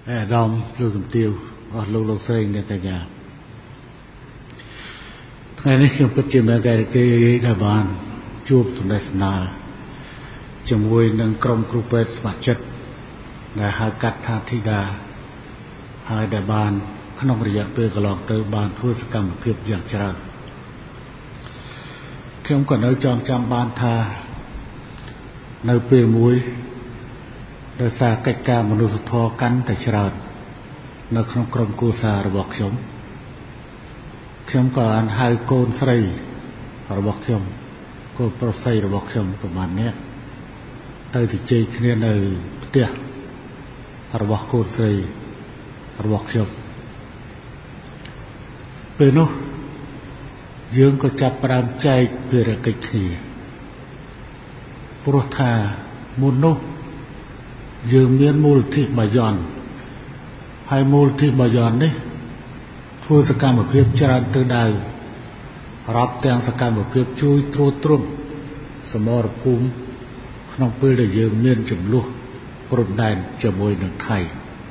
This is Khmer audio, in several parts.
ដមលោកជំទាវអស់លោកស្រីអ្នកកញ្ញាថ្ងៃនេះខ្ញុំពិតជាមានការគេដែលបានជួបសម្ដេចសម្ដាលជាមួយនឹងក្រុមគ្រូពេទ្យស្ម័គ្រចិត្តដែលហៅកាត់ថាធីតាហើយដែលបានក្នុងរយៈពេលកន្លងទៅបានធ្វើសកម្មភាពយ៉ាងច្រើនខ្ញុំក៏នៅចងចាំបានថានៅពេលមួយដោយសារកិច្ចការមនុស្សធម៌កាន់តែច្រើននៅក្នុងក្រុមគ្រួសាររបស់ខ្ញុំក៏បានហៅកូនស្រីរបស់ខ្ញុំកូនប្រុសស្រីរបស់ខ្ញុំប្រហែលនាក់ទៅជជែកគ្នានៅផ្ទះរបស់កូនស្រីរបស់ខ្ញុំពេលនោះយើងក៏ចាប់ផ្ដើមចែកភារកិច្ចគ្នាព្រោះថាមុននោះយើងមានមូលនិធិបាយ័នហើយមូលនិធិបាយ័ននេះធ្វើសកម្មភាពច្រើនទៅដៅរាប់ទាំងសកម្មភាពជួយត្រួតត្រងសមរភូមិក្នុងពេលដែលយើងមានចំនួនព្រំដែនជាមួយនឹងថៃ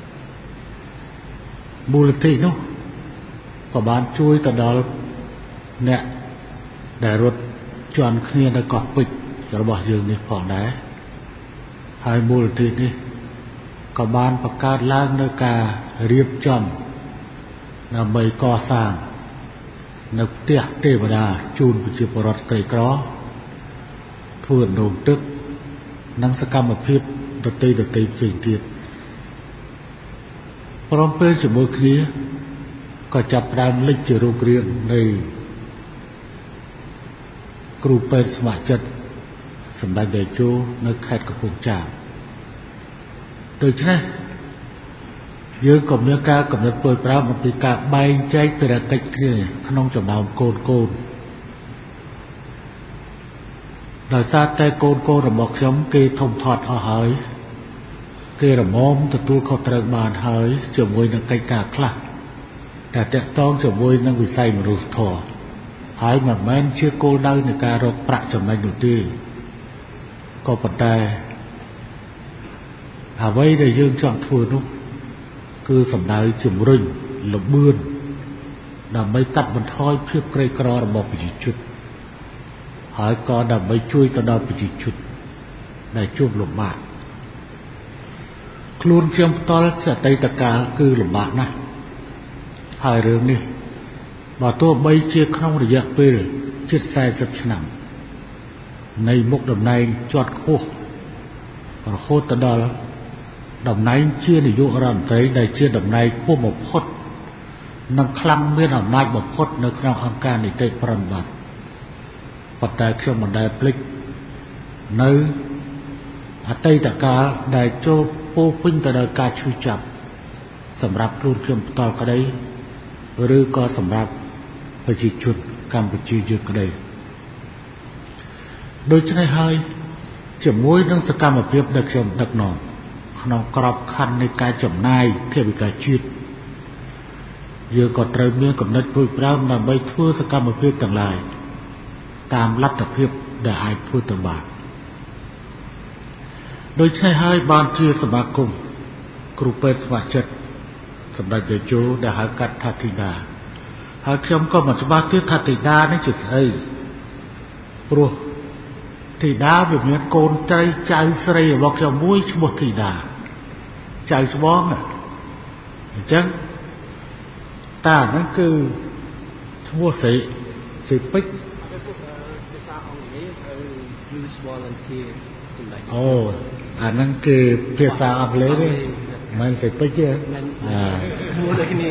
មូលនិធិនោះក៏បានជួយទៅដល់អ្នកដែលរត់ជន់គ្នានៅកោះពេជ្ររបស់យើងនេះផងដែរហើយមូលនិធិនេះក៏បានបង្កើតឡើងនៅការរៀបចំដើម្បីកសាងនៅផ្ទះទេវតាជូនប្រជាពលរដ្ឋក្រីក្រធ្វើអណ្ដូងទឹកនិងសកម្មភាពដទៃផ្សេងទៀតព្រមពេលជាមួយគ្នាក៏ចាប់ផ្ដើមលេចជារូបរាងនៃគ្រូពេទ្យស្ម័គ្រចិត្តសម្ដេចតេជោនៅខេត្តកំពង់ចាមដូច្នេះយើងក៏មានការកំណត់ព្រួយប្រាំអំពីការបែងចែកភារកិច្ចគ្នាក្នុងចំណោមកូនដោយសារតែកូនរបស់ខ្ញុំគេធំធាត់អស់ហើយគេរមមទទួលខុសត្រូវបានហើយជាមួយនឹងកិច្ចការខ្លះតែតាក់ទងជាមួយនឹងវិស័យមនុស្សធម៌ហើយមិនមែនជាគោលដៅនៃការរកប្រាក់ចំណេញនោះទេក៏ប៉ុន្តែអ្វីដែលយើងចង់ធ្វើនោះគឺសំដៅជំរុញលបឿនដើម្បីកាត់បន្ថយភាពក្រីក្ររបស់ប្រជាជនហើយក៏ដើម្បីជួយទៅដល់ប្រជាជនដែលជួបលំបាកខ្លួនខ្ញុំផ្ទាល់ជាអតីតកាលគឺលំបាកណាស់ហើយរឿងនេះបើទោះបីជាក្នុងរយៈពេលជិត40ឆ្នាំនៃមុខតំណែងជាន់ខ្ពស់រហូតទៅដល់តំណែងជានាយករដ្ឋមន្ត្រីដែលជាតំណែងខ្ពស់បំផុតនិងខ្លាំងមានអំណាចបំផុតនៅក្នុងអង្គការនីតិប្រតិបត្តិប៉ុន្តែខ្ញុំមិនដែលភ្លេចនៅអតីតកាលដែលចូលពោពេញទៅដោយការឈឺចាប់សម្រាប់ខ្លួនខ្ញុំផ្ទាល់ក្តីឬក៏សម្រាប់ប្រជាជនកម្ពុជាយើងក្តីដូច្នេះហើយជាមួយនឹងសកម្មភាពដែលខ្ញុំដឹកនាំក្នុងក្របខ័ណ្ឌនៃការចំណាយថវិកាជាតិយើងក៏ត្រូវមានកំណត់ព្រួយប្រាំដើម្បីធ្វើសកម្មភាពទាំងឡាយតាមលទ្ធភាពដែលអាចធ្វើទៅបានដូច្នេះហើយបានជាសមាគមគ្រូពេទ្យស្ម័គ្រចិត្តសម្ដេចតេជោដែលហៅកាត់ថាធីតាហើយខ្ញុំក៏មិនច្បាស់ទៀតថាធីតានេះជាស្អីព្រោះធីតាវាមានកូនត្រីចៅស្រីរបស់ខ្ញុំមួយឈ្មោះធីតាចៅច្បងអញ្ចឹងតាហ្នឹងគឺឈ្មោះស្រីពេជ្រភាសាអង់គ្លេសហៅ Use Volunteer សម្ដេចអូអាហ្នឹងគឺភាសាអង់គ្លេសទេមិនស្រីពេជ្រទេមួយដូចគ្នា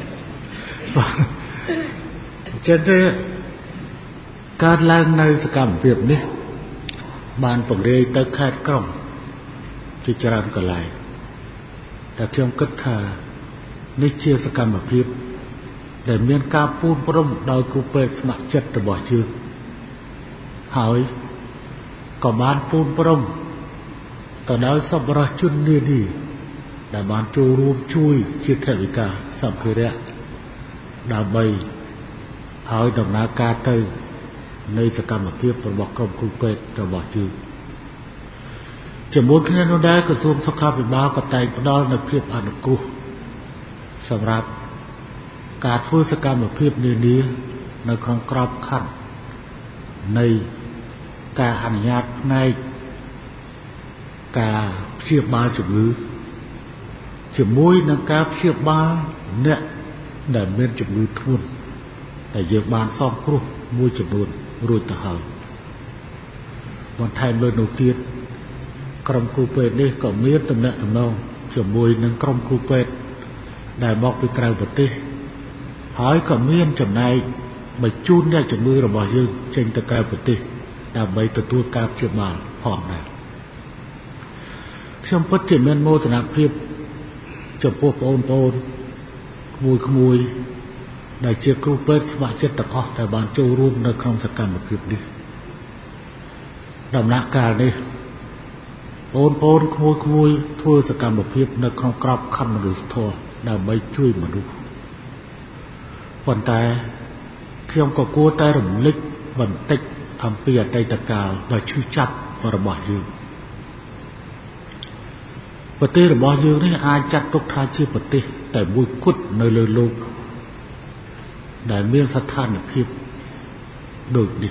ចឹងទេកើតឡើងនៅសកម្មភាពនេះបានពង្រាយទៅខេត្តក្រុងជាច្រើនកន្លែងតែខ្ញុំគិតថានេះជាសកម្មភាពដែលមានការពូនព្រំដោយគ្រូពេទ្យស្ម័គ្រចិត្តរបស់យើងហើយក៏បានពូនព្រំទៅដល់សប្បុរសជននានាដែលបានចូលរួមជួយជាថវិកាសម្ភារៈដើម្បីឲ្យដំណើរការទៅនៃសកម្មភាពរបស់ក្រុមគ្រូពេទ្យរបស់យើងជាមួយគ្នានោះដែរក្រសួងសុខាភិបាលក៏តែងផ្ដល់នូវភាពអនុគ្រោះសម្រាប់ការធ្វើសកម្មភាពនានានៅក្នុងក្របខ័ណ្ឌនៃការអនុញ្ញាតផ្នែកការព្យាបាលជំងឺជាមួយនឹងការព្យាបាលអ្នកដែលមានជំងឺធ្ងន់តែយើងបានសងគ្រោះមួយចំនួនរួចទៅហើយបន្ថែមលើនោះទៀតក្រុមគ្រូពេទ្យនេះក៏មានទំនាក់ទំនងជាមួយនឹងក្រុមគ្រូពេទ្យដែលមកពីក្រៅប្រទេសហើយក៏មានចំណែកបញ្ជូនអ្នកជំងឺរបស់យើងចេញទៅក្រៅប្រទេសដើម្បីទទួលការព្យាបាលផងដែរខ្ញុំពិតជាមានមោទនភាពចំពោះបងប្អូនក្មួយៗដែលជាគ្រូពេទ្យស្ម័គ្រចិត្តទាំងអស់ដែលបានចូលរួមនៅក្នុងសកម្មភាពនេះដំណាក់កាលនេះបងប្អូនក្មួយៗធ្វើសកម្មភាពនៅក្នុងក្របខ័ណ្ឌមនុស្សធម៌ដើម្បីជួយមនុស្សប៉ុន្តែខ្ញុំក៏គួរតែរំលឹកបន្តិចអំពីអតីតកាលដ៏ឈឺចាប់របស់យើងប្រទេសរបស់យើងនេះអាចចាត់ទុកថាជាប្រទេសតែមួយគត់នៅលើโลกដែលមានស្ថានភាពដូចនេះ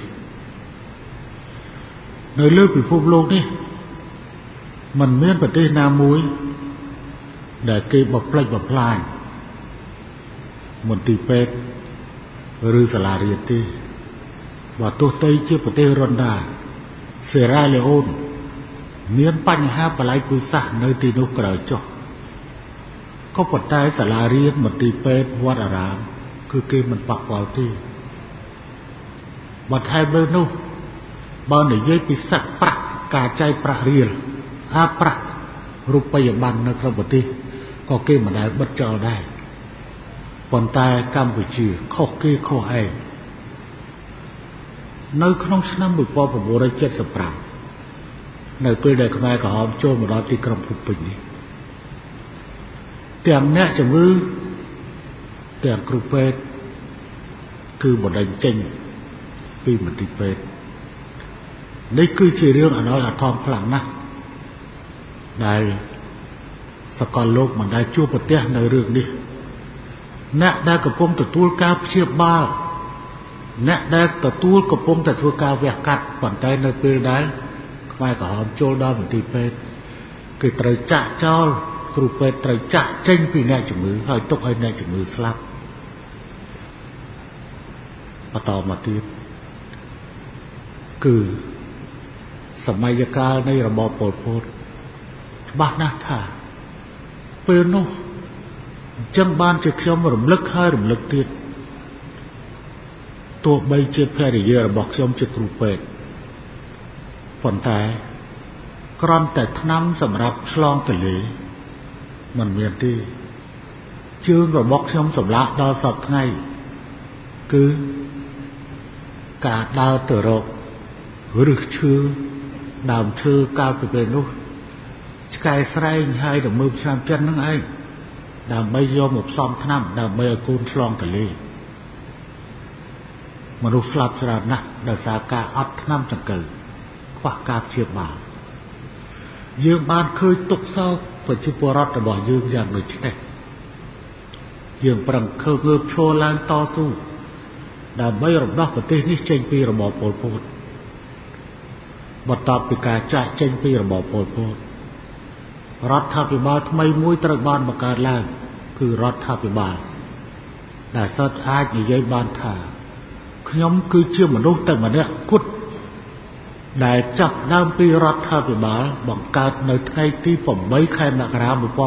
នៅលើពិភពលោកនេះมันមានប្រទេសណាមួយដែលគេបផ្លិចបផ្លាញមន្ទីរពេទ្យឬសាលារៀនទេបើទោះទៅជាប្រទេសរុនដាសេរ៉ាឡេអូនមានបញ្ហាបល្ល័ង្កពុយសាសនៅទីនោះក្រោយចុះក៏ប៉ុន្តែសាលារៀនមន្ទីរពេទ្យវត្តអារាមគឺគេមិនប៉ះពាល់ទេបន្ថែមលើនោះបើនិយាយពីសត្វប្រាក់ការចែកប្រាក់រៀលប្រាក់រូបិយប័ណ្ណនៅក្នុងប្រទេសក៏គេមិនដែលបិទចោលដែរប៉ុន្តែកម្ពុជាខុសគេខុសឯងនៅក្នុងឆ្នាំ1975នៅពេលដែលខ្មែរក្រហមចូលមកដល់ទីក្រុងភ្នំពេញនេះទាំងអ្នកជំងឺទាំងគ្រូពេទ្យគឺបណ្ដេញចេញពីមន្ទីរពេទ្យនេះគឺជារឿងអណោចអាធមខ្លាំងណាស់ដែលសកលលោកមិនដែលជួបប្រទះនៅរឿងនេះអ្នកដែលកំពុងទទួលការព្យាបាលអ្នកដែលទទួលកំពុងតែធ្វើការវះកាត់ប៉ុន្តែនៅពេលដែលខ្មែរក្រហមចូលដល់មន្ទីរពេទ្យគេត្រូវចាក់ចោលគ្រូពេទ្យត្រូវចាក់ចេញពីអ្នកជំងឺហើយទុកឲ្យអ្នកជំងឺស្លាប់បន្តមកទៀតគឺសម័យកាលនៃរបបប៉ុលពតច្បាស់ណាស់ថាពេលនោះអញ្ចឹងបានជាខ្ញុំរំលឹកហើយរំលឹកទៀតទោះបីជាភរិយារបស់ខ្ញុំជាគ្រូពេទ្យប៉ុន្តែគ្រាន់តែថ្នាំសម្រាប់ឆ្លងទន្លេមិនមានទេជើងរបស់ខ្ញុំសម្លាក់ដល់សពថ្ងៃគឺការដើរទៅរកឫសឈើដើមឈើកាលពីពេលនោះឆ្កែស្រែងហើយទៅមើលឆ្នាំចិនហ្នឹងឯងដើម្បីយកមកផ្សំថ្នាំដើម្បីឲ្យកូនឆ្លងទន្លេមនុស្សស្លាប់ច្រើនណាស់ដោយសារការអត់ថ្នាំចង្កូវខ្វះការព្យាបាលយើងបានឃើញទុកសោកប្រជាពលរដ្ឋរបស់យើងយ៉ាងដូចនេះយើងប្រឹងខើងើបឈរឡើងតស៊ូដើម្បីរំដោះប្រទេសនេះចេញពីរបបប៉ុលពតបន្ទាប់ពីការចាកចេញពីរបបប៉ុលពតរដ្ឋាភិបាលថ្មីមួយត្រូវបានបង្កើតឡើងគឺរដ្ឋាភិបាលដែលសិតអាចនិយាយបានថាខ្ញុំគឺជាមនុស្សតែម្នាក់គត់ដែលចាប់ដើមពីរដ្ឋាភិបាលបង្កើតនៅថ្ងៃទី8ខែមករា1979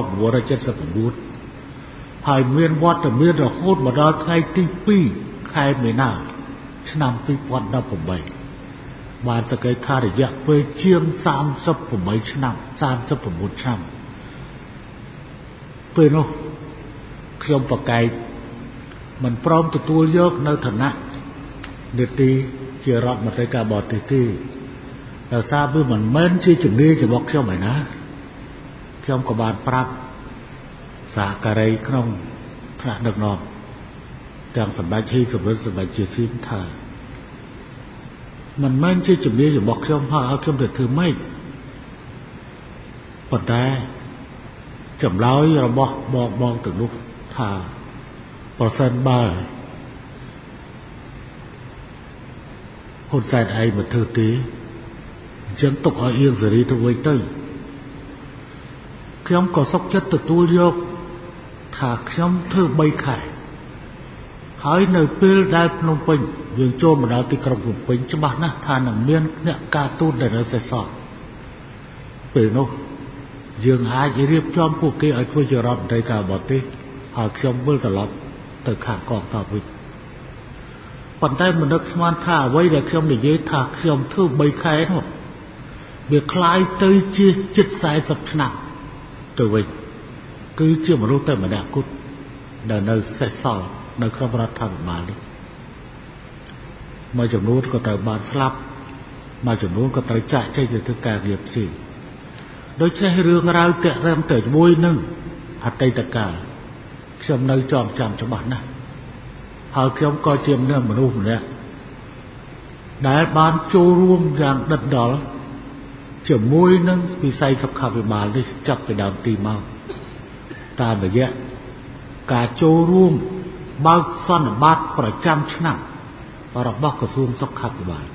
ហើយមានវត្តមានរហូតមកដល់ថ្ងៃទី2ខែមីនាឆ្នាំ2018បានសក្តិថារយៈពេលជាង38ឆ្នាំ39ឆ្នាំពេលនោះខ្ញុំប្រកែកមិនព្រមទទួលយកនៅឋានៈនីតិជារដ្ឋមន្ត្រីការបរទេសទេដោយសារវាមិនមែនជាជំនាញរបស់ខ្ញុំឯណាខ្ញុំក៏បានប្រាប់សហការីក្នុងថ្នាក់ដឹកនាំទាំងសម្ដេចហ៊ីសំរិទ្ធសម្ដេចជាស៊ីមថាមិនមែនជាជំនាញរបស់ខ្ញុំហើយឲ្យខ្ញុំទៅធ្វើម៉េចប៉ុន្តែចម្លើយរបស់បងទាំងនោះថាប្រសិនបើហ៊ុនសែនឯងមិនធ្វើទេអញ្ចឹងទុកឲ្យអៀងសេរីទៅវិញទៅខ្ញុំក៏សុខចិត្តទទួលយកថាខ្ញុំធ្វើ3ខែហើយនៅពេលដែលភ្នំពេញយើងចូលមកដល់ទីក្រុងភ្នំពេញច្បាស់ណាស់ថានឹងមានអ្នកការទូតដែលនៅសេសសល់ពេលនោះយើងអាចរៀបចំពួកគេឲ្យធ្វើជារដ្ឋមន្ត្រីការបរទេសហើយខ្ញុំវិលត្រឡប់ទៅខាងកងទ័ពវិញប៉ុន្តែមិននឹកស្មានថាអ្វីដែលខ្ញុំនិយាយថាខ្ញុំធ្វើ3ខែនោះវាคล้ายទៅជាជិត40ឆ្នាំទៅវិញគឺជាមនុស្សតែម្នាក់គត់ដែលនៅសេសសល់នៅក្នុងរដ្ឋាភិបាលនេះមួយចំនួនក៏ត្រូវបានស្លាប់មួយចំនួនក៏ត្រូវចាក់ចេញទៅធ្វើការងារផ្សេងដូច្នេះរឿងរ៉ាវតាក់ទងទៅជាមួយនឹងអតីតកាលខ្ញុំនៅចងចាំច្បាស់ណាស់ហើយខ្ញុំក៏ជាមនុស្សម្នាក់ដែលបានចូលរួមយ៉ាងដិតដល់ជាមួយនឹងវិស័យសុខាភិបាលនេះចាប់ពីដើមទីមកតាមរយៈការចូលរួមបើកសន្និបាតប្រចាំឆ្នាំរបស់ក្រសួងសុខាភិបាល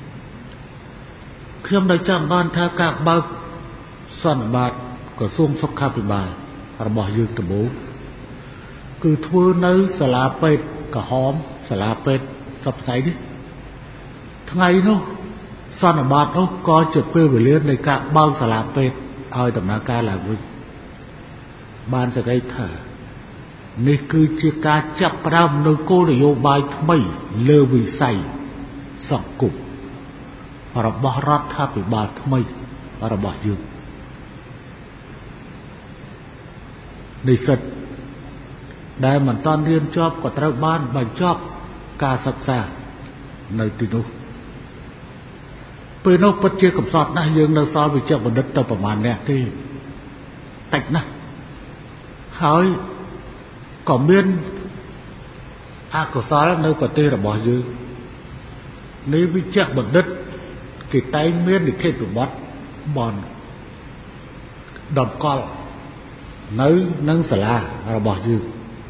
ខ្ញុំได้ចាំបានថាការបើកសន្និបាតក្រសួងសុខាភិបាលរបស់យើងដំបូងគឺធ្វើនៅសាលាពេទ្យក្រហមសាលាពេទ្យសប្តាហ៍នេះថ្ងៃនោះសន្និបាតនោះក៏ជាពេលវេលានៃការបើកសាលាពេទ្យឲ្យដំណើរការឡើងវិញបានសង្កេតថានេះគឺជាការចាប់ផ្ដើមនូវគោលនយោបាយថ្មីលើវិស័យសង្គមរបស់រដ្ឋាភិបាលថ្មីរបស់យើងនិស្សិតដែលមិនតាន់រៀនចប់ក៏ត្រូវបានបញ្ចប់ការសិក្សានៅទីនោះពេលនោះពិតជាកំសត់ណាស់យើងនៅសល់វិជ្ជបណ្ឌិតទៅប្រមាណអ្នកទេតិចណាស់ហើយក៏មានអកុសលនៅប្រទេសរបស់យើងនេះវិជ្ជបណ្ឌិតគេតែងមានលិខិតប្រវត្តិបនតម្កល់នៅនឹងសាលារបស់យើង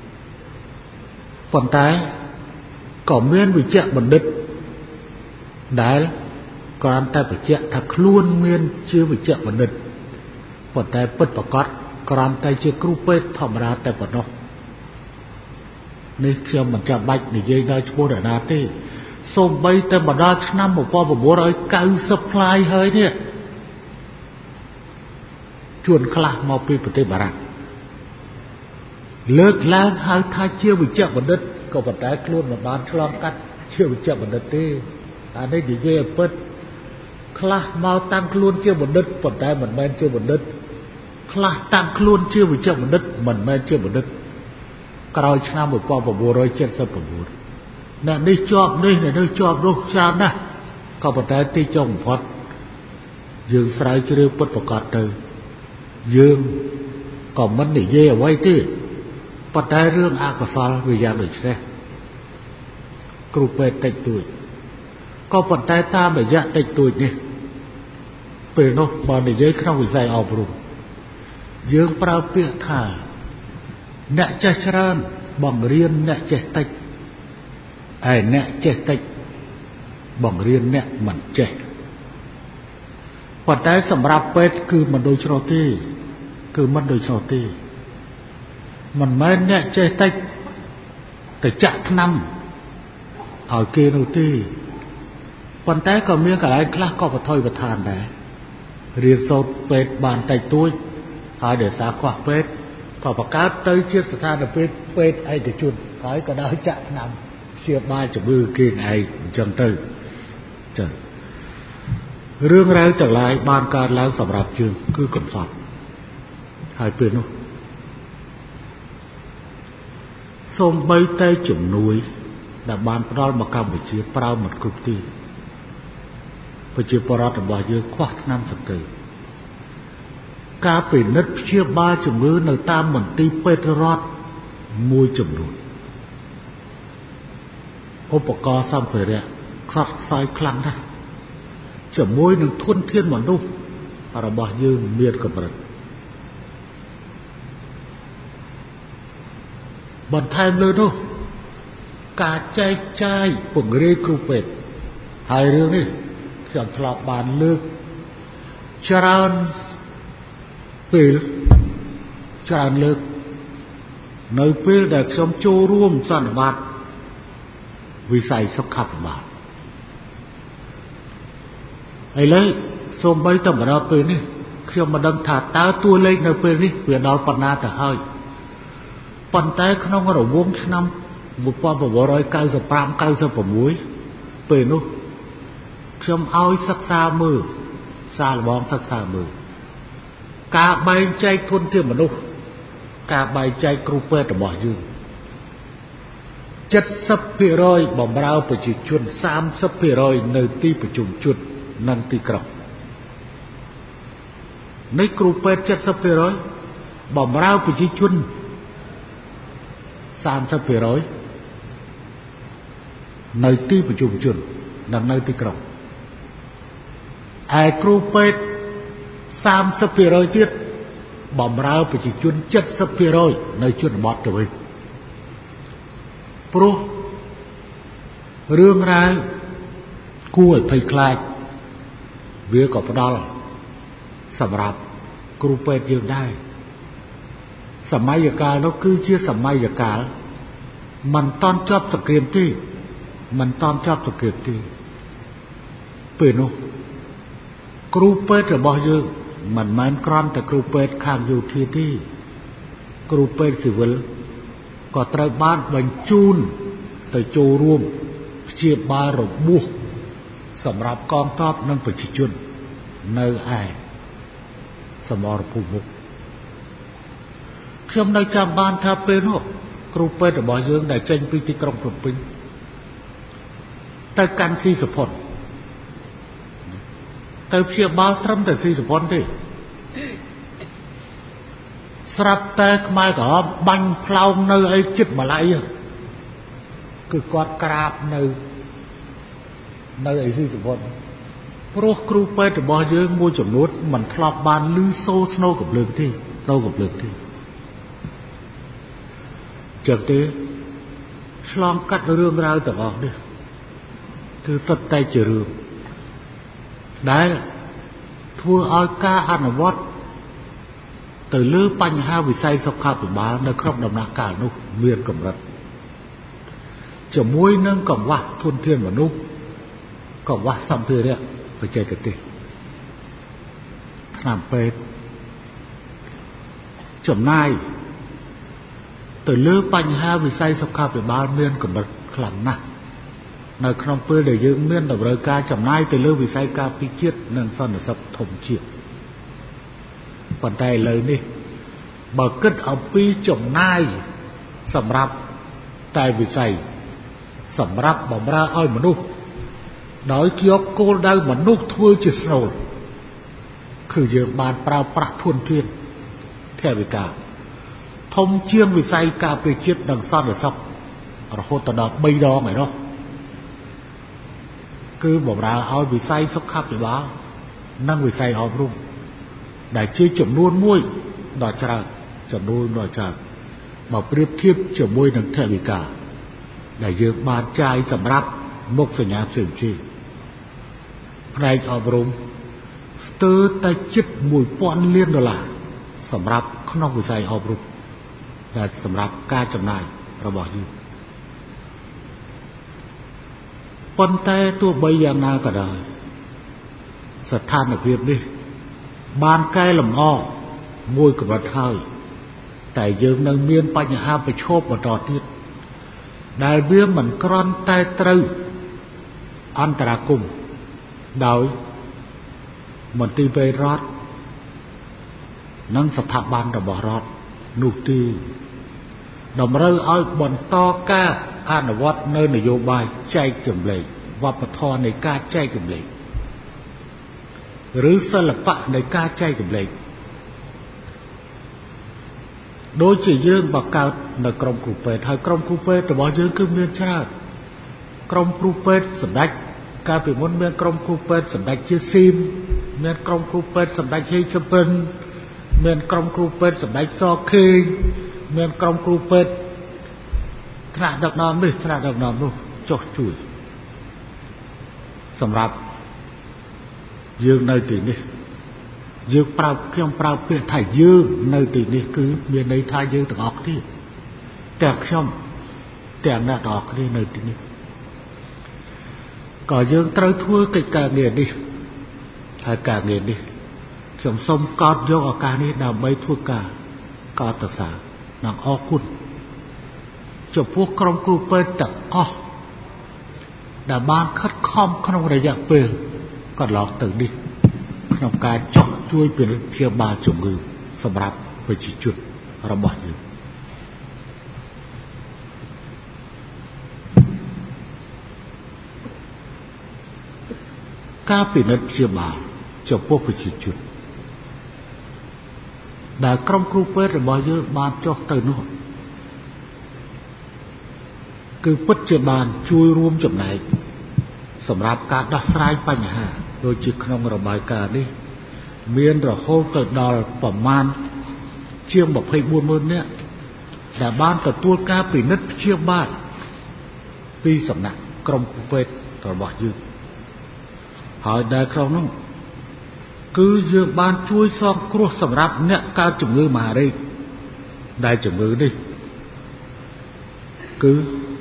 ប៉ុន្តែក៏មានវិជ្ជបណ្ឌិតដែលគ្រាន់តែបញ្ជាក់ថាខ្លួនមានជាវិជ្ជបណ្ឌិតប៉ុន្តែពិតប្រាកដគ្រាន់តែជាគ្រូពេទ្យធម្មតាតែប៉ុណ្ណោះនេះខ្ញុំមិនចាំបាច់និយាយដល់ឈ្មោះអ្នកណាទេសូម្បីតែមកដល់ឆ្នាំ1990ផ្លាយហើយនេះជួនខ្លះមកពីប្រទេសបារាំងលើកឡើងហៅថាជាវិជ្ជបណ្ឌិតក៏ប៉ុន្តែខ្លួនមិនបានឆ្លងកាត់ជាវិជ្ជបណ្ឌិតទេអានេះនិយាយឲ្យពិតខ្លះមកតាំងខ្លួនជាបណ្ឌិតប៉ុន្តែមិនមែនជាបណ្ឌិតខ្លះតាំងខ្លួនជាវិជ្ជបណ្ឌិតមិនមែនជាបណ្ឌិតក្រោយឆ្នាំ1979អ្នកនេះជាប់នេះអ្នកនេះជាប់នោះច្រើនណាស់ក៏ប៉ុន្តែទីចុងបំផុតយើងស្រាវជ្រាវពិតប្រាកដទៅយើងក៏មិននិយាយអ្វីទេប៉ុន្តែរឿងអកុសលវាយ៉ាងដូចនេះគ្រូពេទ្យតិចតួចក៏ប៉ុន្តែតាមរយៈតិចតួចនេះពេលនោះបើនិយាយក្នុងវិស័យអប់រំយើងប្រើពាក្យថាអ្នកចេះច្រើនបង្រៀនអ្នកចេះតិចឯអ្នកចេះតិចបង្រៀនអ្នកមិនចេះប៉ុន្តែសម្រាប់ពេទ្យគឺមិនដូចនោះទេគឺមិនដូចនោះទេមិនមែនអ្នកចេះតិចទៅចាក់ថ្នាំឲ្យគេនោះទេប៉ុន្តែក៏មានកន្លែងខ្លះក៏បន្ថយបន្ថានដែររៀនសូត្រពេទ្យបានតិចតួចហើយដោយសារខ្វះពេទ្យក៏បង្កើតទៅជាស្ថានភាពពេទ្យឯកជនហើយក៏ដោយចាក់ថ្នាំព្យាបាលជំងឺគេឯងអញ្ចឹងទៅចឹងរឿងរ៉ាវទាំងឡាយបានកើតឡើងសម្រាប់យើងគឺកំសត់ហើយពេលនោះសូម្បីតែជំនួយដែលបានផ្ដល់មកកម្ពុជាប្រើមិនគ្រប់ទេប្រជាពលរដ្ឋរបស់យើងខ្វះថ្នាំសង្កេតការពិនិត្យព្យាបាលជំងឺនៅតាមមន្ទីរពេទ្យរដ្ឋមួយចំនួនឧបករណ៍សម្ភារៈខ្សត់ខ្សោយខ្លាំងណាស់ជាមួយនឹងធនធានមនុស្សរបស់យើងមានកម្រិតបន្ថែមលើនោះការចែកចាយពង្រាយគ្រូពេទ្យហើយរឿងនេះខ្ញុំធ្លាប់បានលើកច្រើនពេលច្រើនលើកនៅពេលដែលខ្ញុំចូលរួមសន្និបាតវិស័យសុខាភិបាលឥឡូវសូម្បីតែម្ដងពេលនេះខ្ញុំមិនដឹងថាតើតួលេខនៅពេលនេះវាដល់ប៉ុណ្ណាទៅហើយប៉ុន្តែក្នុងរង្វង់ឆ្នាំ1995 96ពេលនោះខ្ញុំឲ្យសិក្សាមើលសាកល្បងសិក្សាមើលការបែងចែកធនធានមនុស្សការបែងចែកគ្រូពេទ្យរបស់យើង 70% បម្រើប្រជាជន 30% នៅទីប្រជុំជននិងទីក្រុងនៃគ្រូពេទ្យ 70% បម្រើប្រជាជន 30% នៅទីប្រជុំជននិងនៅទីក្រុងឯគ្រូពេទ្យ 30% ទៀតបម្រើប្រជាជន 70% នៅជនបទទៅវិញព្រោះរឿងរ៉ាវគួរឲ្យភ័យខ្លាចវាក៏ផ្ដល់សម្រាប់គ្រូពេទ្យយើងដែរសម័យកាលនោះគឺជាសម័យកាលមិនតាន់ចប់សង្គ្រាមទេមិនតាន់ចប់សង្គ្រាមទេពេលនោះគ្រូពេទ្យរបស់យើងមិនមែនគ្រាន់តែគ្រូពេទ្យខាងយោធាទេគ្រូពេទ្យស៊ីវិលក៏ត្រូវបានបញ្ជូនទៅចូលរួមព្យាបាលរបួសសម្រាប់កងទ័ពនិងប្រជាជននៅឯសមរភូមិមុខខ្ញុំនៅចាំបានថាពេលនោះគ្រូពេទ្យរបស់យើងដែលចេញពីទីក្រុងភ្នំពេញទៅកាន់ស៊ីសុផុនទៅព្យាបាលត្រឹមតែស៊ីសុផុនទេស្រាប់តែខ្មែរក្រហមបាញ់ផ្លោងនៅឯចិត្តម្ល៉ៃគឺគាត់ក្រាបនៅឯស៊ីសុផុនព្រោះគ្រូពេទ្យរបស់យើងមួយចំនួនមិនធ្លាប់បានឮសូរស្នូកំភ្លើងទេចឹងទេឆ្លងកាត់រឿងរ៉ាវទាំងអស់នេះគឺសុទ្ធតែជារឿងដែលធ្វើឲ្យការអនុវត្តទៅលើបញ្ហាវិស័យសុខាភិបាលនៅក្នុងដំណាក់កាលនោះមានកម្រិតជាមួយនឹងកង្វះធនធានមនុស្សកង្វះសម្ភារៈបច្ចេកទេសថ្នាំពេទ្យចំណាយទៅលើបញ្ហាវិស័យសុខាភិបាលមានកម្រិតខ្លាំងណាស់នៅក្នុងពេលដែលយើងមានតម្រូវការចំណាយទៅលើវិស័យការពារជាតិនិងសន្តិសុខធម្មជាតិប៉ុន្តែឥឡូវនេះបើគិតអំពីចំណាយសម្រាប់តែវិស័យសម្រាប់បម្រើឲ្យមនុស្សដោយយកគោលដៅមនុស្សធ្វើជាស្នូលគឺយើងបានប្រើប្រាស់ធនធានថវិកាធំជាងវិស័យការពារជាតិនិងសន្តិសុខរហូតដល់3ដងឯនោះគឺបម្រើឲ្យវិស័យសុខាភិបាលនិងវិស័យអប់រំដែលជាចំនួនមួយដ៏ច្រើនមកប្រៀបធៀបជាមួយនឹងថវិកាដែលយើងបានចាយសម្រាប់មុខសញ្ញាផ្សេងៗផ្នែកអប់រំស្ទើរតែជិត$1000 លានសម្រាប់ក្នុងវិស័យអប់រំដែលសម្រាប់ការចំណាយរបស់យើងប៉ុន្តែទោះបីយ៉ាងណាក៏ដោយស្ថានភាពនេះបានកែលម្អមួយកម្រិតហើយតែយើងនៅមានបញ្ហាប្រឈមបន្តទៀតដែលវាមិនគ្រាន់តែត្រូវអន្តរាគមន៍ដោយមន្ទីរពេទ្យរដ្ឋនិងស្ថាប័នរបស់រដ្ឋនោះទេតម្រូវឲ្យបន្តការអនុវត្តនៅនយោបាយចែកចម្លែកវប្បធម៌នៃការចែកចម្លែកឬសិល្បៈនៃការចែកចម្លែកដូចជាយើងបង្កើតនៅក្រុមគ្រូពេទ្យហើយក្រុមគ្រូពេទ្យរបស់យើងគឺមានច្រើនក្រុមគ្រូពេទ្យសម្ដេចកាលពីមុនមានក្រុមគ្រូពេទ្យសម្ដេចជាស៊ីមមានក្រុមគ្រូពេទ្យសម្ដេចហេងសុពិនមានក្រុមគ្រូពេទ្យសម្ដេចសខេងមានក្រុមគ្រូពេទ្យថ្នាក់ដឹកនាំនេះថ្នាក់ដឹកនាំនោះចុះជួយសម្រាប់យើងនៅទីនេះយើងខ្ញុំប្រើពាក្យថាយើងនៅទីនេះគឺមានន័យថាយើងទាំងអស់គ្នាទាំងខ្ញុំទាំងអ្នកទាំងអស់គ្នានៅទីនេះក៏យើងត្រូវធ្វើកិច្ចការងារនេះហើយការងារនេះខ្ញុំសូមកោតយកឱកាសនេះដើម្បីធ្វើការកោតសរសើរនិងអរគុណចំពោះក្រុមគ្រូពេទ្យទាំងអស់ដែលបានខិតខំក្នុងរយៈពេលកន្លងទៅនេះក្នុងការចុះជួយពិនិត្យព្យាបាលជំងឺសម្រាប់ប្រជាជនរបស់យើងការពិនិត្យព្យាបាលចំពោះប្រជាជនដែលក្រុមគ្រូពេទ្យរបស់យើងបានចុះទៅនោះគឺពិតជាបានជួយរួមចំណែកសម្រាប់ការដោះស្រាយបញ្ហាដូចជាក្នុងរបាយការណ៍នេះមានរហូតទៅដល់ប្រមាណជាង 24,000 នាក់ដែលបានទទួលការពិនិត្យព្យាបាលពីសំណាក់ក្រុមគ្រូពេទ្យរបស់យើងហើយដែលក្នុងនោះគឺយើងបានជួយសង្គ្រោះសម្រាប់អ្នកកើតជំងឺមហារីកដែលជំងឺនេះគឺ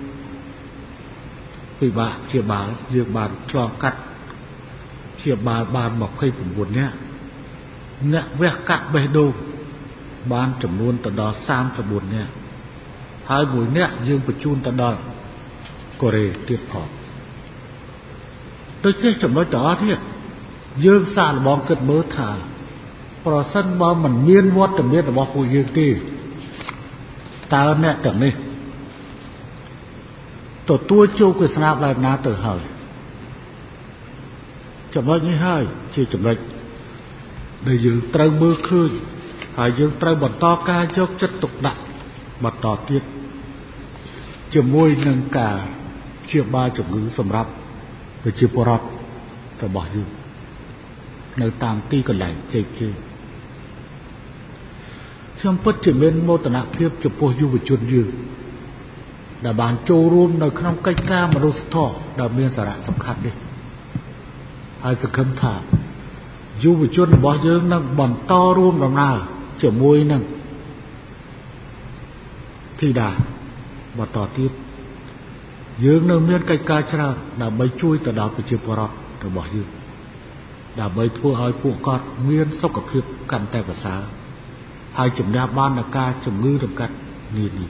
ពិបាកព្យាបាលយើងបានឆ្លងកាត់ព្យាបាលបាន29នាក់អ្នកវះកាត់បេះដូងបានចំនួនទៅដល់34នាក់ហើយមួយនាក់យើងបញ្ជូនទៅដល់កូរ៉េទៀតផងដូចជាចំណុចទាំងអស់នេះយើងសាកល្បងគិតមើលថាប្រសិនបើមិនមានវត្តមានរបស់ពួកយើងទេតើអ្នកទាំងនេះទទួលជោគវាសនាបែបណាទៅហើយចំណុចនេះហើយជាចំណុចដែលយើងត្រូវមើលឃើញហើយយើងត្រូវបន្តការយកចិត្តទុកដាក់បន្តទៀតជាមួយនឹងការព្យាបាលជំងឺសម្រាប់ប្រជាពលរដ្ឋរបស់យើងនៅតាមទីកន្លែងផ្សេងៗខ្ញុំពិតជាមានមោទនភាពចំពោះយុវជនយើងដែលបានចូលរួមនៅក្នុងកិច្ចការមនុស្សធម៌ដែលមានសារៈសំខាន់នេះហើយសង្ឃឹមថាយុវជនរបស់យើងនឹងបន្តរួមដំណើរជាមួយនឹងធីតាបន្តទៀតយើងនៅមានកិច្ចការច្រើនដើម្បីជួយទៅដល់ប្រជាពលរដ្ឋរបស់យើងដើម្បីធ្វើឲ្យពួកគាត់មានសុខភាពកាន់តែប្រសើរហើយជំនះបាននឹងការជំងឺរំកាត់នានា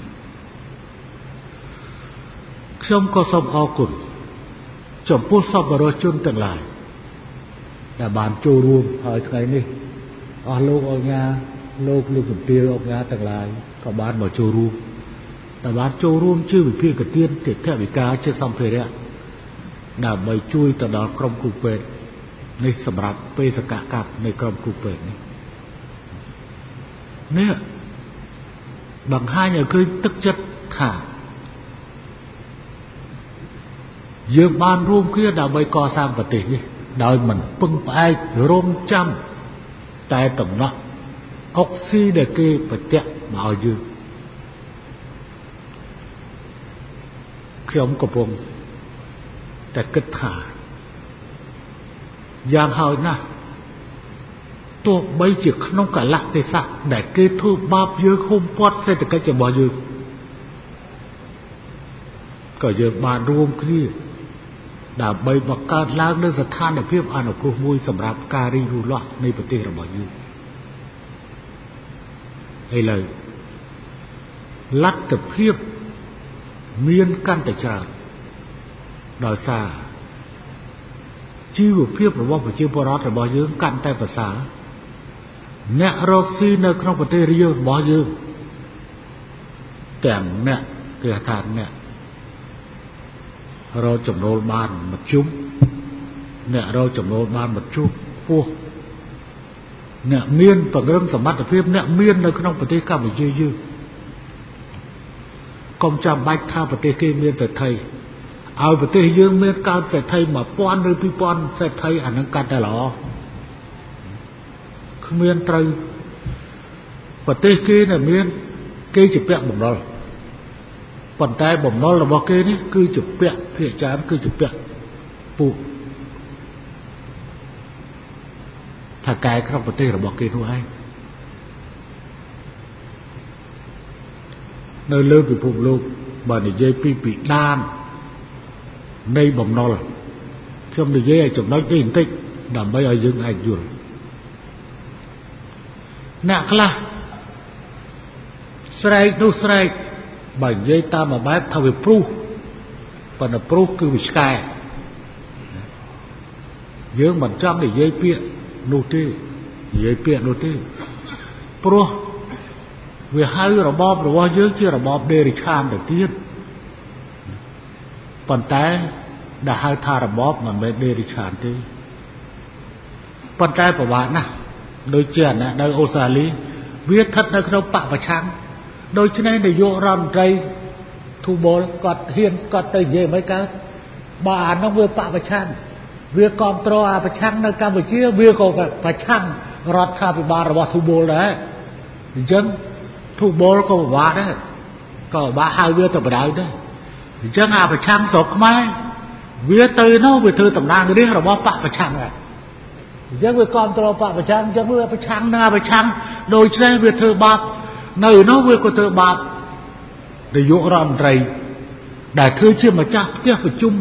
ខ្ញុំក៏សូមអរគុណចំពោះសប្បុរសជនទាំងឡាយដែលបានចូលរួមហើយថ្ងៃនេះអស់លោកអង្ញាលោកជំទាវអង្ញាទាំងឡាយក៏បានមកចូលរួមដែលបានចូលរួមជាវិភាគទានទេពវិការជាសម្ភារៈដើម្បីជួយទៅដល់ក្រុមគ្រូពេទ្យនេះសម្រាប់បេសកកម្មនៃក្រុមគ្រូពេទ្យនេះបង្ហាញឲ្យឃើញទឹកចិត្តថាយើងបានរួមគ្នាដើម្បីកសាងប្រទេសនេះដោយមិនពឹងផ្អែករង់ចាំតែតំណក់អុកស៊ីដែលគេប្រទាក់មកឲ្យយើងខ្ញុំកំពុងតែគិតថាយ៉ាងហើយណាស់ទោះបីជាក្នុងកលៈទេសៈដែលគេធ្វើបាបយើងហុំព័ទ្ធសេដ្ឋកិច្ចរបស់យើងក៏យើងបានរួមគ្នាដើម្បីបង្កើតឡើងនូវស្ថានភាពអនុគ្រោះមួយសម្រាប់ការរីករូតលាស់នៃប្រទេសរបស់យើងឥឡូវលទ្ធភាពមានកាន់តែច្រើនដោយសារជីវភាពរបស់ប្រជាពលរដ្ឋរបស់យើងកាន់តែប្រសើរអ្នករកស៊ីនៅក្នុងប្រទេសយើងរបស់យើងទាំងអ្នកគេថាអ្នករកចំណូលបានមធ្យមអ្នករកចំណូលបានមធ្យមខ្ពស់អ្នកមានពង្រឹងសមត្ថភាពអ្នកមាននៅក្នុងប្រទេសកម្ពុជាយើងកុំចាំបាច់ថាប្រទេសគេមានសេដ្ឋីឲ្យប្រទេសយើងមានកើតសេដ្ឋី 1000 ឬ 2000 សេដ្ឋីអានឹងកាន់តែល្អគ្មានត្រូវប្រទេសគេដែលមានគេជាពាក់បំណុលប៉ុន្តែបំណុលរបស់គេនេះគឺជាពាក់ភាគច្រើនគឺជាពាក់ពួកថាកែក្នុងប្រទេសរបស់គេនោះឯងនៅលើពិភពលោកបើនិយាយពីពីដាននៃបំណុលខ្ញុំនិយាយឲ្យចំណុចនេះបន្តិចដើម្បីឲ្យយើងអាចយល់អ្នកខ្លះស្រែកនោះស្រែកបើនិយាយតាមមួយបែបថាវាព្រុសប៉ុន្តែព្រុសគឺវាឆ្កែយើងមិនចង់និយាយពាក្យនោះទេនិយាយពាក្យនោះទេព្រោះវាហៅរបបរបស់យើងជារបបដេរិឆានទៅទៀតប៉ុន្តែដែលហៅថារបបមិនមែនដេរិឆានទេប៉ុន្តែប្រវត្តិណាស់ដូចជាអាអ្នកនៅអូស្ត្រាលីវាស្ថិតនៅក្នុងបកប្រឆាំងដូច្នេះនាយករដ្ឋមន្ត្រីធូបលគាត់ហ៊ានគាត់ទៅនិយាយមិនកើតបើអានោះវាបកប្រឆាំងវាគ្រប់គ្រងអាប្រឆាំងនៅកម្ពុជាវាក៏ប្រឆាំងរដ្ឋាភិបាលរបស់ធូបលដែរអញ្ចឹងធូបលក៏ពិបាកដែរក៏ពិបាកហៅវាទៅបដៅដែរអញ្ចឹងអាប្រឆាំងស្រុកខ្មែរវាទៅនោះវាធ្វើតំណាងរាស្ត្ររបស់បកប្រឆាំងដែរអញ្ចឹងវាគ្រប់គ្រងបកប្រឆាំងអញ្ចឹងវាប្រឆាំងនឹងអាប្រឆាំងដូច្នេះវាធ្វើបាបនៅនោះវាក៏ធ្វើបាបនាយករដ្ឋមន្ត្រីដែលធ្វើជាម្ចាស់ផ្ទះប្រជុំ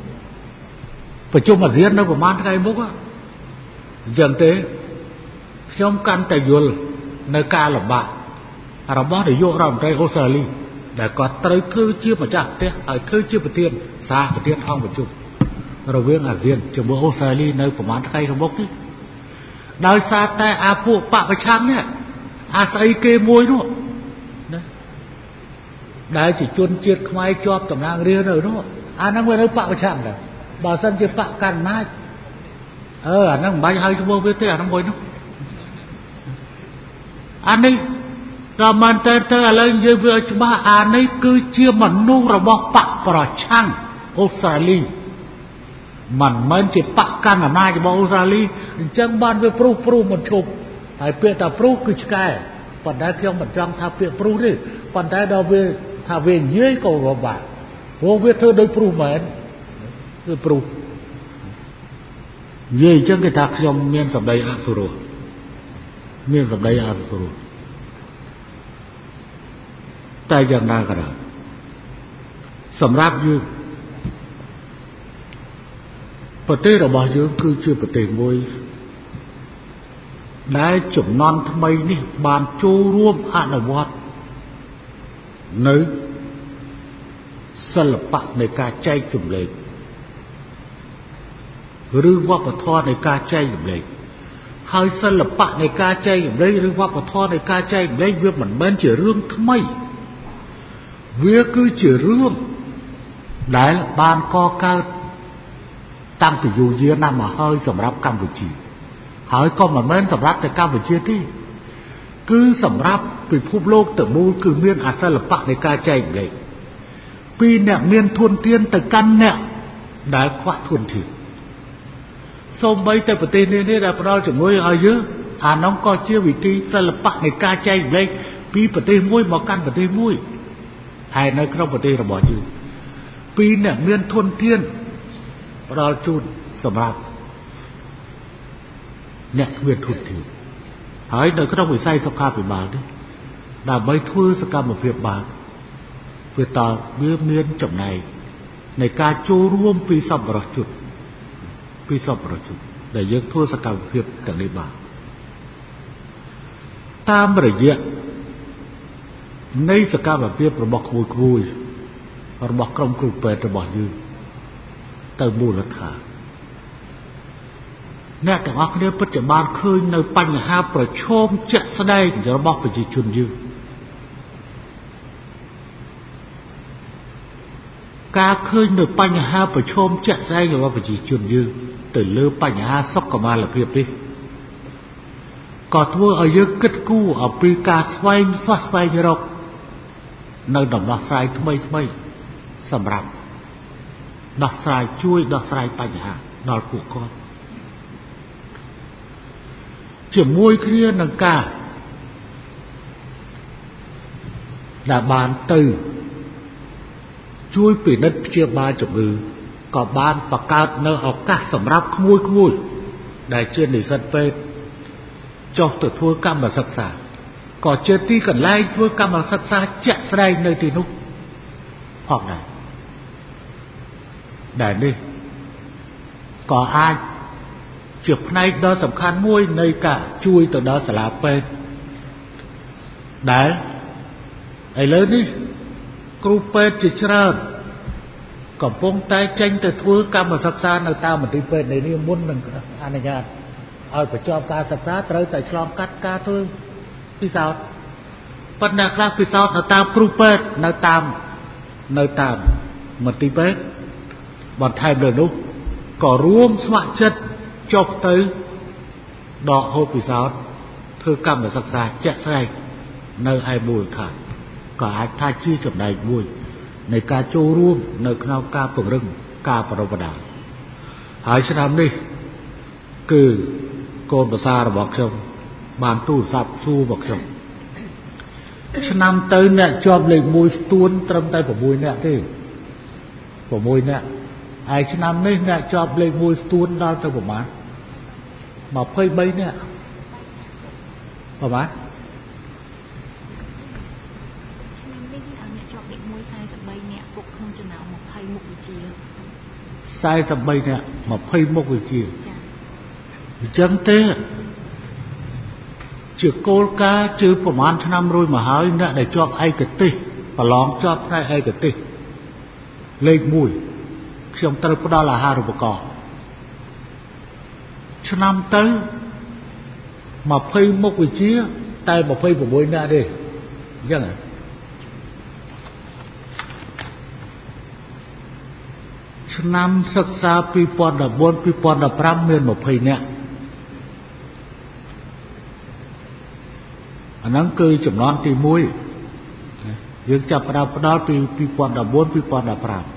អាស៊ាននៅប្រហែលថ្ងៃមុខអញ្ចឹងទេខ្ញុំកាន់តែយល់នៅការលំបាករបស់នាយករដ្ឋមន្ត្រីអូស្ត្រាលីដែលគាត់ត្រូវធ្វើជាម្ចាស់ផ្ទះហើយធ្វើជាប្រធានប្រធានអង្គប្រជុំរវាងអាស៊ានជាមួយអូស្ត្រាលីនៅប្រហែលថ្ងៃមុខនេះដោយសារតែអាពួកបកប្រឆាំងនេះអាស្អីគេមួយនោះណាដែលជាជនជាតិខ្មែរជាប់តំណាងរាស្ត្រនៅនោះអាហ្នឹងវានៅបកប្រឆាំងដែរបើសិនជាបកកណ្ដាលអាហ្នឹងមិនបាច់ហៅឈ្មោះវាទេអាហ្នឹងមួយនោះអានេះដល់មែនតើឥឡូវនិយាយវាច្បាស់អានេះគឺជាមនុស្សរបស់បកប្រឆាំងអូស្ត្រាលីមិនមែនជាបកកណ្ដាលអំណាចរបស់អូស្ត្រាលីអញ្ចឹងបានវាព្រុសមិនឈប់ហើយពាក្យថាព្រុសគឺឆ្កែប៉ុន្តែខ្ញុំមិនចង់ថាពាក្យព្រុសទេប៉ុន្តែដល់វាថាវានិយាយក៏ពិបាកព្រោះវាធ្វើដូចព្រុសមែនវាព្រុសនិយាយអញ្ចឹងគេថាខ្ញុំមានសម្ដីអសុរោះតែយ៉ាងណាក៏ដោយសម្រាប់យើងប្រទេសរបស់យើងគឺជាប្រទេសមួយដែលជំនាន់ថ្មីនេះបានចូលរួមអនុវត្តនៅសិល្បៈនៃការចែកចម្លែកឬវប្បធម៌នៃការចែកចម្លែកហើយសិល្បៈនៃការចែកចម្លែកឬវប្បធម៌នៃការចែកចម្លែកវាមិនមែនជារឿងថ្មីវាគឺជារឿងដែលបានកកើតតាំងពីយូរយារណាស់មកហើយសម្រាប់កម្ពុជាហើយក៏មិនមែនសម្រាប់តែកម្ពុជាទេគឺសម្រាប់ពិភពលោកទាំងមូលគឺមានអាសិល្បៈនៃការចែកចម្លែកពីអ្នកមានធនធានទៅកាន់អ្នកដែលខ្វះធនធានសូម្បីតែប្រទេសនេះដែលផ្ដល់ជំនួយឲ្យយើងអានោះក៏ជាវិធីសិល្បៈនៃការចែកចម្លែកពីប្រទេសមួយមកកាន់ប្រទេសមួយហើយនៅក្នុងប្រទេសរបស់យើងពីអ្នកមានធនធានផ្ដល់ជូនសម្រាប់អ្នកគ្មានធនធានហើយនៅក្នុងវិស័យសុខាភិបាលនេះដើម្បីធ្វើសកម្មភាពបានវាតើវាមានចំណែកនៃការចូលរួមពីសប្បុរសជនដែលយើងធ្វើសកម្មភាពទាំងនេះបានតាមរយៈនៃសកម្មភាពរបស់ក្មួយរបស់ក្រុមគ្រូពេទ្យរបស់យើងទៅមូលដ្ឋានអ្នកទាំងអស់គ្នាពិតជាបានឃើញនៅបញ្ហាប្រឈមជាក់ស្ដែងរបស់ប្រជាជនយើងការឃើញនៅបញ្ហាប្រឈមជាក់ស្ដែងរបស់ប្រជាជនយើងទៅលើបញ្ហាសុខុមាលភាពនេះក៏ធ្វើឲ្យយើងគិតគូរអំពីការស្វែងរកនៅដំណោះស្រាយថ្មីសម្រាប់ដោះស្រាយបញ្ហាដល់ពួកគាត់ជាមួយគ្នានឹងការដែលបានទៅជួយពិនិត្យព្យាបាលជំងឺក៏បានបង្កើតនៅឱកាសសម្រាប់ក្មួយដែលជានិស្សិតពេទ្យចុះទៅធ្វើកម្មសិក្សាក៏ជាទីកន្លែងធ្វើកម្មសិក្សាជាក់ស្ដែងនៅទីនោះផងដែរនេះក៏អាចជាផ្នែកដ៏សំខាន់មួយនៃការជួយទៅដល់សាលាពេទ្យដែលឥឡូវនេះគ្រូពេទ្យជាច្រើនកំពុងតែចេញទៅធ្វើកម្មសិក្សានៅតាមមន្ទីរពេទ្យនេះមុននឹងអនុញ្ញាតឲ្យបញ្ចប់ការសិក្សាត្រូវតែឆ្លងកាត់ការធ្វើពិសោធន៍ប៉ុន្តែខ្លះពិសោធន៍នៅតាមគ្រូពេទ្យនៅតាមមន្ទីរពេទ្យបន្ថែមលើនោះក៏រួមស្ម័គ្រចិត្តចុះទៅដកហូតពិសោធន៍ធ្វើកម្មសិក្សាជាក់ស្ដែងនៅឯមូលដ្ឋានក៏អាចថាជាចំណែកមួយនៃការចូលរួមនៅក្នុងការពង្រឹងការបណ្ដុះបណ្ដាលហើយឆ្នាំនេះគឺកូនប្រសាររបស់ខ្ញុំបានទូរស័ព្ទសួរមកខ្ញុំឆ្នាំទៅអ្នកជាប់លេខ1ស្ទួនត្រឹមតែ6នាក់ទេ6នាក់ហើយឆ្នាំនេះអ្នកជាប់លេខ1ស្ទួនដល់ទៅប្រមាណ23នាក់ប្រមាណ43នាក់20មុខវិជ្ជាអញ្ចឹងទេជាគោលការណ៍ជឿប្រមាណឆ្នាំរួចមកហើយអ្នកដែលជាប់ឯកទេសប្រឡងជាប់ផ្នែកឯកទេសលេខ1ខ្ញុំត្រូវផ្ដល់អាហារូបករណ៍ឆ្នាំទៅ20មុខវិជ្ជាតែ26នាក់ទេអញ្ចឹងឆ្នាំសិក្សា2014-2015មាន20នាក់អាហ្នឹងគឺចំនួនទី1យើងចាប់ផ្ដើមពី2014-2015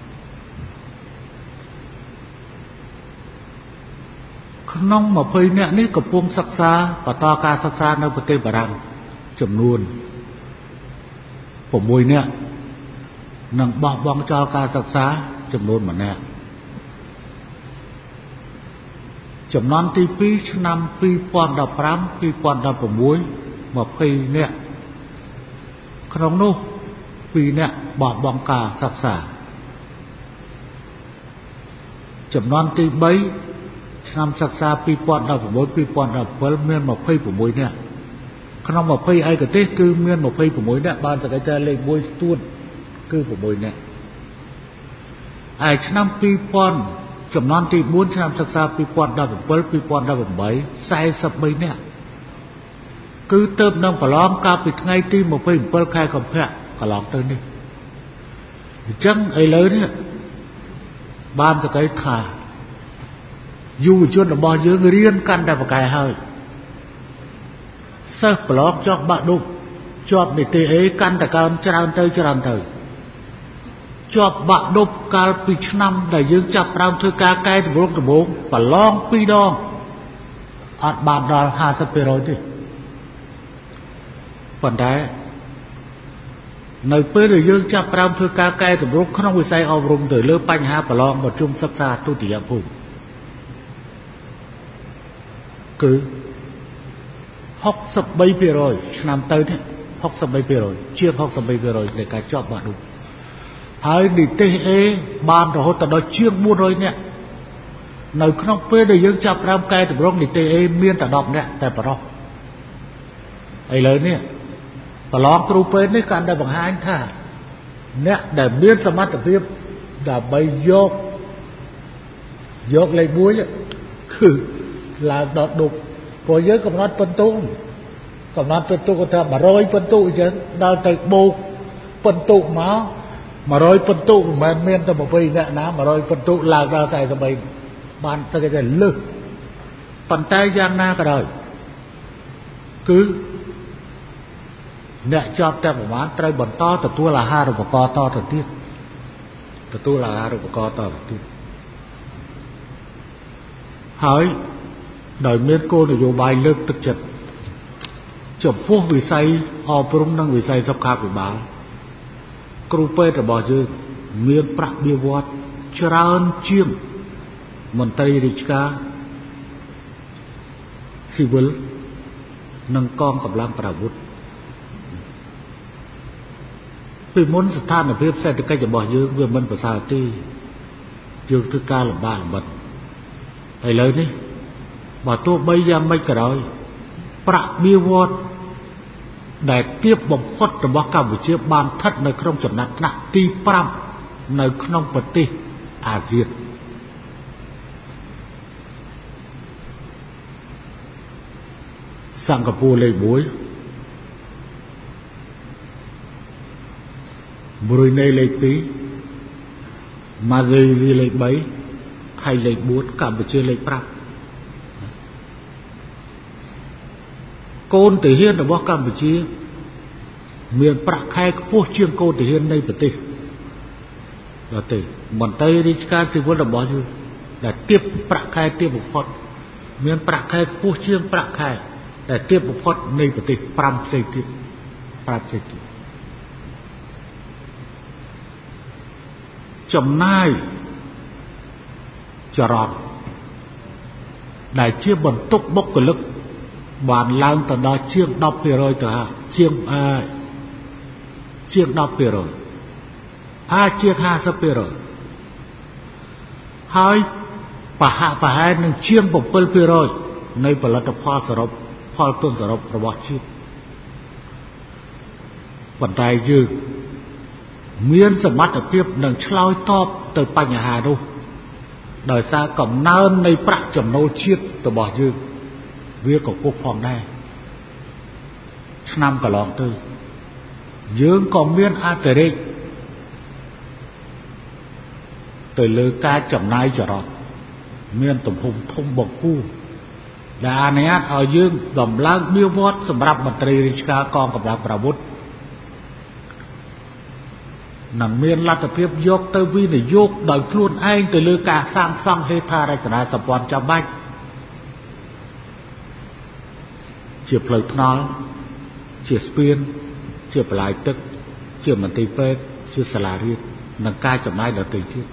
ក្នុង20នាក់នេះកំពុងសិក្សាបន្តការសិក្សានៅប្រទេសបារាំងចំនួន6នាក់និងបោះបង់ចោលការសិក្សាចំនួន1នាក់ចំនួនទី2ឆ្នាំ2015-2016 20នាក់ក្នុងនោះ2នាក់បោះបង់ការសិក្សាចំនួនទី3ឆ្នាំសិក្សា2016-2017មាន26នាក់ក្នុង20ឯកទេសគឺមាន26នាក់បានសក្ខីតែលេខ1ស្ទួតគឺ6នាក់ហើយឆ្នាំ2000ចំនួនទី4ឆ្នាំសិក្សា2017-2018 43នាក់គឺទៅនឹងប្រឡងកាលពីថ្ងៃទី27ខែកុម្ភៈកន្លងទៅនេះអញ្ចឹងឥឡូវនេះបានសក្ខីថាយុវជនរបស់យើងរៀនកាន់តែប្រកែហើយសិស្សប្រឡងចុះបាក់ឌុបជាប់នីតិអេកាន់តែកើនច្រើនទៅជាប់បាក់ឌុបកាលពីឆ្នាំដែលយើងចាប់ផ្ដើមធ្វើការកែតម្រង់ដំបូងប្រឡង2ដងអត់បានដល់ 50% ទេប៉ុន្តែនៅពេលដែលយើងចាប់ផ្ដើមធ្វើការកែតម្រង់ក្នុងវិស័យអប់រំទៅលើបញ្ហាប្រឡងមធ្យមសិក្សាទុតិយភូមិគឺ63% ឆ្នាំទៅនេះ63%ជាង63% នៃការជាប់បាក់ឌុបហើយនិទេសអេបានរហូតដល់ជាង400នាក់នៅក្នុងពេលដែលយើងចាប់ផ្ដើមកែតម្រង់និទេសអេមានតែ10នាក់តែប៉ុណ្ណោះឥឡូវនេះប្រឡងគ្រូពេទ្យនេះកាន់តែបង្ហាញថាអ្នកដែលមានសមត្ថភាពដើម្បីយកលេខ1គឺឡើងដល់ឌុបព្រោះយើងកំណត់ពិន្ទុគាត់ថា100ពិន្ទុអញ្ចឹងដល់ទៅបូកពិន្ទុមក100ពិន្ទុមិនមែនមានតែ20នាក់ណា100ពិន្ទុឡើងដល់43បានស្អីគេលើសប៉ុន្តែយ៉ាងណាក៏ដោយគឺអ្នកជាប់តែប្រមាណត្រូវបន្តទទួលអាហារូបករណ៍តទៅទៀតហើយដោយមានគោលនយោបាយលើកទឹកចិត្តចំពោះវិស័យអប់រំនិងវិស័យសុខាភិបាលគ្រូពេទ្យរបស់យើងមានប្រាក់បៀវត្សច្រើនជាងមន្ត្រីរាជការស៊ីវិលនិងកងកម្លាំងប្រអាវុធពីមុនស្ថានភាពសេដ្ឋកិច្ចរបស់យើងវាមិនប្រសើរទេយើងធ្វើការលំបាកលំបិនឥឡូវនេះបើទោះបីយ៉ាងម៉េចក៏ដោយប្រាក់បៀវត្សដែលទាបបំផុតរបស់កម្ពុជាបានស្ថិតនៅក្នុងចំណាត់ថ្នាក់ទី5នៅក្នុងប្រទេសអាស៊ានសិង្ហបុរីលេខ1ប៊្រុយណេលេខ2ម៉ាឡេស៊ីលេខ3ថៃលេខ4កម្ពុជាលេខ5កូនទាហានរបស់កម្ពុជាមានប្រាក់ខែខ្ពស់ជាងកូនទាហាននៃប្រទេសដទៃមន្ត្រីរាជការស៊ីវិលរបស់យើងដែលទាបប្រាក់ខែទាបបំផុតមានប្រាក់ខែខ្ពស់ជាងប្រាក់ខែដែលទាបបំផុតនៃប្រទេស5ផ្សេងទៀតចំណាយចរន្តដែលជាបន្ទុកបុគ្គលិកបានឡើងទៅដល់ជាង 10% ទៅជាង 10% អាចជាង 50% ហើយប្រហែលនឹងជាង 7% នៃផលិតផលសរុបផលទុនសរុបរបស់ជាតិប៉ុន្តែយើងមានសមត្ថភាពនឹងឆ្លើយតបទៅបញ្ហានោះដោយសារកំណើននៃប្រាក់ចំណូលជាតិរបស់យើងវាក៏ពុះផងដែរឆ្នាំកន្លងទៅយើងក៏មានអតិរេកទៅលើការចំណាយចរន្តមានទំហំធំបង្គួរដែលអនុញ្ញាតឲ្យយើងដំឡើងបៀវត្សសម្រាប់មន្ត្រីរាជការកងកម្លាំងប្រអាវុធនឹងមានលទ្ធភាពយកទៅវិនិយោគដោយខ្លួនឯងទៅលើការសាងសង់ហេដ្ឋារចនាសម្ព័ន្ធចាំបាច់ជាផ្លូវថ្នល់ជាស្ពានជាបន្លាយទឹកជាមន្ទីរពេទ្យជាសាលារៀននិងការចំណាយដទៃទៀត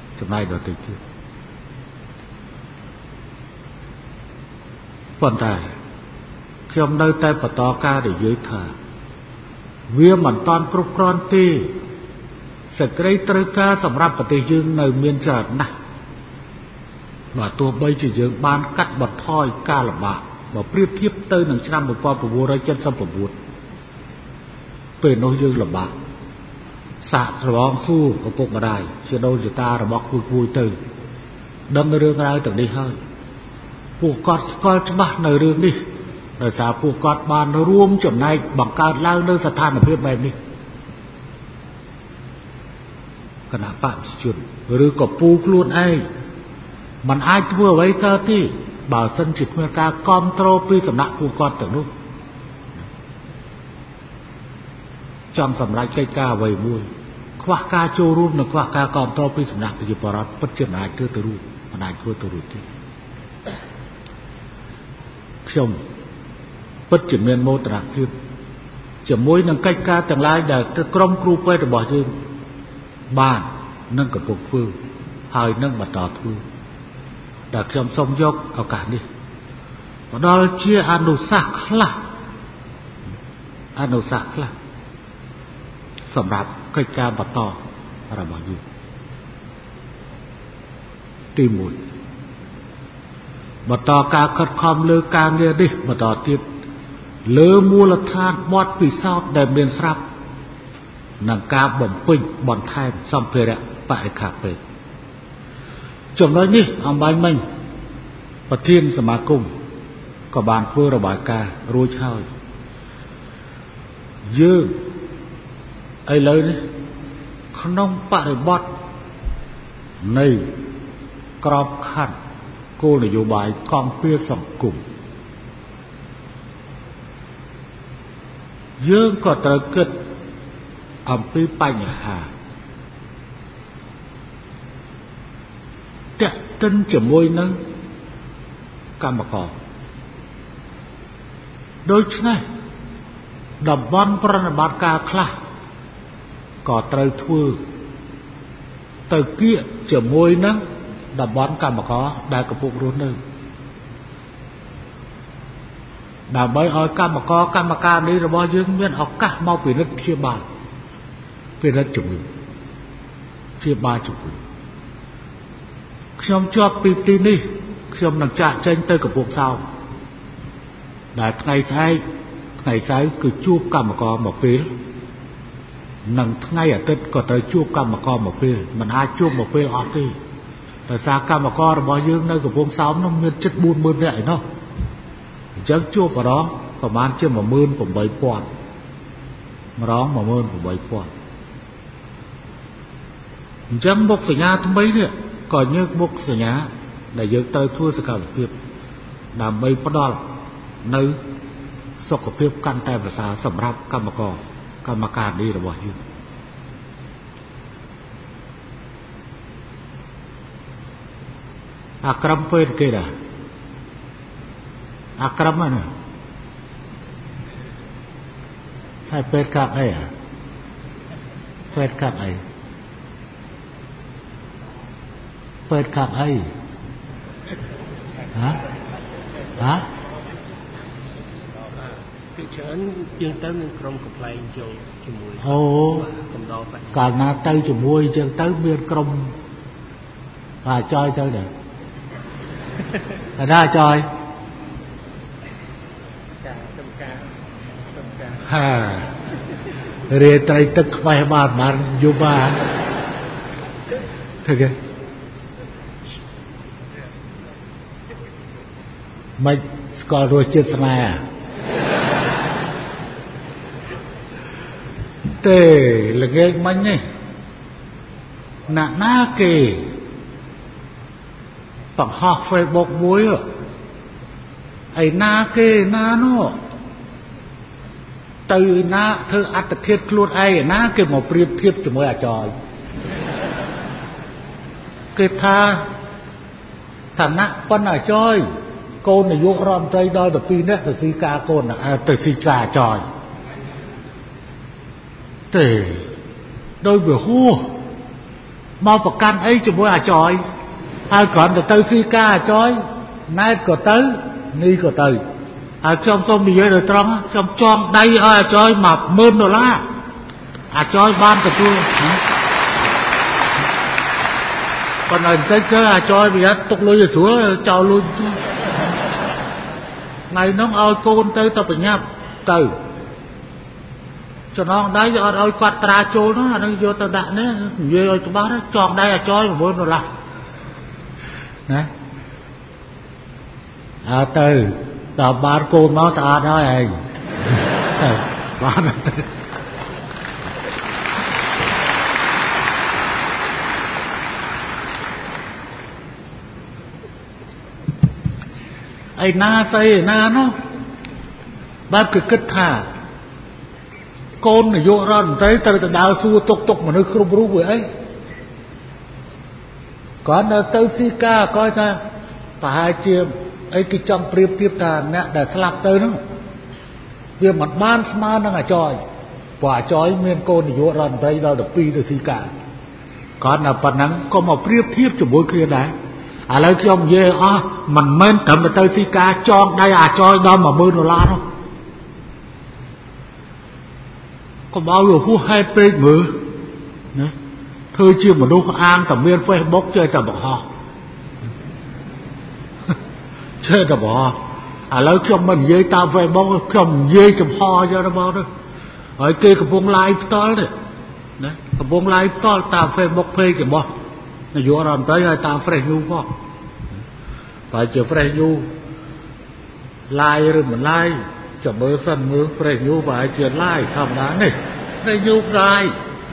ប៉ុន្តែខ្ញុំនៅតែបន្តការនិយាយថាវាមិនតាន់គ្រប់គ្រាន់ទេសេចក្តីត្រូវការសម្រាប់ប្រទេសយើងនៅមានច្រើនណាស់បើទោះបីជាយើងបានកាត់បន្ថយការលំបាកបើប្រៀបធៀបទៅនឹងឆ្នាំ1979ពេលនោះយើងលំបាកសាកស្រងសួរឪពុកម្ដាយជាដូនជាតារបស់គួយទៅដឹងរឿងរ៉ាវទាំងនេះហើយពួកគាត់ស្គាល់ច្បាស់នៅរឿងនេះដោយសារពួកគាត់បានរួមចំណែកបង្កើតឡើងនៅស្ថានភាពបែបនេះគណៈបព្វជិជនឬក៏ពូខ្លួនឯងมันអាចធ្វើអ្វីកើតទេបើសិនជាគ្មានការគ្រប់គ្រងពីសំណាក់ពួកគាត់ទាំងនោះចង់សម្រេចកិច្ចការអ្វីមួយខ្វះការចូលរួមនិងខ្វះការគ្រប់គ្រងពីសំណាក់ប្រជាពលរដ្ឋពិតជាមិនអាចធ្វើទៅរួចទេខ្ញុំពិតជាមានមោទនភាពជាមួយនឹងកិច្ចការទាំងឡាយដែលក្រុមគ្រូពេទ្យរបស់យើងបាននឹងកំពុងធ្វើហើយនឹងបន្តធ្វើដែលខ្ញុំសូមយកឱកាសនេះផ្ដល់ជាអនុសាសន៍ខ្លះសម្រាប់កិច្ចការបន្តរបស់យើងទី1បន្តការខិតខំលើការងារនេះបន្តទៀតលើមូលដ្ឋានបទពិសោធន៍ដែលមានស្រាប់និងការបំពេញបន្ថែមសម្ភារៈបរិក្ខារពេទ្យចំណុចនេះអំបញ្ញមិញប្រធានសមាគមក៏បានធ្វើរបាយការណ៍រួចហើយយើងឥឡូវនេះក្នុងបរិបទនៃក្របខ័ណ្ឌគោលនយោបាយកំពារសង្គមយើងក៏ត្រូវគិតអំពីបញ្ហាទាក់ទិនជាមួយនឹងកម្មករដូច្នេះតំបន់ប្រតិបត្តិការខ្លះក៏ត្រូវធ្វើទៅគៀកជាមួយនឹងតំបន់កម្មករដែលកំពុងរស់នៅដើម្បីឲ្យកម្មការនេះរបស់យើងមានឱកាសមកពិនិត្យព្យាបាលជំងឺព្យាបាលជំងឺខ្ញុំជាប់ពីទីនេះខ្ញុំនឹងចាក់ចេញទៅកំពង់សោមដែលថ្ងៃស្អែកថ្ងៃសៅរ៍គឺជួបកម្មករមកពេលនិងថ្ងៃអាទិត្យក៏ត្រូវជួបកម្មករមកពេលមិនអាចជួបមកពេលអស់ទេដោយសារកម្មកររបស់យើងនៅកំពង់សោមនោះមានជិត 40,000 នាក់ឯណោះអញ្ចឹងជួបប្រហែលប្រហែលជា 18,000 ម្ដង 18,000 អញ្ចឹងមុខសញ្ញាថ្មីនេះក៏ញើសមុខសញ្ញាដែលយើងត្រូវធ្វើសកម្មភាពដើម្បីផ្ដល់នៅសុខភាពកាន់តែប្រសើរសម្រាប់កម្មការនេះរបស់យើងអាក្រមពេទ្យគេដែរអាក្រមហ្នឹងហើយពេទ្យកាប់អីពេទ្យកាប់អីពេទ្យកាប់អីហ៎ពីច្រើនយើងទៅមានក្រុមកំ pl ែងចូលជាមួយអូកំដរកាលណាទៅជាមួយអញ្ចឹងទៅមានក្រុមអាចយទៅដែរអាចយហារាត្រីទឹកខ្វេះបានយូរបានធ្វើគេមិនស្គាល់រសជាតិស្នេហ៍ទេល្ងាចមិញនេះណាគេបង្ហោះ Facebook មួយឯណាគេណានោះទៅណាធ្វើអត្តឃាតខ្លួនឯងណាគេមកប្រៀបធៀបជាមួយអាចយគេថាឋានៈប៉ុណ្ណាអាចយកូននាយករដ្ឋមន្ត្រីដល់12នាក់ទៅស៊ីការកូនទៅស៊ីការអាចយទេដោយវាហួសមកប្រកាន់អីជាមួយអាចយហើយគ្រាន់តែទៅស៊ីការអាចយណែតក៏ទៅនេះក៏ទៅហើយខ្ញុំសូមនិយាយដោយត្រង់ខ្ញុំចងដៃឲ្យអាចយ$10,000អាចយបានទទួលប៉ុន្តែបន្តិចទៅអាចយវាទុកលុយឲ្យស្រួលចោលលុយថ្ងៃនោះឲ្យកូនទៅតែប្រញាប់ទៅចំណងដៃអត់ឲ្យគាត់ត្រាចូលនោះអានឹងយកទៅដាក់នេះនិយាយឲ្យច្បាស់ចងដៃអាចយ$9,000ណាទៅដល់បានកូនមកស្អាតហើយឯងទៅបានទៅឯណាស្អីឯណានោះបែបគឺគិតថាកូននាយករដ្ឋមន្ត្រីត្រូវទៅដើរសួរទុកមនុស្សគ្រប់រូបវាអីគាត់នៅទៅស៊ីការគាត់ថាប្រហែលជាអីគេចង់ប្រៀបធៀបថាអ្នកដែលស្លាប់ទៅហ្នឹងវាមិនបានស្មើនឹងអាចយព្រោះអាចយមានកូននាយករដ្ឋមន្ត្រីដល់12ទៅស៊ីការគាត់នៅប៉ុណ្ណឹងក៏មកប្រៀបធៀបជាមួយគ្នាដែរឥឡូវខ្ញុំនិយាយអស់មិនមែនត្រឹមតែទៅស៊ីការចងដៃអាចយដល់$10,000នោះកុំឲ្យវាហួសហេតុពេកមើលណាធ្វើជាមនុស្សអាងតែមាន Facebook ចេះតែបង្ហោះចេះតែបង្ហោះឥឡូវខ្ញុំមិននិយាយតាម Facebook ខ្ញុំនិយាយចំហយករបស់ទៅហើយគេកំពុង live ផ្ទាល់ទេណាកំពុង live ផ្ទាល់តាម Facebook page របស់នាយករដ្ឋមន្ត្រីហើយតាម Fresh News ផងបើជា Fresh News live ឬមិន liveចាំមើលសិនមើល Fresh News បើឲ្យជា live ធម្មតានេះ Fresh News live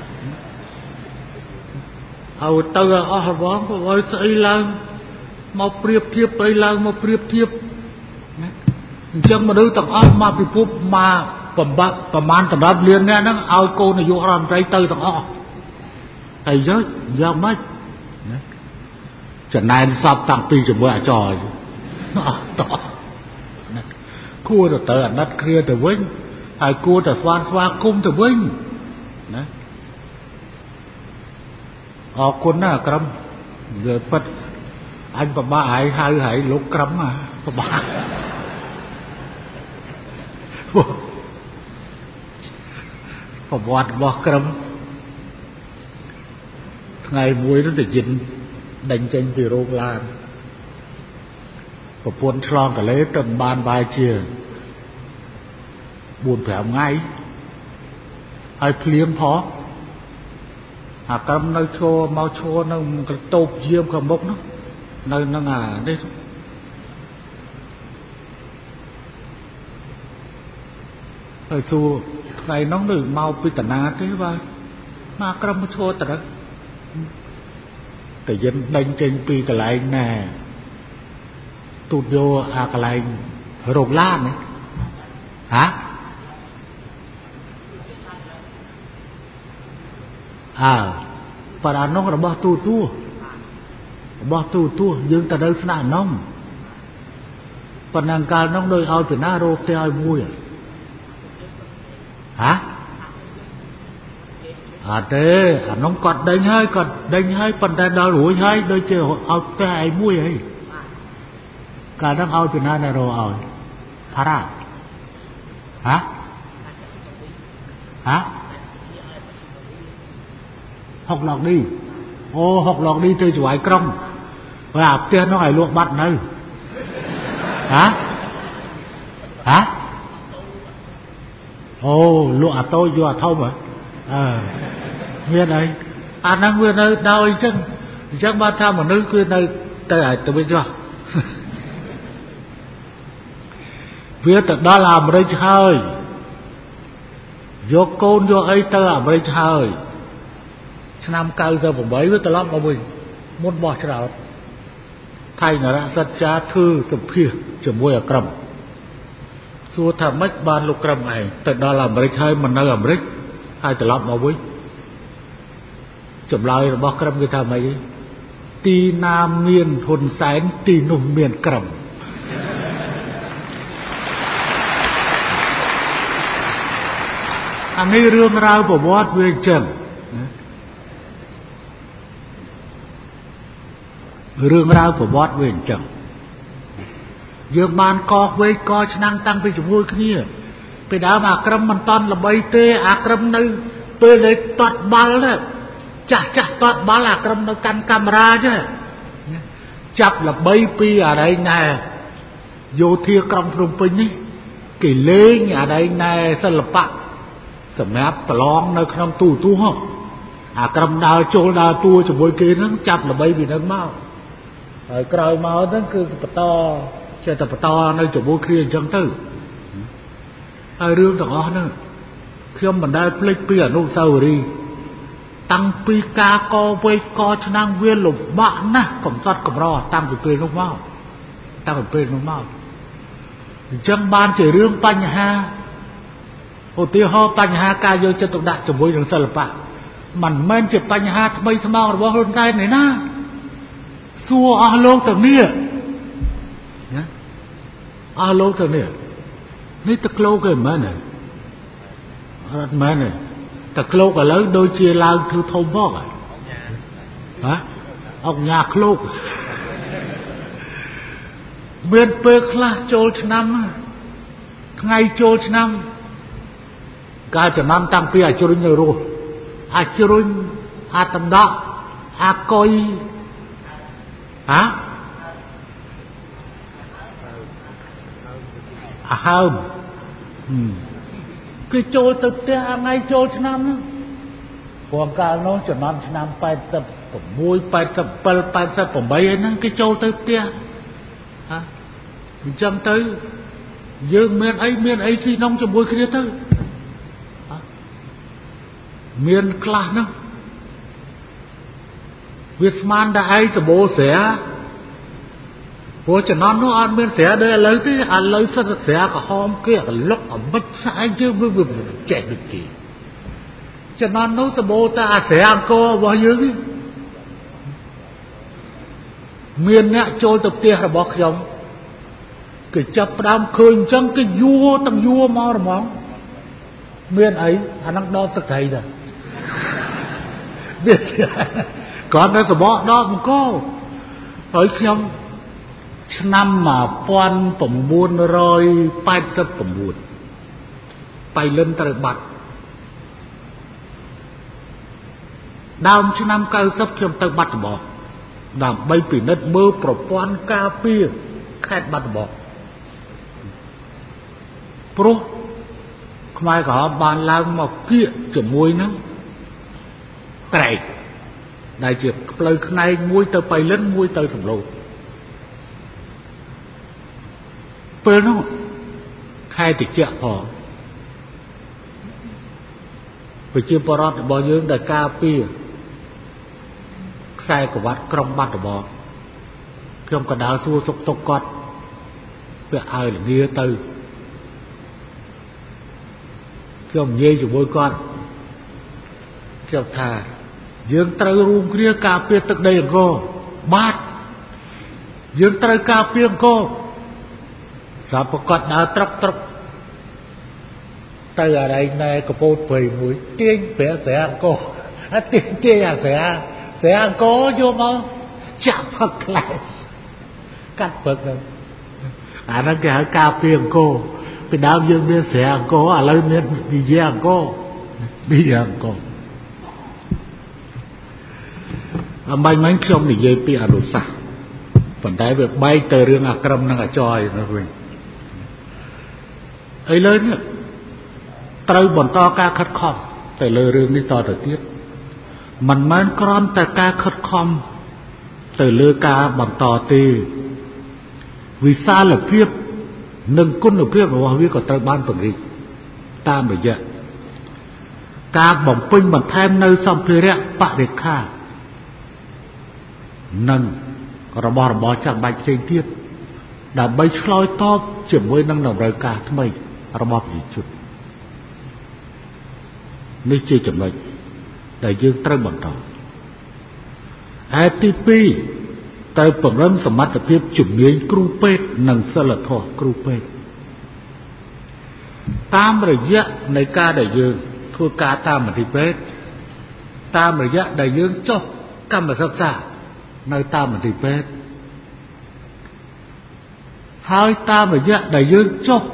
ឲ្យទៅអស់រងក៏ឲ្យស្អីឡើងមកប្រៀបធៀបអីឡើងមកប្រៀបធៀបណាអញ្ចឹងមនុស្សទាំងអស់មកពិភពមកប្រមាណតម្រាប់លានអ្នកហ្នឹងឲ្យកូននាយករដ្ឋមន្ត្រីទៅទាំងអស់ហើយយកមិនណាចំណែនសពតាំងពីជាមួយអាចយអត់តគួរទៅអាណិតគ្នាទៅវិញហើយគួរតែស្វាគមន៍ទៅវិញណាคุณน่ะครับเดี๋ยวปัดanh bà ba hai lúc cấm mà bà ba bà bọt bọt cấm ngày muối nó thì dính đánh tranh từ rô lan bà buôn slon cả lấy tầm ban bài chia buồn phải ngay ai phliếm phó cấm nó cho mau cho nó cái tốp diêm cầm bốc nó ngà đấy rồi xu ngày nó được mau pi tận na thế vậy mà cầm cho tận đó tự nhiên đánh trên pi cái lại nè studio cái lại rộng lan này hả para nó là bao tu dương ta đâu sna nông phần năng cao nông đôi ao từ na rô te ao vui hả thế nông còn đánh hai phần ta đào đuổi hai đôi chơi ao te ao vui ấy cả đang ao từ na rô ao para hả học lọt đi chơi chuối cong và tiền nó phải luộc bát nơi hả luộc tôi vừa thông à nguyên ấy năng nguyên ấy đau ấy chắc ba tham một nơi nguyên ấy tới tôi biết chưa viết từ đó làm đây chơi vô côn vô ấy tới làm đây chơi năm cao giờผมmấy với tao lắm mà mình muốn bỏ chảo thay nó đã rất giá thư sụp kia chỉ mua ở cầm xua thầm mất ban lục cầm này từ đó làm mấy chơi mình đang làm rít hai tao lắm mà mình chụp lại bỏ cầm cái thằng mấy tì nam miền hồn sáng tì nùng miền cầm anh ấy rương rau của bót về trần rương rau của bót về chẳng dương ban co với co năng tăng với chúng vui kiaไปดามาครัมมันตอนละใบเตะอาครัมนึไปเลยตอดบอลเลยจ้าตอดบอลอาครัมนึกันกำราใช่จับละใบปีอะไรแน่โยเทียกรองพรมปินี่กี่เลี้ยอะไรแน่ศิลปะสมัยตลองในขนมตู้ห้องอาครัมดาวโจดาวตัวจะบวยกินนั้นจับละใบปีนั้นมากลายมาตั้งคือปตอเจ้าปตอในจะบวยกินจังตื้อเรื่องต่างๆนั่นคือมันได้พลิกเปลี่ยนลูกสาวรีตั้งปีกากอเวกอชนะเวียนหลบบ้านนะผมตัดกับรอตั้งไปเป็นลูกเมาตั้งไปเป็นลูกเมาจังบ้านเจอเรื่องปัญหาโอตีฮอปัญหาการโยจะตกดักจะบวยถึงศิลปะมันแม่นเจ็บปัญหาทำไมสมองหรือว่าคนใจไหนนะสัวอาโลกต่างเนี่ยอาโลกต่างเนี่ยนี่ตะโกลกันมาเนี่ยมาเนี่ยตะโกลกันแล้วโดยเชียร์ลาวคือทมพอกฮะออกยาโคลกเมื่อเปิดคลาโจลชนำไงโจลชนำการจะนำตั้งปีอาจรุนรูอาจรุนอาตันดาอากอยฮะหามคือโจตึกเตียไงโจชนำพวกการน้องจะนอนชนำไปแต่ผมมวยไปแต่ไปแต่ผมไปนั่นคือโจตึกเตียฮะจังตื้อยืมเมียนไอ้สิน้องจะมวยขึ้นตื้อเมียนคลานะวิสมานได้ไอ้สโบเสียพอจะนอนนู้นเมียนเสียเดินเลยที่เลยสักเสียก็หอมเกลี้ยก็ล็อกบัดสายยืมวิ่งเจ็บดุจีจะนอนนู้นสโบตาเสียก็ว่าเยอะนี่เมียนเนี่ยโจตบเตี้ยบอกยองก็จับดามคืนจังก็ยัวตั้งยัวมาหรือมั้งเมียนไอ้อันนั้นดอตะไคร้เด้อเมียน còn nó sẽ bỏ đó một cô ở trong năm mà quan phẩm buôn rồi bay sắp phẩm buôn bay lên trời bạch đào chứ năm cao sắp trong trời bạch bỏ đàm bay vì đất mơ pro quan ca pia khét bạch bỏ pro không ai có bàn lang mà kia chỉ mùi nó cái này chỉ lời này mùi tờ bay lên mùi tờ thầm lôពេលនោះខែតិចផងប្រជាពលរដ្ឋរបស់យើងដែលការពារខ្សែក្រវ៉ាត់ក្រុមបាត់របស់ខ្ញុំក៏ដើរសួរសុខទុក្ខគាត់ពាក់ឲ្យល្ងាទៅខ្ញុំនិយាយជាមួយគាត់ខ្ញុំថាយើងត្រូវរួមគ្នាការពារទឹកដីអង្គរបាទយើងត្រូវការពារអង្គរសាប់គាត់ដើរត្រឹកទៅអរិយណែកពោតព្រៃមួយទាញប្រាក់ស្រាអង្គរអត់ទាញអាស្រាអង្គរយកមកចាក់ផឹកខ្លែកាត់ផឹកទៅអានោះគេហៅការពារអង្គរពីដើមយើងមានស្រាអង្គរឥឡូវមាននិយាយអង្គរអំបញ្ញមិញខ្ញុំនិយាយពីអនុសាសន៍ប៉ុន្តែវាបែកទៅរឿងអាក្រមនិងអាចយនោះវិញឥឡូវនេះត្រូវបន្តការខិតខំទៅលើរឿងនេះតទៅទៀតមិនមែនគ្រាន់តែការខិតខំទៅលើការបន្តទេវិសាលភាពនិងគុណភាពរបស់វាក៏ត្រូវបានពង្រីកតាមរយៈការបំពេញបន្ថែមនៅសម្ភារៈបរិក្ខារនិងរបស់របរចាំបាច់ផ្សេងទៀតដើម្បីឆ្លើយតបជាមួយនឹងតម្រូវការថ្មីរបស់ប្រជាជននេះជាចំណុចដែលយើងត្រូវបន្តទី2ត្រូវពង្រឹងសមត្ថភាពជំនាញគ្រូពេទ្យនិងសិលធម៌គ្រូពេទ្យតាមរយៈនៃការដែលយើងធ្វើការតាមមន្ទីរពេទ្យតាមរយៈដែលយើងចុះកម្មសិក្សានៅតាមមន្ទីរពេទ្យហើយតាមរយៈដែលយើងចុះ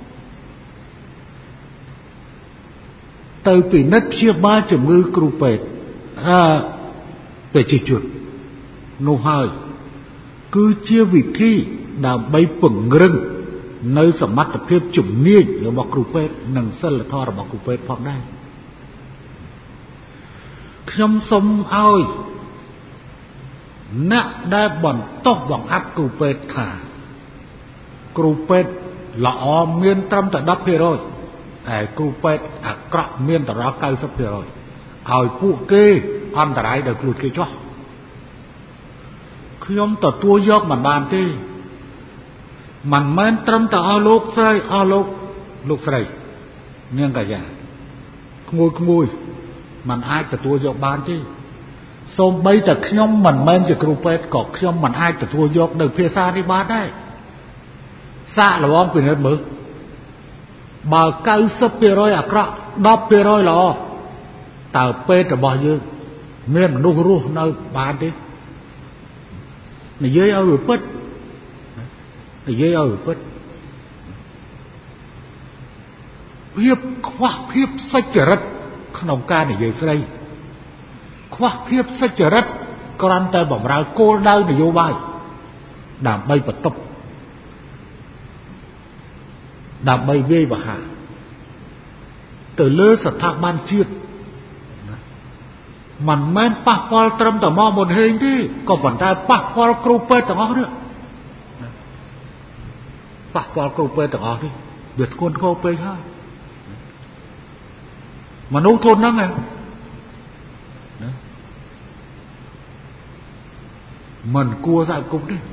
ទៅពិនិត្យព្យាបាលជំងឺគ្រូពេទ្យប្រជាជននោះហើយគឺជាវិធីដើម្បីពង្រឹងនៅសមត្ថភាពជំនាញរបស់គ្រូពេទ្យនិងសិលធម៌របស់គ្រូពេទ្យផងដែរខ្ញុំសូមឲ្យអ្នកដែលបន្តបង្ហាត់គ្រូពេទ្យថាគ្រូពេទ្យល្អមានត្រឹមតែ 10% តែគ្រូពេទ្យអាក្រក់មានដល់ 90% ឲ្យពួកគេអន្តរាយដល់ខ្លួនគេចុះខ្ញុំទទួលយកមិនបានទេមិនមែនត្រឹមតែអស់លោកស្រីអស់លោកស្រីនាងកាយាក្មួយមិនអាចទទួលយកបានទេសូម្បីតែខ្ញុំមិនមែនជាគ្រូពេទ្យក៏ខ្ញុំមិនអាចទទួលយកនៅភាសានេះបានដែរសាកល្បងពិនិត្យមើលបើ 90% អាក្រក់ 10% ល្អតើពេទ្យរបស់យើងមានមនុស្សរស់នៅបានទេនិយាយឲ្យវាពិតភាពខ្វះភាពសុចរិតក្នុងការនិយាយស្ដីខ្វះភាពសុចរិតគ្រាន់តែបម្រើគោលដៅនយោបាយដើម្បីបន្ទប់ដើម្បីវាយប្រហារទៅលើស្ថាប័នជាតិមិនមែនប៉ះពាល់ត្រឹមតែមកមុនហេងទេក៏ប៉ុន្តែប៉ះពាល់គ្រូពេទ្យទាំងអស់នេះប៉ះពាល់គ្រូពេទ្យទាំងអស់នេះវាធ្ងន់ធ្ងរពេកហើយមនុស្សធនហ្នឹងមិនគួរសហគមន៍ទេ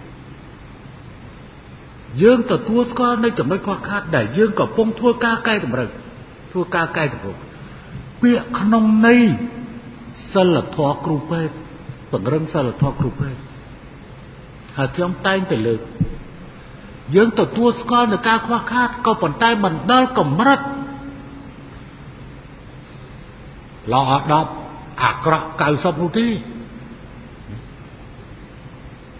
យើងទទួលស្គាល់នៅចំណុចខ្វះខាតដែលយើងកំពុងធ្វើការកែតម្រូវពាក្យក្នុងន័យសិលធម៌គ្រូពេទ្យពង្រឹងសិលធម៌គ្រូពេទ្យហើយខ្ញុំតែងតែលើកយើងទទួលស្គាល់នៅការខ្វះខាតក៏ប៉ុន្តែមិនដល់កម្រិតល្អ10អាក្រក់90នោះទេ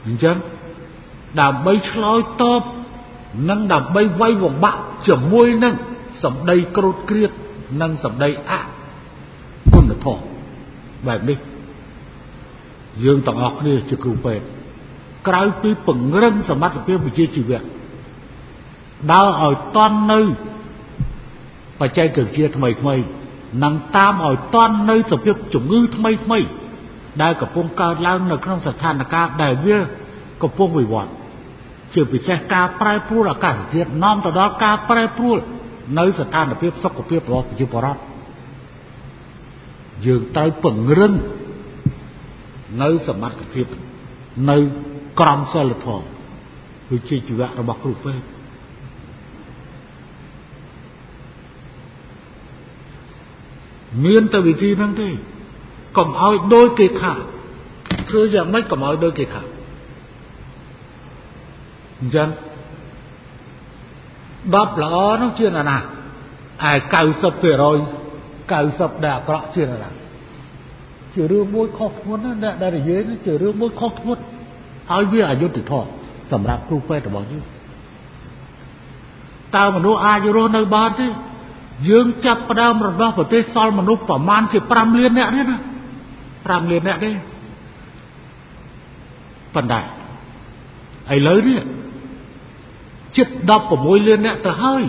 អញ្ចឹងដើម្បីឆ្លើយតបនិងដើម្បីវាយបំបាក់ជាមួយនឹងសម្ដីក្រោតក្រៀតនិងសម្ដីអគុណធម៌បែបនេះយើងទាំងអស់គ្នាជាគ្រូពេទ្យក្រៅពីពង្រឹងសមត្ថភាពវិជ្ជាជីវៈដើរឲ្យតន់នៅបច្ចេកវិទ្យាថ្មីៗនិងតាមឲ្យតន់នៅសភាពជំងឺថ្មីៗដែលកំពុងកើតឡើងនៅក្នុងស្ថានភាពដែលវាកំពុងវិវត្តជាពិសេសការប្រែប្រួលអាកាសធាតុនាំទៅដល់ការប្រែប្រួលនៅស្ថានភាពសុខភាពរបស់ប្រជាពលរដ្ឋយើងត្រូវពង្រឹងនៅសមត្ថភាពនៅក្រមសីលធម៌វិជ្ជាជីវៈរបស់គ្រូពេទ្យមានតែវិធីហ្នឹងទេកុំឲ្យដូចគេថាធ្វើយ៉ាងម៉េចកុំឲ្យដូចគេថាអញ្ចឹង10ល្អនោះជាណាឯ90% 90ដែលអាក្រក់ជាណាជារឿងមួយខុសធ្ងន់ណាអ្នកដែលនិយាយនេះជារឿងមួយខុសធ្ងន់ហើយវាអយុត្តិធម៌សម្រាប់គ្រូពេទ្យរបស់យើងតើមនុស្សអាចរស់នៅបានទេយើងចាប់ផ្ដើមរំដោះប្រទេសសល់មនុស្សប្រមាណជា5លាននាក់ទេណា5លាននាក់ទេប៉ុន្តែឥឡូវនេះជិត16លាននាក់ទៅហើយ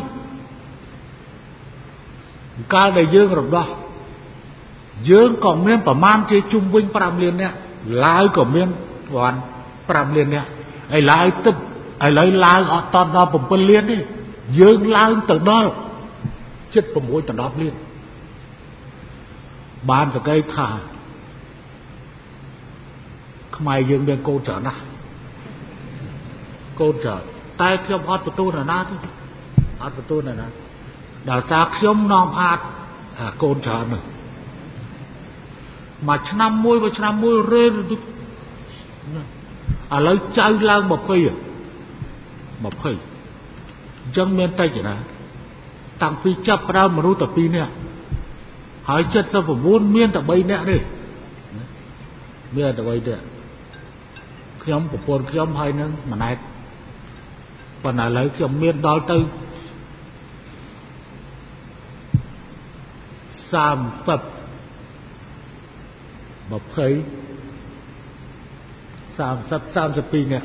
កាលដែលយើងរំដោះយើងក៏មានប្រមាណជាជុំវិញ5លាននាក់ឡាវក៏មាន5លាននាក់ឥឡូវទឹកឥឡូវឡើងអត់ដល់7លានទេយើងឡើងទៅដល់ជិត6ទៅ10លានបានសក្តិថាខ្មែរយើងមានកូនច្រើនណាស់កូនច្រើនតែខ្ញុំអត់បន្ទូលណាទេអត់បន្ទូលណាដល់សារខ្ញុំនាំអាចកូនច្រើននោះមួយឆ្នាំមួយរេឥឡូវចៅឡើង20អញ្ចឹងមានតិចណាតាំងពីចាប់ផ្ដើមមនុស្សតែ2នាក់ហើយ79មានតែ3នាក់ទេមានតែ3នាក់ខ្ញុំប្រពន្ធខ្ញុំហើយនឹងម៉ណែតប៉ុន្តែឥឡូវខ្ញុំមានដល់ទៅ30 32នាក់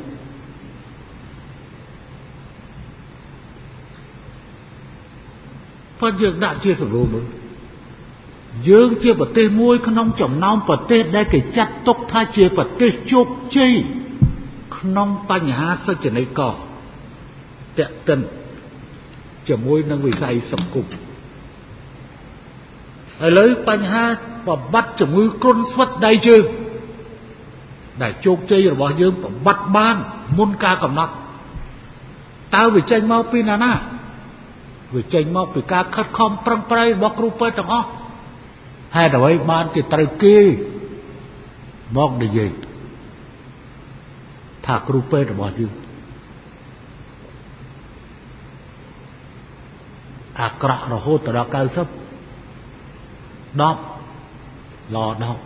ប៉ុន្តែយើងដាក់ជាសរុបមើលយើងជាប្រទេសមួយក្នុងចំណោមប្រទេសដែលគេចាត់ទុកថាជាប្រទេសជោគជ័យក្នុងបញ្ហាសិទ្ធិនិកតេតិនជាមួយនឹងវិស័យសង្គមឥឡូវបញ្ហាបំបត្តិជំងឺគ្រុនស្វិតដៃជើងដែលជោគជ័យរបស់យើងបំបត្តិបានមុនការកំណត់តើវាចេញមកពីណាវាចេញមកពីការខិតខំប្រឹងប្រែងរបស់គ្រូពេទ្យទាំងអស់ហេតុអ្វីបានជាត្រូវគេមកនិយាយថាគ្រូពេទ្យរបស់យើងអាក្រក់រហូតដល់90 10ល្អ10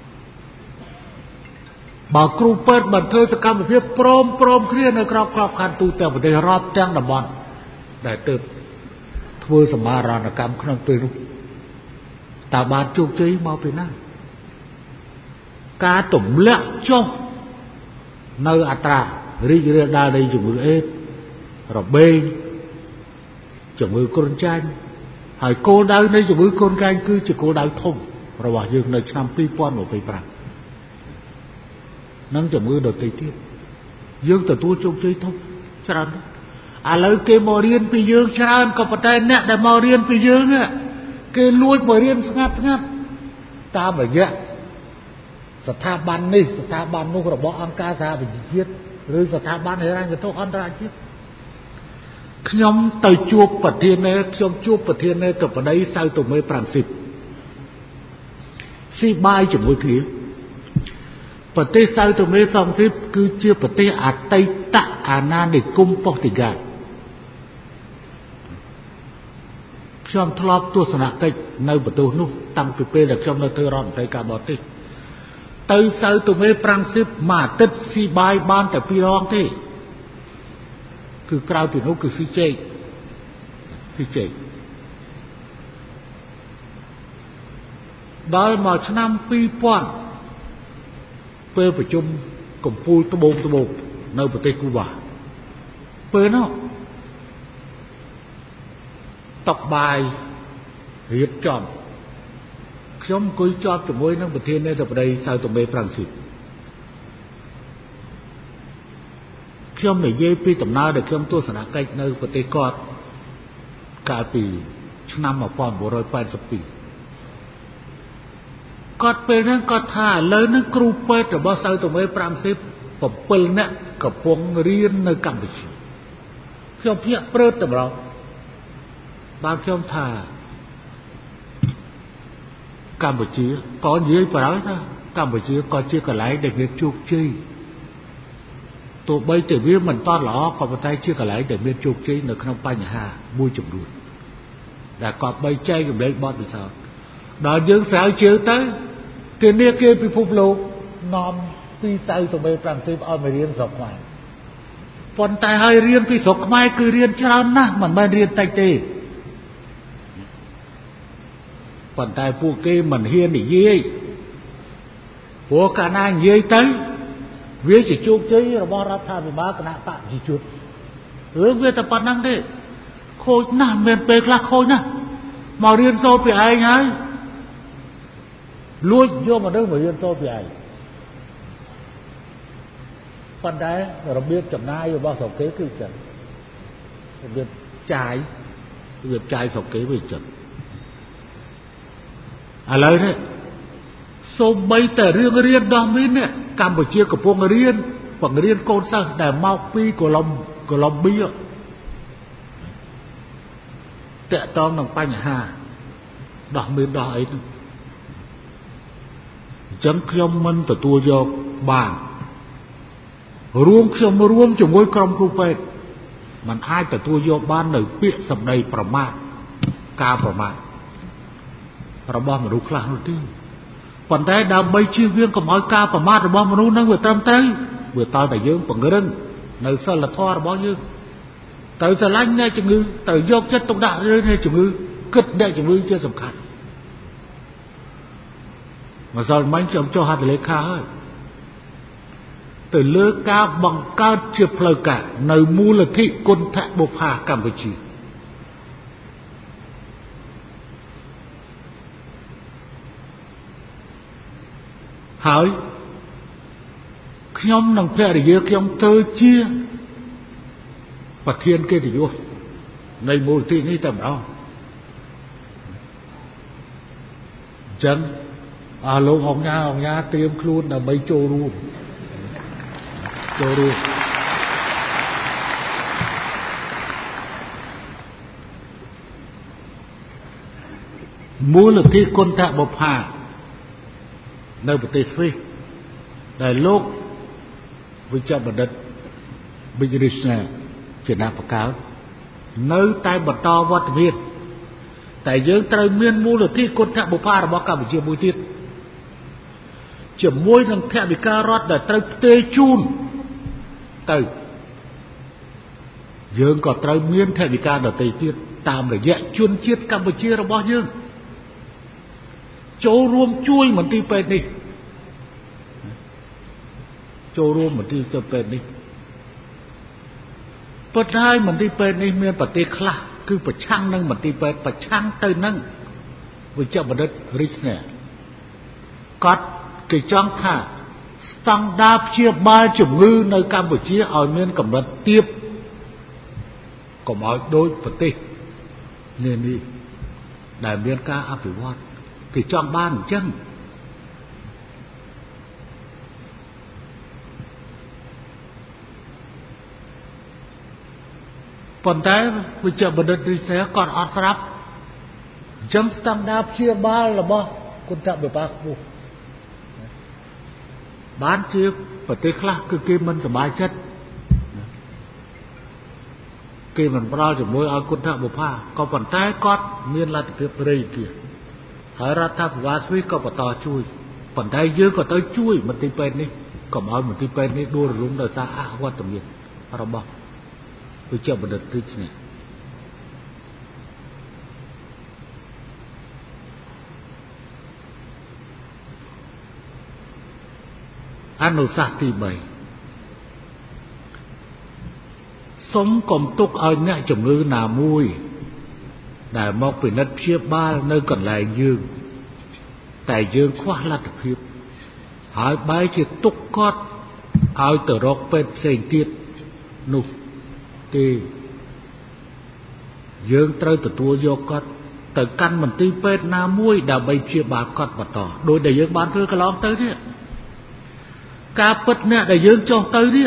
បើគ្រូពេទ្យបានធ្វើសកម្មភាពព្រមគ្នានៅក្រៅក្របខ័ណ្ឌទូទាំងប្រទេសរាប់ទាំងតំបន់ដែលទើបធ្វើសមារណកម្មក្នុងពេលនោះតើបានជោគជ័យមកពីណាការទម្លាក់ចុះនៅអត្រារីករាលដាលនៃជំងឺអេដរបេងជំងឺគ្រុនចាញ់ហើយគោលដៅនៃជំងឺគ្រុនចាញ់គឺជាគោលដៅធំរបស់យើងនៅឆ្នាំ2025និងជំងឺដទៃទៀតយើងទទួលជោគជ័យធំច្រើនឥឡូវគេមករៀនពីយើងច្រើនក៏ប៉ុន្តែអ្នកដែលមករៀនពីយើងគេលួចមករៀនស្ងាត់តាមរយៈស្ថាប័ននេះស្ថាប័ននោះរបស់អង្គការសហប្រជាជាតិឬស្ថាប័នហិរញ្ញវត្ថុអន្តរជាតិខ្ញុំទៅជួបប្រធានទៅប្តីសៅតូមេប្រាំស៊ីបស៊ីបាយជាមួយគ្នាប្រទេសសៅតូមេប្រាំស៊ីបគឺជាប្រទេសអតីតអាណានិគមប៉ុស្តុហ្គាល់ខ្ញុំធ្លាប់ទស្សនកិច្ចនៅប្រទេសនោះតាំងពីពេលដែលខ្ញុំនៅធ្វើរដ្ឋមន្ត្រីការបរទេស từ sau tụi mê prang xếp mà tích si bài ban tại pi rong thế cứ cao thì nó cứ si chê đó mà năm pi pon pêประชุมกลุ่มปูตะบงในประเทศกูบาเปเนาะตกบายเรียบจอมខ្ញុំអង្គុយជាប់ជាមួយនឹងប្រធាននៃប្រទេសសៅតូមេប្រាំងស៊ីខ្ញុំនិយាយពីដំណើរដែលខ្ញុំទស្សនកិច្ចនៅប្រទេសគាត់កាលពីឆ្នាំ1982គាត់ពេលហ្នឹងគាត់ថាឥឡូវហ្នឹងគ្រូពេទ្យរបស់សៅតូមេប្រាំងស៊ី7នាក់កំពុងរៀននៅកម្ពុជាខ្ញុំភ្ញាក់ព្រឺតតែម្ដងបានខ្ញុំថាកម្ពុជាក៏និយាយប្រហែលថាកម្ពុជាក៏ជាកន្លែងដែលមានជោគជ័យទោះបីតែវាមិនតន់ល្អក៏ប៉ុន្តែជាកន្លែងដែលមានជោគជ័យនៅក្នុងបញ្ហាមួយចំនួនដែលគាត់បីចែកកម្លែកបទពិសោធន៍ដល់យើងស្រាវជ្រាវទៅធានាគេពិភពលោកនាំពីសៅតូមេប្រាំងស៊ីឲ្យមករៀនស្រុកខ្មែរប៉ុន្តែឲ្យរៀនពីស្រុកខ្មែរគឺរៀនច្រើនណាស់មិនមែនរៀនតិចទេប៉ុន្តែពួកគេមិនហ៊ាននិយាយព្រោះកាលណានិយាយទៅវាជាជោគជ័យរបស់រដ្ឋាភិបាលគណៈបកប្រជាជនរឿងវាតែប៉ុណ្្នឹងទេខូចណាស់មានពេលខ្លះខូចណាស់មករៀនសូត្រពីឯងហើយលួចយកមនុស្សមករៀនសូត្រពីឯងប៉ុន្តែរបៀបចំណាយរបស់ស្រុកគេគឺចឹងរបៀបចាយស្រុកគេវាចឹងឥឡូវនេះសូម្បីតែរឿងរៀនដល់មាននេះកម្ពុជាកំពុងរៀនបង្រៀនកូនសិស្សដែលមកពីកូឡុំប៊ីតាក់ទងនឹងបញ្ហាដោះមានដោះអីហ្នឹងអញ្ចឹងខ្ញុំមិនទទួលយកបានខ្ញុំរួមជាមួយក្រុមគ្រូពេទ្យมันអាចទទួលយកបាននៅពាក្យសម្ដីប្រមាថការប្រមាថរបស់មនុស្សខ្លះនោះទេប៉ុន្តែដើម្បីជៀសវាងកុំឲ្យការប្រមាថរបស់មនុស្សនឹងវាត្រឹមត្រូវវាតើតែយើងពង្រឹងនៅសិលធម៌របស់យើងត្រូវស្រឡាញ់អ្នកជំងឺត្រូវយកចិត្តទុកដាក់លើអ្នកជំងឺគិតអ្នកជំងឺជាសំខាន់ម្សិលមិញខ្ញុំចុះហត្ថលេខាហើយទៅលើការបង្កើតជាផ្លូវការនៅមូលនិធិគុណធបុប្ផាកម្ពុជាហើយខ្ញុំនិងភរិយាខ្ញុំធ្វើជាប្រធានកិត្តិយសនៃមូលនិធិនេះតែម្ដងអញ្ចឹងលោកអង្គញាត្រៀមខ្លួនដើម្បីចូលរួមមូលនិធិគុណធបុប្ផានៅប្រទេសស្វីសដែលលោកវិជ្ជបណ្ឌិតវិជ្ជរិស្នាជាអ្នកបង្កើតនៅតែបន្តវត្តមានតែយើងត្រូវមានមូលនិធិគុណធបុប្ផារបស់កម្ពុជាមួយទៀតជាមួយនឹងថវិការដ្ឋដែលត្រូវផ្ទេរជូនទៅយើងក៏ត្រូវមានថវិកាដទៃទៀតតាមរយៈជនជាតិកម្ពុជារបស់យើងចូលរួមជួយមន្ទីរពេទ្យនេះប៉ុន្តែមន្ទីរពេទ្យនេះមានប្រទេសខ្លះគឺប្រឆាំងនឹងមន្ទីរពេទ្យប្រឆាំងទៅនឹងវិជ្ជបណ្ឌិតរិស្នាគាត់គេចង់ថាស្តង់ដារព្យាបាលជំងឺនៅកម្ពុជាឲ្យមានកម្រិតទាបកុំឲ្យដូចប្រទេសនេះដែលមានការអភិវឌ្ឍគេចង់បានអញ្ចឹងប៉ុន្តែវិជ្ជបណ្ឌិតរិស្នាគាត់អត់ស្រាប់អញ្ចឹងស្តង់ដារព្យាបាលរបស់គុណធបុប្ផាខ្ពស់បានជាប្រទេសខ្លះគឺគេមិនសប្បាយចិត្តគេមិនផ្ដល់ជាមួយឲ្យគុណធបុប្ផាក៏ប៉ុន្តែគាត់មានលទ្ធភាពរៃទៀតហើយរដ្ឋាភិបាលស្វីសក៏បន្តជួយប៉ុន្តែយើងក៏ទៅជួយមន្ទីរពេទ្យនេះកុំឲ្យមន្ទីរពេទ្យនេះដួលរលំដោយសារអវត្តមានរបស់វិជ្ជាបណ្ឌិតរាជនេះអនុសាសន៍ទី3សូមកុំទុកឲ្យអ្នកជំងឺណាមួយដែលមកពិនិត្យព្យាបាលនៅកន្លែងយើងតែយើងខ្វះលទ្ធភាពហើយបែរជាទុកគាត់ឲ្យទៅរកពេទ្យផ្សេងទៀតនោះទេយើងត្រូវទទួលយកគាត់ទៅកាន់មន្ទីរពេទ្យណាមួយដើម្បីព្យាបាលគាត់បន្តដោយដែលយើងបានធ្វើកន្លងទៅនេះការពិតអ្នកដែលយើងចុះទៅនេះ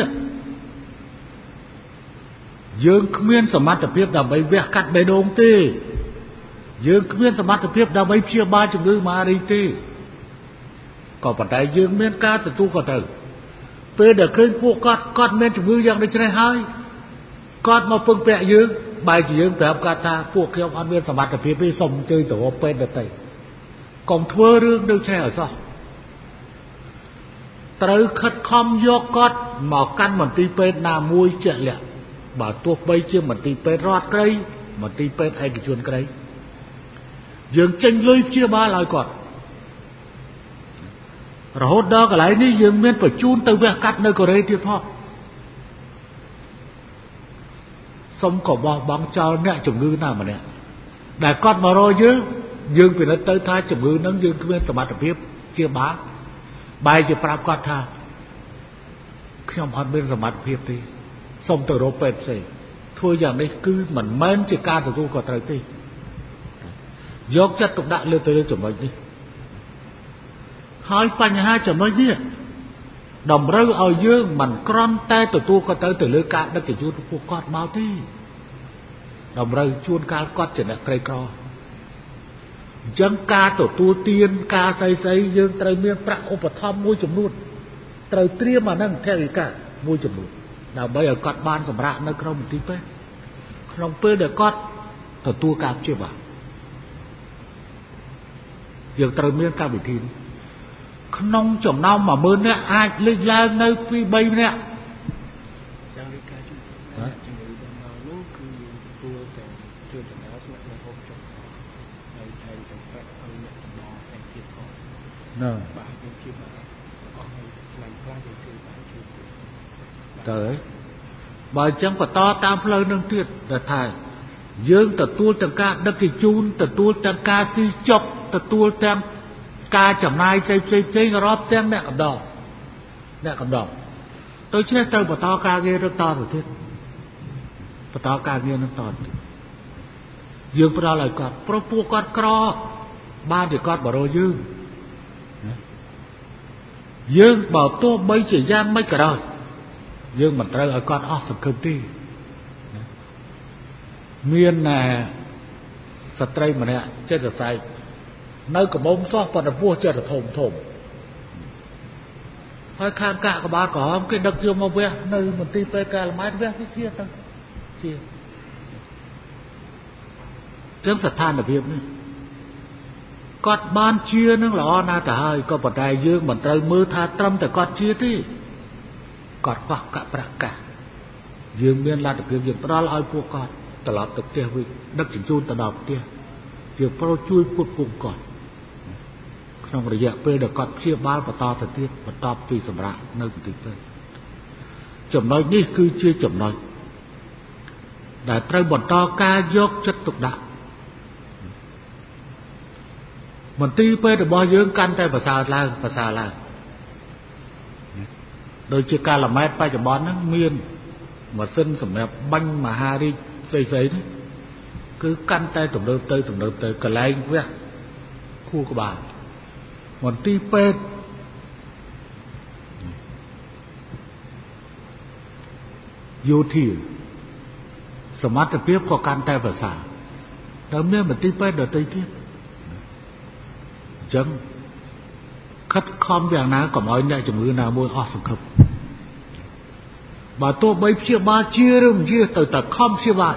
យើងគ្មានសមត្ថភាពដើម្បីវះកាត់បេះដូងទេយើងគ្មានសមត្ថភាពដើម្បីព្យាបាលជំងឺមហារីកទេក៏ប៉ុន្តែយើងមានការទទួលខុសត្រូវពេលដែលឃើញពួកគាត់មានជំងឺយ៉ាងដូចនេះហើយគាត់មកពឹងពាក់យើងបែរជាយើងប្រាប់គាត់ថាពួកខ្ញុំអត់មានសមត្ថភាពទេសូមអញ្ជើញទៅរកពេទ្យដទៃកុំធ្វើរឿងដូចនេះឲ្យសោះត្រូវខិតខំយកគាត់មកកាន់មន្ទីរពេទ្យណាមួយជាក់លាក់បើទោះបីជាមន្ទីរពេទ្យរដ្ឋក្រីមន្ទីរពេទ្យឯកជនក្រីយើងចេញលុយព្យាបាលឲ្យគាត់រហូតដល់កន្លែងនេះយើងមានបញ្ជូនទៅវះកាត់នៅកូរ៉េទៀតផងសូមក៏បោះបង់ចោលអ្នកជំងឺណាម្នាក់ដែលគាត់មករកយើងពិនិត្យទៅថាជំងឺហ្នឹងយើងគ្មានសមត្ថភាពព្យាបាលបែរជាប្រាប់គាត់ថាខ្ញុំអត់មានសមត្ថភាពទេសូមទៅរកពេទ្យផ្សេងធ្វើយ៉ាងនេះគឺមិនមែនជាការទទួលខុសត្រូវទេយកចិត្តទុកដាក់លើទៅលើចំណុចនេះហើយបញ្ហាចំណុចនេះតម្រូវឲ្យយើងមិនគ្រាន់តែទទួលខុសត្រូវទៅលើការដឹកជញ្ជូនពួកគាត់មកទេតម្រូវជួនកាលគាត់ជាអ្នកក្រីក្រអញ្ចឹងការទទួលទានការស្អីយើងត្រូវមានប្រាក់ឧបត្ថម្ភមួយចំនួនត្រូវត្រៀមអានឹងថវិកាមួយចំនួនដើម្បីឲ្យគាត់បានសម្រាប់នៅក្នុងមន្ទីរពេទ្យក្នុងពេលដែលគាត់ទទួលការព្យាបាលយើងត្រូវមានកម្មវិធីក្នុងចំណោម 10000 នាក់អាចលេចឡើងនៅពី3នាក់យ៉ាងនេះការជំងឺដំណើរនោះគឺយើងទទួលតែជួយដំណើរស្នាក់នៅហូបចុកហើយថែមទាំងប្រាក់ឲ្យអ្នកតំណផ្សេងទៀតផងបាទយើងព្យាបាលអស់ហើយឆ្នាំខ្លះយើងជួយបានជួយទៀតទៅហើយបើអញ្ចឹងបន្តតាមផ្លូវនឹងទៀតដែលថាយើងទទួលទាំងការដឹកជញ្ជូនទទួលទាំងការស៊ីចុកទទួលទាំងការចំណាយផ្សេងរាប់ទាំងអ្នកកំដរដូច្នេះត្រូវបន្តការងារនឹងតទៅទៀតបន្តការងារនឹងតទៅទៀតយើងផ្ដល់ឲ្យគាត់ព្រោះពួកគាត់ក្របានជាគាត់បរោយើងបើទោះបីជាយ៉ាងម៉េចក៏ដោយយើងមិនត្រូវឲ្យគាត់អស់សង្ឃឹមទេមានស្ត្រីម្នាក់ចិត្តសរសៃនៅកំមុំសោះប៉ុន្តែពោះចិត្តធំហើយខាងកាកបាលក្រហមគេដឹកយកមកវះនៅមន្ទីរពេទ្យកាលម៉ែតវះជាទៅជាចឹងស្ថានភាពនេះគាត់បានជានឹងល្អណាស់ទៅហើយក៏ប៉ុន្តែយើងមិនត្រូវមើលថាត្រឹមតែគាត់ជាទេគាត់ខ្វះកប្រកាសយើងមានលទ្ធភាពយើងផ្ដល់ឲ្យពួកគាត់ត្រឡប់ទៅផ្ទះវិញដឹកជញ្ជូនទៅដល់ផ្ទះជាប្រូជួយពុតពងគាត់ក្នុងរយៈពេលដែលគាត់ព្យាបាលបន្តទៅទៀតបន្ទាប់ពីសម្រាប់នៅមន្ទីរពេទ្យចំណុចនេះគឺជាចំណុចដែលត្រូវបន្តការយកចិត្តទុកដាក់មន្ទីរពេទ្យរបស់យើងកាន់តែប្រសើរឡើងដូចជាកាលម៉ែតបច្ចុប្បន្នហ្នឹងមានម៉ាស៊ីនសម្រាប់បាញ់មហារីកផ្សេងនេះគឺកាន់តែទំនើបទៅកន្លែងវះខួរក្បាលមន្ទីរពេទ្យយោធាសមត្ថភាពក៏កាន់តែប្រសើរតែមានមន្ទីរពេទ្យដទៃទៀតអញ្ចឹងខិតខំយ៉ាងណាកុំឲ្យអ្នកជំងឺណាមួយអស់សង្ឃឹមបើទោះបីព្យាបាលជាឬមិនជាទៅតែខំព្យាបាល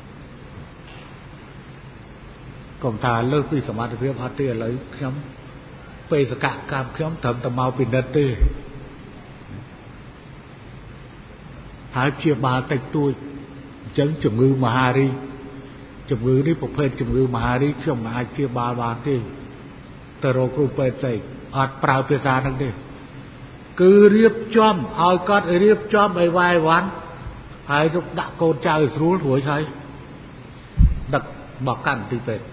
កុំថាលើសពីសមត្ថភាពអត់ទេឥឡូវខ្ញុំពេលសកកម្មខ្ញុំត្រឹមតែមកពិនិត្យទេហើយព្យាបាលតិចតួចអញ្ចឹងជំងឺមហារីកជំងឺនេះប្រភេទជំងឺមហារីកខ្ញុំមិនអាចព្យាបាលបានទេទៅរកគ្រូពេទ្យផ្សេងអត់ប្រើភាសាហ្នឹងទេគឺរៀបចំឲ្យគាត់រៀបចំឲ្យវាយវ៉ាន់ហើយទុកដាក់កូនចៅស្រួលរួចហើយដឹកមកកាន់ទីពេទ្យ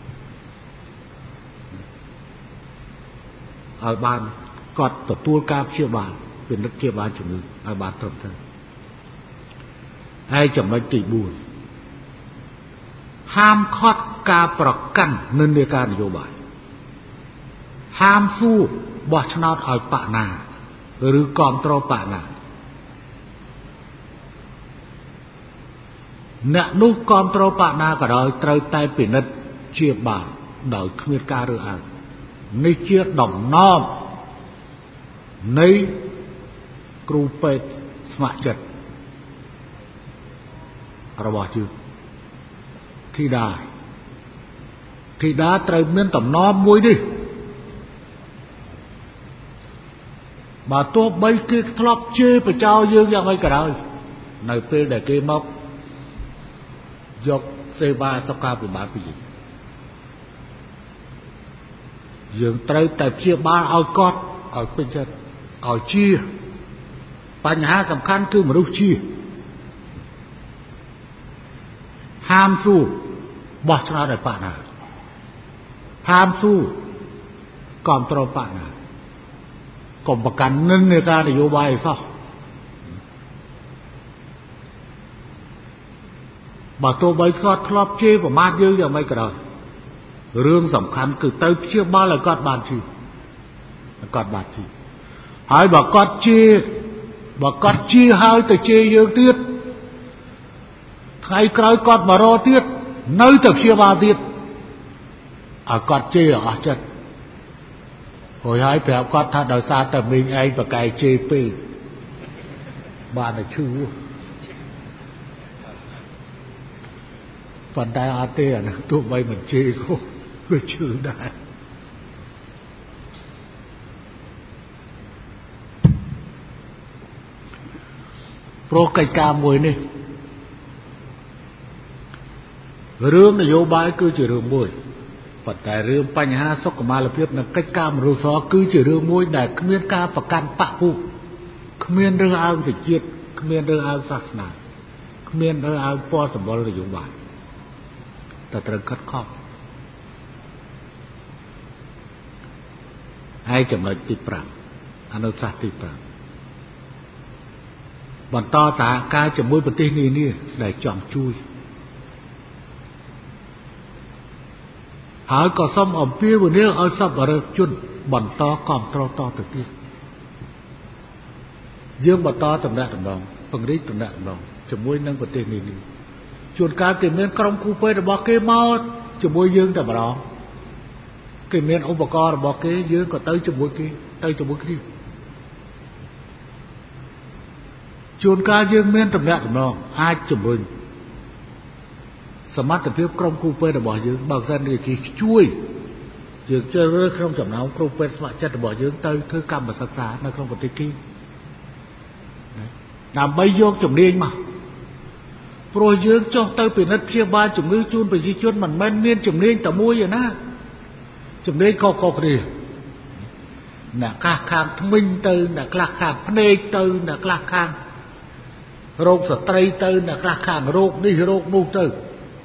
ឲ្យបានគាត់ទទួលការព្យាបាលពិនិត្យព្យាបាលជំងឺឲ្យបានត្រឹមត្រូវហើយចំណុចទី4ហាមខត់ការប្រកាន់និន្នាការនយោបាយហាមសួរបោះឆ្នោតឲ្យបកណាឬគ្រប់គ្រងបកណាអ្នកនោះគ្រប់គ្រងបកណាក៏ដោយត្រូវតែពិនិត្យព្យាបាលដោយគ្មានការរើសអើងនេះជាដំណំនៃគ្រូពេទ្យស្ម័គ្រចិត្តរបស់យើងធីតាត្រូវមានដំណំមួយនេះបើទោះបីគេធ្លាប់ជេរបចោយើងយ៉ាងម៉េចក៏ដោយនៅពេលដែលគេមកយកសេវាសុខាភិបាលពីយើងត្រូវតែព្យាបាលឲ្យគាត់ឲ្យពេញចិត្តឲ្យជាបញ្ហាសំខាន់គឺមនុស្សជាហាមសួរបោះឆ្នោតឲ្យបកណាហាមសួរគ្រប់គ្រងបកណាកុំប្រកាន់និន្នាការនយោបាយឲ្យសោះបើទោះបីគាត់ធ្លាប់ជេរប្រមាថយើងយ៉ាងម៉េចក៏ដោយរឿងសំខាន់គឺទៅព្យាបាលឲ្យគាត់បានជីហើយបើគាត់ជេរហើយទៅជេរយើងទៀតថ្ងៃក្រោយគាត់មករកទៀតនៅតែព្យាបាលទៀតឲ្យគាត់ជេរអស់ចិត្តហើយប្រាប់គាត់ថាដោយសារតែមីងឯងប្រកែកជេរពេកបានតែឈឺប៉ុន្តែអត់ទេអានោះទោះបីមិនជេរក៏ឈឺដែរព្រោះកិច្ចការមួយនេះរឿងនយោបាយគឺជារឿងមួយប៉ុន្តែរឿងបញ្ហាសុខុមាលភាពនិងកិច្ចការមនុស្សធម៌គឺជារឿងមួយដែលគ្មានការប្រកាន់បកពួកគ្មានរើសអើងសេចក្ដីគ្មានរើសអើងសាសនាគ្មានរើសអើងពណ៌សម្បុរនយោបាយតែត្រូវខិតខំហើយចំណុចទី5អនុសាសន៍ទី5បន្តសហការជាមួយប្រទេសនានាដែលចង់ជួយហើយក៏សូមអំពាវនាវឲ្យសប្បុរសជនបន្តគ្រប់គ្រងតទៅទៀតយើងបន្តតំណែងពង្រីកតំណែងជាមួយនឹងប្រទេសនានាជួនកាលគេមានក្រុមគ្រូពេទ្យរបស់គេមកជាមួយយើងតែម្ដងគេមានឧបករណ៍របស់គេយើងក៏ទៅជាមួយគេទៅជាមួយគ្នាជួនកាលយើងមានតំណែងអាចជំរុញសមត្ថភាពក្រុមគ្រូពេទ្យរបស់យើងបើសិនជាគេជួយយើងជ្រើសរើសក្នុងចំណោមគ្រូពេទ្យស្ម័គ្រចិត្តរបស់យើងទៅធ្វើកម្មសិក្សានៅក្នុងប្រទេសគេដើម្បីយកជំនាញមកព្រោះយើងចុះទៅពិនិត្យព្យាបាលជំងឺជូនប្រជាជនមិនមែនមានជំនាញតែមួយទេណាជំនាញខុសៗគ្នាអ្នកខ្លះខាងធ្មេញទៅអ្នកខ្លះខាងភ្នែកទៅអ្នកខ្លះខាងរោគស្ត្រីទៅអ្នកខ្លះខាងរោគនេះរោគនោះទៅ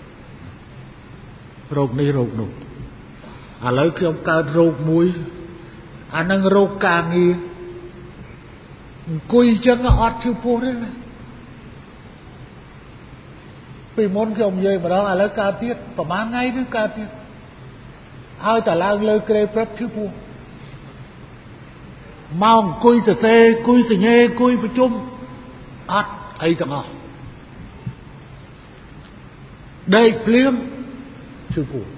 រោគនេះរោគនោះឥឡូវខ្ញុំកើតរោគមួយអានឹងរោគការងារអង្គុយអញ្ចឹងអត់ឈឺពោះទេណាពីមុនខ្ញុំនិយាយម្ដងឥឡូវកើតទៀតប្រហែលថ្ងៃទៅកើតទៀតហើយតែឡើងលើក្រេព្រឹកឈឺពោះមកអង្គុយសរសេរអង្គុយសញ្ញេអង្គុយប្រជុំអត់អីទាំងអស់ដេកភ្លាមឈឺពោះ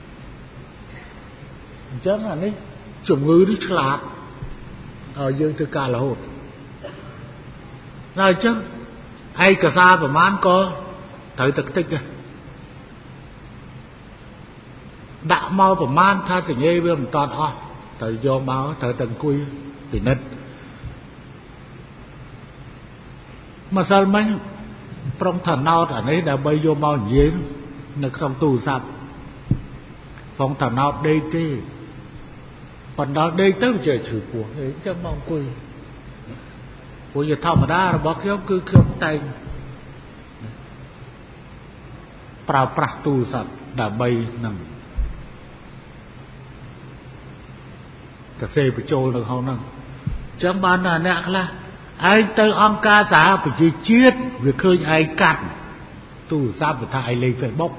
អញ្ចឹងអានេះជំងឺនេះឆ្លាតឲ្យយើងធ្វើការរហូតហើយអញ្ចឹងឯកសារប្រមាណក៏ត្រូវតែខ្ទេចដែរដាក់មកប្រមាណថាសញ្ញេវាមិនតាន់អស់ Tới vô máu tới tầng cùi bị nứt mà sao mấy trong thần nào ở đấy đã bay vô máu gì nó trong tù sạp phong thần nào đây thế phần đó đây tới trời chửi của ấy chẳng mong cùi cùi giờ thao mà đa là bác nhóm cứ tay prao prah tù sạp đã bay nằm cả xe bị trôi được không năng chẳng ban là nè là ai tới ông ca xã phải chỉ chiết việc khơi ai cắt tù sạp phải thay lên phải bốc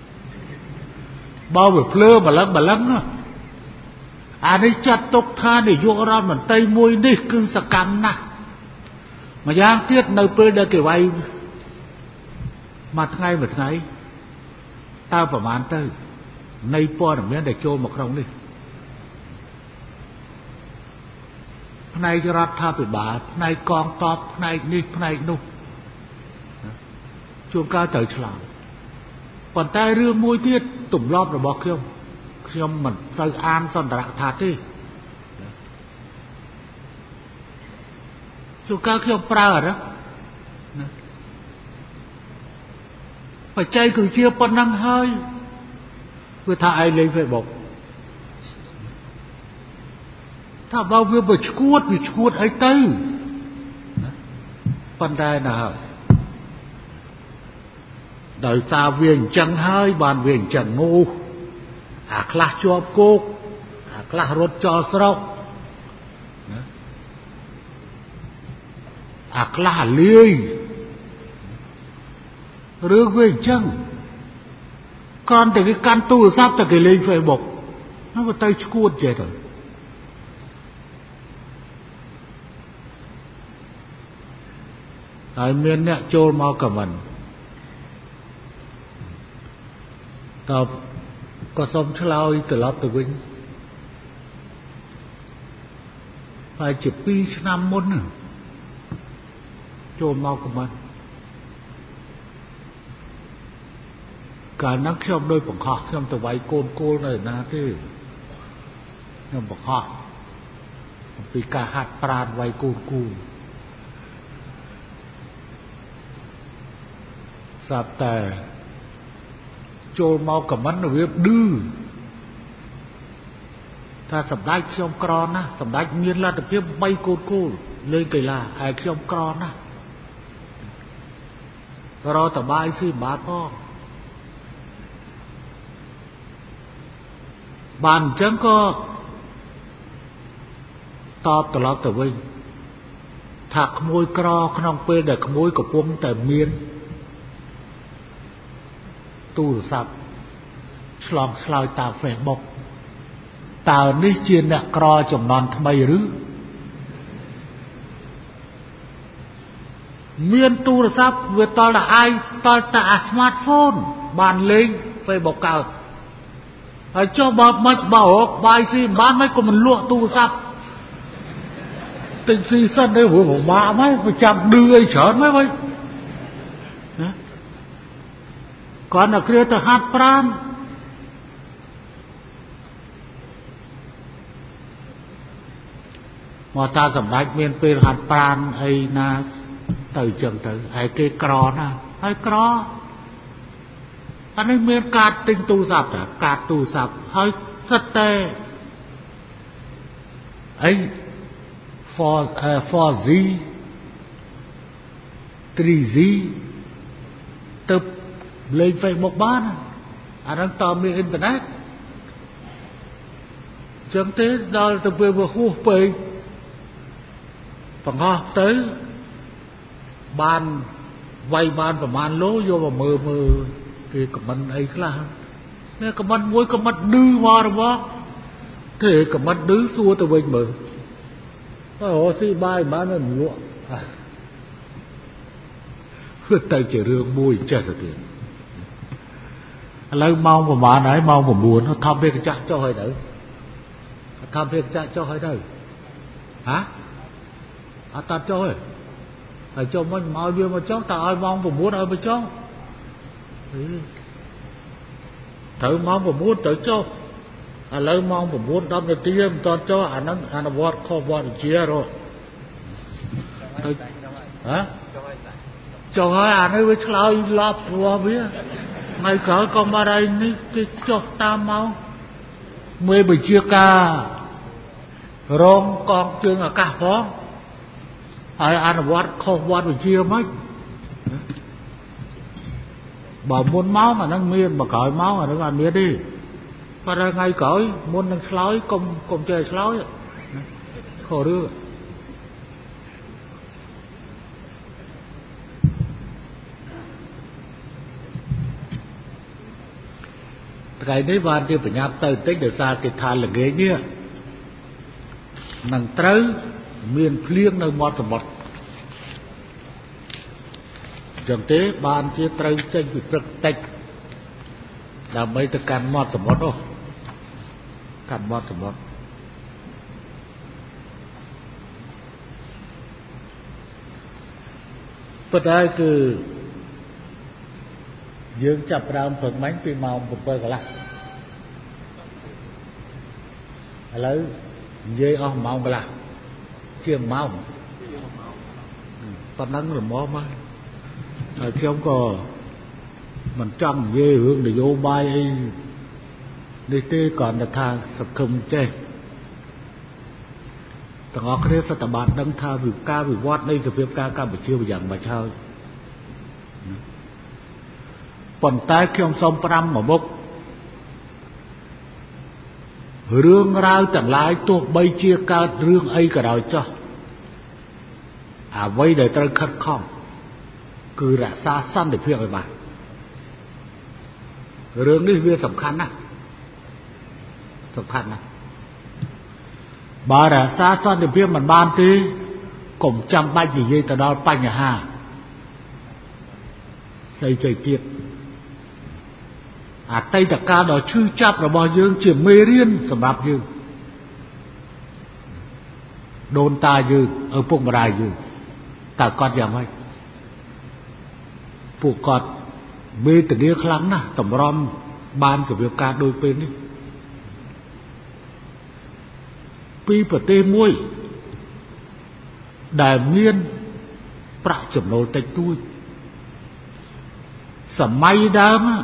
bao việc phơ bà lắng anh ấy chặt tốc tha để vô ra mình tay môi đi cưng sạc cam nè mà giang tiết nơi bơi đã kể vậy mặt ngay tao phải mang tới nay po là miếng để trôi một không đi này cho ra tha bị bà này con top này đi này nụ chuông ca tới chào còn tay rưa môi tiết tủm lóp rồi bỏ khiêm mình tới an son đặc thà đi chuông ca khiêm pra đó phải chay cử chia phần năng hơi vừa thà ai lấy về bọc thà bao nhiêu bị chuột ấy tư phần tay nào đời ta viên chẳng hơi bàn viên chẳng ngu khla cho cô khla rốt cho srok khla lươi rước viên chẳng con từ cái căn tu sắp từ cái lên phải bộc nó có tay chuột vậy thôi ai miền nè trôi mau cả mình tập có xong cho lao từ lót từ vinh phải chụp pi năm môn nữa trôi mau cả mình cả năng khiêm đôi bằng họ khiêm từ váy cô này na thế khiêm bằng họ vì cả hạt pran váy cô sạp tè trôi mau cả mắt nó biết đư ta sầm đai khiêm cron á sầm đai miên là được khiêm bay cô lên cây là ai khiêm cron á rồi tờ bay xí bát po bàn chẳng có tọp tờ lọt tờ vinh thạc môi cro không phê để môi của quân tờ miên tu sạp slong sloi tàu phê bọc tàu ní chiên nẹ cro chồng non thâm mây rứ miên tu sạp vừa to là ai to ta smartphone bàn lên phê bọc cao cho bà mạch bảo bài gì bán mấy của mình lụa tu sắp tình si sân đây vừa mà mấy phải chẳng đưa ấy chởn mấy mấy còn là kia ta hát pran mà ta dầm đánh miền bên hát pran ấy na từ trường từ ấy cái cro na ấy cro anh ấy miền cát tinh tu sạp à cát tu sạp hơi thật tệ ấy 4G 3G tập lên Facebook bán anh đang tóm miền internet chẳng thế đó tập về vừa khu về bằng ho tới ban vay ban và man lố vô và mờ thì cầm mình ấy là nghe cầm mình môi cầm mình đưa vào rồi thế cầm mình đưa xua từ bên mờ họ xí bài bán nó nhựa tay chỉ rương môi chết rồi tiền lấy mong mà bà nãy mong mà buồn nó thăm cái chắc cho hơi đỡ thăm cái chắc cho hơi đỡ hả ta cho hơi phải cho mình mau đưa mà cháu ta ai mong mà muốn ai mà cháu thử mong mà muốn tới cho ឥឡូវម៉ោង 9-10 នាទីមិនតន់ចុះអាហ្នឹងអនុវត្តខុសវត្តវិជ្ជារហ៎ចុះហើយអានេះវាឆ្លើយឡប់ព្រោះវាថ្ងៃក្រោយក៏មកឲ្យនេះគេចុះតាមម៉ោងមេវិជ្ជាការរងកងជើងអាកាសផងហើយអនុវត្តខុសវត្តវិជ្ជាមិនបើមុនម៉ោងអាហ្នឹងមានបើក្រោយម៉ោងអាហ្នឹងអត់មានទេប៉ុន្តែថ្ងៃក្រោយមុននឹងឆ្លើយកុំចេះឆ្លើយខុសរឿងថ្ងៃនេះបានជាបញ្ញាប់ទៅតិចដោយសារគេថាល្ងាចនេះនឹងត្រូវមានភ្លៀងនៅមាត់សមុទ្រចឹងទេបានជាត្រូវចេញពីព្រឹកតិចដើម្បីទៅកាន់មាត់សមុទ្រនោះកាន់មាត់សមុទ្រប៉ុន្តែគឺយើងចាប់ផ្ដើមព្រឹកមិញពីម៉ោង 7 កន្លះឥឡូវនិយាយអស់ម៉ោងកន្លះជាងម៉ោងប៉ុណ្ណឹងល្មមមកហើយខ្ញុំក៏មិនចង់និយាយរឿងនយោបាយអីនេះទេគ្រាន់តែថាសង្គមចេះទាំងអស់គ្នាសុទ្ធតែបានដឹងថាការវិវត្តនៃសភាពការកម្ពុជាវាយ៉ាងម៉េចហើយប៉ុន្តែខ្ញុំសូម5មកមុខរឿងរ៉ាវទាំងឡាយទោះបីជាកើតរឿងអីក៏ដោយចុះអ្វីដែលត្រូវខិតខំគឺរក្សាសន្តិភាពឲ្យបានរឿងនេះវាសំខាន់ណាស់បើរក្សាសន្តិភាពមិនបានទេកុំចាំបាច់និយាយទៅដល់បញ្ហាស្អីទៀតអតីតកាលដ៏ឈឺចាប់របស់យើងជាមេរៀនសម្រាប់យើងដូនតាយើងឪពុកម្ដាយយើងតើគាត់យ៉ាងម៉េចពួកគាត់វេទនាខ្លាំងណាស់តម្រាំបានសភាពការដូចពេលនេះពីប្រទេសមួយដែលមានប្រាក់ចំណូលតិចតួចសម័យដើម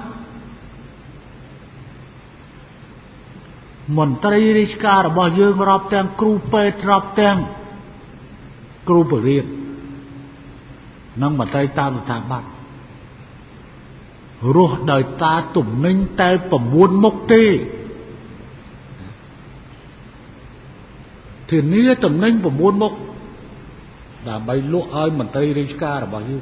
មន្ត្រីរាជការរបស់យើងរាប់ទាំងគ្រូពេទ្យរាប់ទាំងគ្រូបរិញ្ញានិងមន្ត្រីតាមស្ថាប័នរស់ដោយតាទំនិញតែ9មុខទេធានាទំនិញ9មុខដើម្បីលក់ឲ្យមន្ត្រីរាជការរបស់យើង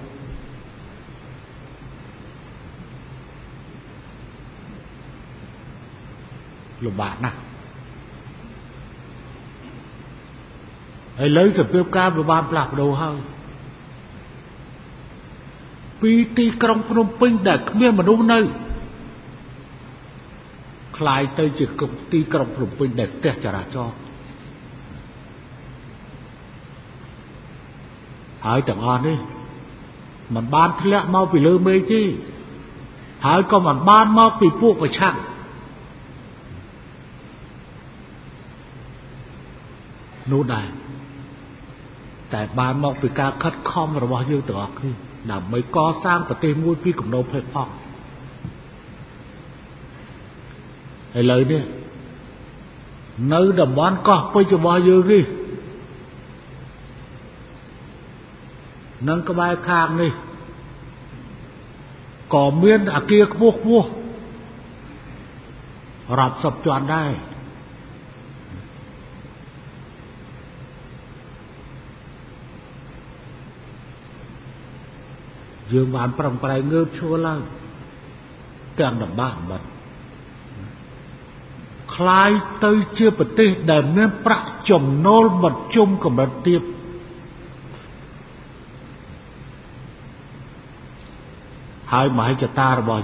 លំបាកណាស់ឥឡូវសភាពការវាបានផ្លាស់ប្ដូរហើយពីទីក្រុងភ្នំពេញដែលគ្មានមនុស្សនៅคล้ายទៅជាទីក្រុងភ្នំពេញដែលស្ទះចរាចរណ៍ហើយទាំងអស់នេះมันបានធ្លាក់មកពីលើមេឃទេហើយក៏มันបានមកពីពួកប្រឆាំងនោះដែរតែបានមកពីការខិតខំរបស់យើងទាំងអស់គ្នាដើម្បីកសាងប្រទេសមួយពីគំនរភេទផងឥឡូវនេះនៅតំបន់កោះពេជ្ររបស់យើងនេះនិងក្បែរខាងនេះក៏មានអគារខ្ពស់ៗរាប់សិបជាន់ដែរយើងបានប្រឹងប្រែងងើបឈរឡើងទាំងតំបន់បាត់คล้ายទៅជាប្រទេសដែលមានប្រាក់ចំណូលមធ្យមកម្រិតទាបហើយមហិច្ឆតារបស់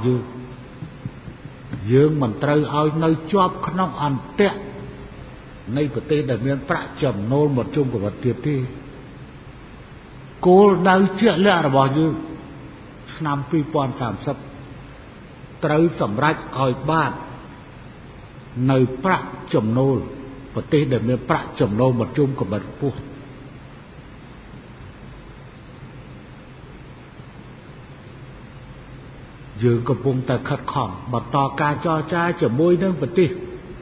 យើងមិនត្រូវឲ្យនៅជាប់ក្នុងអន្ទាក់នៃប្រទេសដែលមានប្រាក់ចំណូលមធ្យមកម្រិតទាបទេគោលដៅជាក់លាក់របស់យើងឆ្នាំ2030ត្រូវសម្រេចឲ្យបាននៅប្រាក់ចំណូលប្រទេសដែលមានប្រាក់ចំណូលមធ្យមកម្រិតខ្ពស់យើងកំពុងតែខិតខំបន្តការចរចាជាមួយនឹងប្រទេស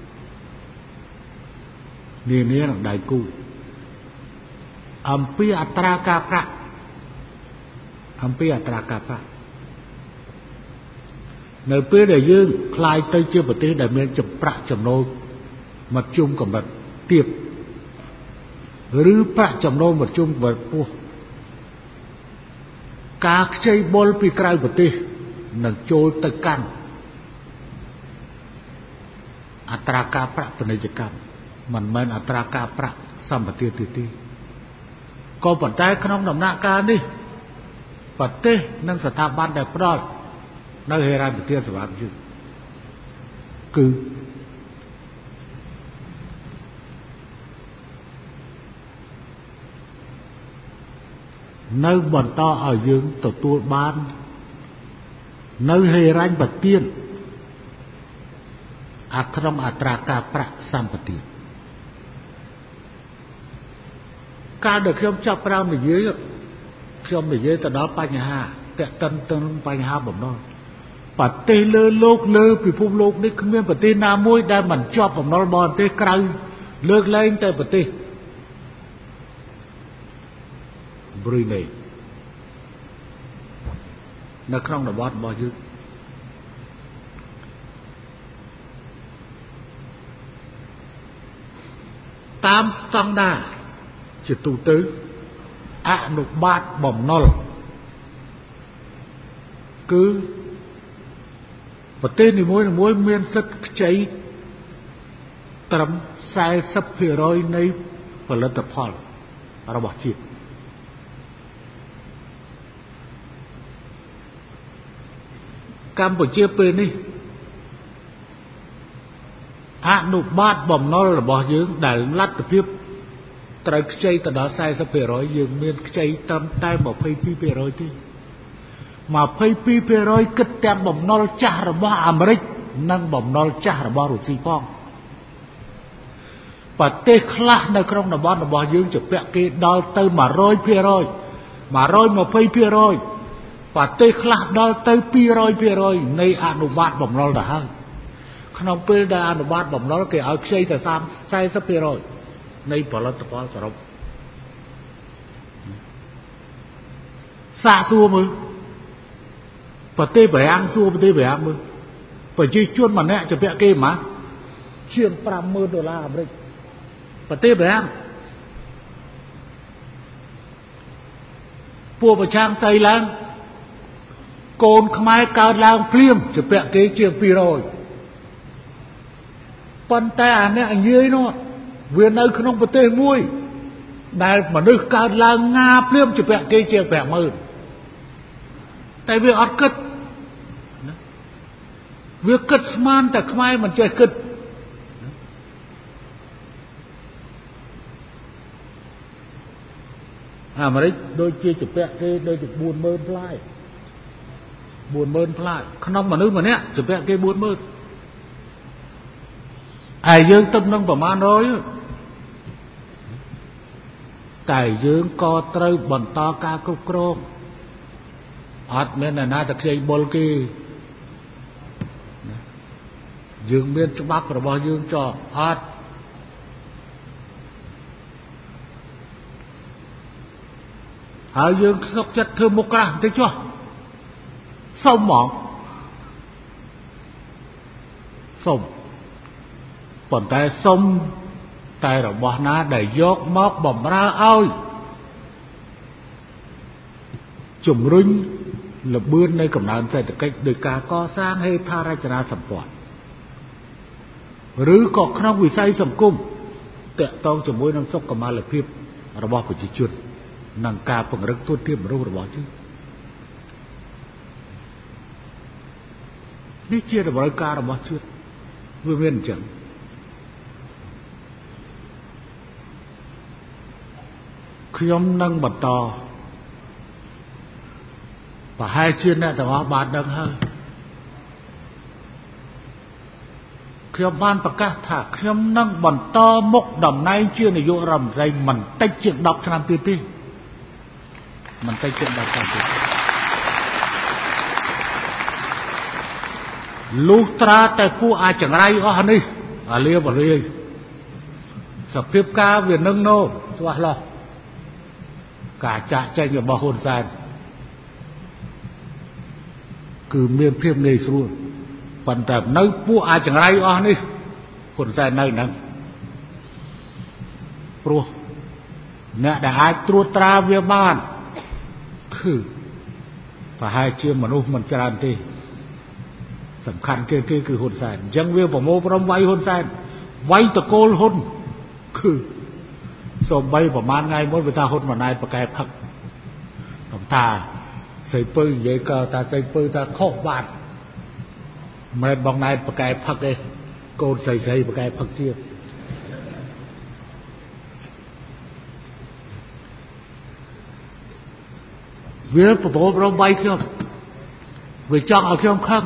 នានានឹងដៃគូអំពីអត្រាការប្រាក់នៅពេលដែលយើងខ្លាយទៅជាប្រទេសដែលមានប្រាក់ចំណូលមធ្យមកម្រិតទាបឬប្រាក់ចំណូលមធ្យមកម្រិតខ្ពស់ការខ្ចីបុលពីក្រៅប្រទេសនឹងចូលទៅកាន់អត្រាការប្រាក់ពាណិជ្ជកម្មមិនមែនអត្រាការប្រាក់សម្បត្តិទេក៏ប៉ុន្តែក្នុងដំណាក់កាលនេះប្រទេសនិងស្ថាប័នដែលផ្ដល់នៅហិរញ្ញប្បទានសម្រាប់យើងគឺនៅបន្តឲ្យយើងទទួលបាននៅហិរញ្ញប្បទានក្នុងអត្រាការប្រាក់សម្បត្តិកាលដែលខ្ញុំចាប់ផ្ដើមនិយាយខ្ញុំនិយាយទៅដល់បញ្ហាតេតិនទៅនឹងបញ្ហាបំណុលប្រទេសលើពិភពលោកនេះគ្មានប្រទេសណាមួយដែលមិនជាប់បំណុលបរទេសក្រៅលើកលែងតែប្រទេសប្រ៊ុយណេនៅក្នុងតំបន់របស់យើងតាមស្តង់ដារជាទូទៅអនុបាទបំណុលគឺប្រទេសនីមួយៗមានសិទ្ធិខ្ចីត្រឹម 40% នៃផលិតផលរបស់ជាតិកម្ពុជាពេលនេះអនុបាទបំណុលរបស់យើងដែលលទ្ធភាពត្រូវខ្ចីទៅដល់ 40% យើងមានខ្ចីត្រឹមតែ 22% ទេ 22% គិតទាំងបំណុលចាស់របស់អាមេរិកនិងបំណុលចាស់របស់រុស្ស៊ីផងប្រទេសខ្លះនៅក្នុងតំបន់របស់យើងជាពាក់គេដល់ទៅ 100% 120% ប្រទេសខ្លះដល់ទៅ 200% នៃអនុបាទបំណុលទៅហើយក្នុងពេលដែលអនុបាទបំណុលគេឲ្យខ្ចីទៅ 40% នៃផលិតផលសរុបសាកសួរមើលប្រទេសបារាំងសួរប្រទេសបារាំងមើលប្រជាជនម្នាក់ជាពាក់គេហ្មងជាង $50,000 អាមេរិកប្រទេសបារាំងពួកប្រឆាំងស្អីឡើងកូនខ្មែរកើតឡើងភ្លាមជាពាក់គេជាង 200ប៉ុន្តែអាអ្នកអញ្ញើយនោះវានៅក្នុងប្រទេសមួយដែលមនុស្សកើតឡើងងាភ្លាមជាពាក់គេជាង 50000តែវាអត់គិតវាគិតស្មានតែខ្មែរមិនចេះគិតអាមេរិកដូចជាជាពាក់គេដូចជា 40000 ផ្លាយ 40000 ផ្លាយក្នុងមនុស្សម្នាក់ជាពាក់គេ 40000ហើយយើងទឹកនឹងប្រមាណ100តែយើងក៏ត្រូវបន្តការគ្រប់គ្រងអត់មានអ្នកណាទៅខ្ចីបុលគេយើងមានច្បាប់របស់យើងចោលអត់ហើយយើងសុខចិត្តធ្វើមុខក្រាស់បន្តិចចុះសុំហ្មងសុំប៉ុន្តែសុំតែរបស់ណាដែលយកមកបំរើឲ្យជំរុញលបឿននៃកំណើនសេដ្ឋកិច្ចដោយការកសាងហេដ្ឋារចនាសម្ព័ន្ធឬក៏ក្នុងវិស័យសង្គមតាក់ទងជាមួយនឹងសុខុមាលភាពរបស់ប្រជាជននិងការពង្រឹងទុនធានមនុស្សរបស់យើងនេះជាតម្រូវការរបស់ជាតិវាមានអញ្ចឹងខ្ញុំនឹងបន្តប្រហែលជាអ្នកទាំងអស់បានដឹងហើយខខ្ញុំបានប្រកាសថាខ្ញុំនឹងបន្តមុខតំណែងជានាយករដ្ឋមន្ត្រីមិនតិចជាង10ឆ្នាំទៀតទេមិនតិចជាង10ឆ្នាំទៀតលុះត្រាតែពួកអាចង្រៃអស់នេះអាលាបរាយសភាពការវានឹងណូច្បាស់លាស់ការចាក់ចែងរបស់ហ៊ុនសែនគឺមានភាពងាយស្រួលប៉ុន្តែនៅពួកអាចង្រៃអស់នេះហ៊ុនសែននៅហ្នឹងព្រោះអ្នកដែលអាចត្រួតត្រាវាបានគឺប្រហែលជាមនុស្សមិនច្រើនទេសំខាន់គេគឺហ៊ុនសែនអញ្ចឹងវាប្រមូលផ្ដុំវាយហ៊ុនសែនវាយតកូលហ៊ុនគឺសូម្បីប្រហែលថ្ងៃមុនវាថាហ៊ុនម៉ាណែតប្រកែផឹកខ្ញុំថាស្រីពៅនិយាយក៏ថាស្រីពៅថាខុសបាត់មិនបងណែតប្រកែផឹកទេកូនស្រីប្រកែផឹកទៀតវាប្រមូលផ្ដុំវាយខ្ញុំវាចង់ឲ្យខ្ញុំខឹង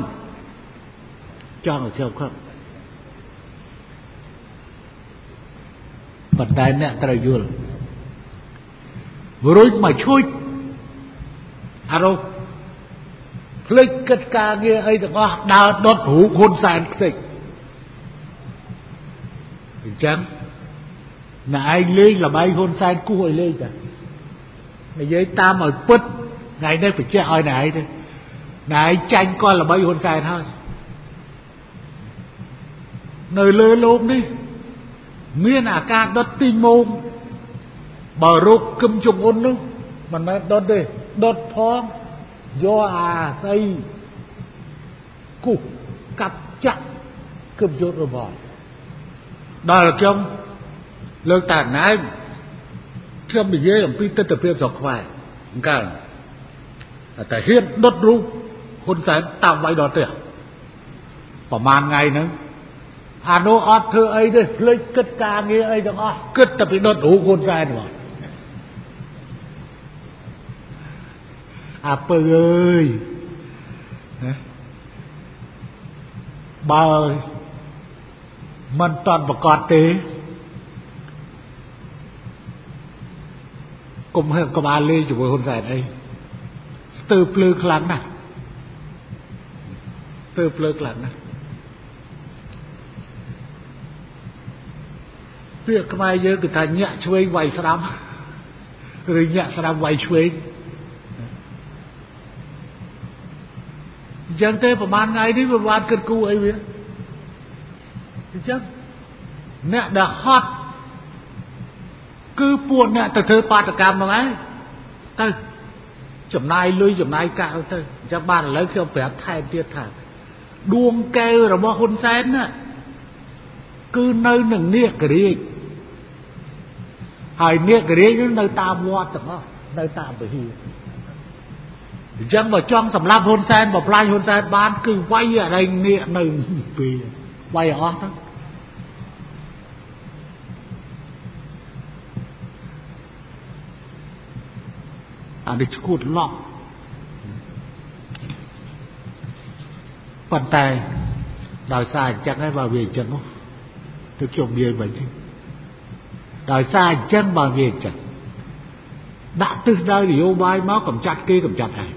ប៉ុន្តែអ្នកត្រូវយល់រួចមកជួយអរោភ្លេចកិច្ចការងារអីទាំងអស់ដើរដុតរូបហ៊ុនសែនខ្ទេចអញ្ចឹងណែឯងលេងល្បែងហ៊ុនសែនគោះឲ្យលេងតានិយាយតាមឲ្យពិតថ្ងៃនេះបញ្ជាក់ឲ្យណែឯងទេណែឯងចាញ់គាត់ល្បីហ៊ុនសែនហើយនៅលើលោកនេះមានអាការដុតទីងងបើរោគគឹមជុងអ៊ុននោះមិនមែនដុតទេដុតផងយកអាស្អីគូកាប់ចាក់គឹមយុទ្ធរបស់ដល់ខ្ញុំលើកតាណែខ្ញុំនិយាយអំពីទស្សនវិជ្ជាស្រុកខ្មែរអង្កលតែហ៊ានដុតរូបហ៊ុនសែនតាមវាយដល់ផ្ទះប្រហែលថ្ងៃហ្នឹងអានោះអត់ធ្វើអីទេភ្លេចគិតការងារអីទាំងអស់គិតតែពីដុតរូបហ៊ុនសែនមកអាពើអើយបើមិនតន់ប្រកាសទេកុំហេតុក្បាលលេងជាមួយហ៊ុនសែនអីស្ទើរភ្លើខ្លាំងណាស់ពាក្យខ្មែរយើងគឺថាញាក់ឆ្វេងវាយស្ដាំឬញាក់ស្ដាំវាយឆ្វេងអញ្ចឹងទេប្រហែលថ្ងៃនេះវាបានគិតគូរអីវាអញ្ចឹងអ្នកដែលហត់គឺពួកអ្នកទៅធ្វើបាតកម្មហ្នឹងឯងទៅចំណាយលុយចំណាយកាក់ទៅអញ្ចឹងបានឥឡូវខ្ញុំប្រាប់ថែមទៀតថាដួងកែវរបស់ហ៊ុនសែនណាគឺនៅនឹងនាគរាជហើយនាគរាជនៅតាមវត្តទាំងអស់នៅតាមពហិអញ្ចឹងបើចង់សម្លាប់ហ៊ុនសែនបំផ្លាញហ៊ុនសែនបានគឺវាយអរិញនាគនៅពេលវាយអស់ទៅអានេះឈួតឡប់ប៉ុន្តែដោយសារអញ្ចឹងហើយបើវាអញ្ចឹងទៅខ្ញុំនិយាយមិនទេដោយសារអញ្ចឹងបើវាអញ្ចឹងដាក់ទិសដៅនយោបាយមកកម្ចាត់គេកម្ចាត់ហើយ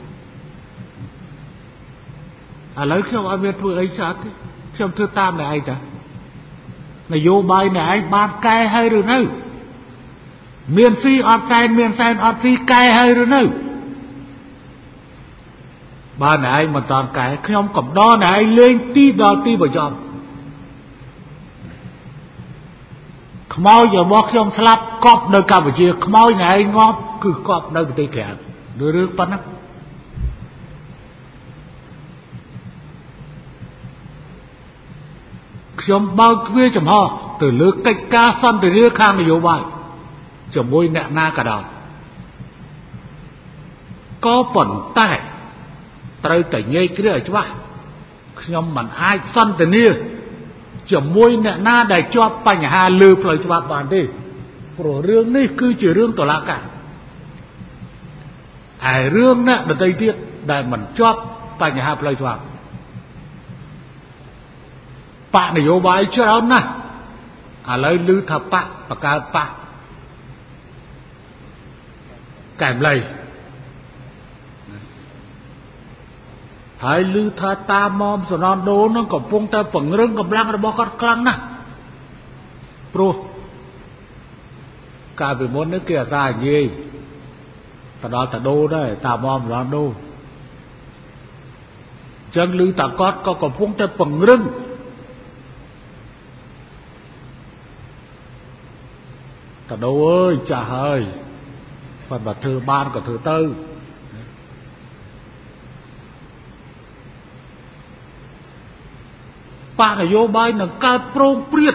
ឥឡូវខ្ញុំអត់មានធ្វើអីស្អាតទេខ្ញុំធ្វើតាមអ្នកឯងតានយោបាយអ្នកឯងបានកែហើយឬនៅមានស៊ីអត់សែនមានសែនអត់ស៊ីកែហើយឬនៅបើអ្នកឯងមិនតានកែខ្ញុំកំដរអ្នកឯងលេងទីដល់ទីប្រយោជន៍ខ្មោចរបស់ខ្ញុំស្លាប់កប់នៅកម្ពុជាខ្មោចអ្នកឯងងាប់គឺកប់នៅប្រទេសក្រៅដូចរឿងប៉ុណ្ណឹងខ្ញុំបើកទ្វារចំហទៅលើកិច្ចការសន្តិភាពខាងនយោបាយជាមួយអ្នកណាក៏ដោយក៏ប៉ុន្តែត្រូវតែញែកគ្នាឲ្យច្បាស់ខ្ញុំមិនអាចសន្ទនាជាមួយអ្នកណាដែលជាប់បញ្ហាលើផ្លូវច្បាប់បានទេព្រោះរឿងនេះគឺជារឿងតុលាការហើយរឿងអ្នកដទៃទៀតដែលមិនជាប់បញ្ហាផ្លូវច្បាប់ bạ này vô bài chưa đâu nè lấy lư thập bạ và cả bạ kèm lầy hãy lư tha ta mom sờ non đố nó còn phong ta phần rừng cầm lăng rồi bỏ cắt căng nè pro cả vì muốn nước kia ra gì ta đó ta đô đấy ta mom non đô chân lư ta cót có còn phong ta phần rừng ta đô ơi trời ơi phần bà thư ban của thứ tư bà này vô bài nâng cao prong priết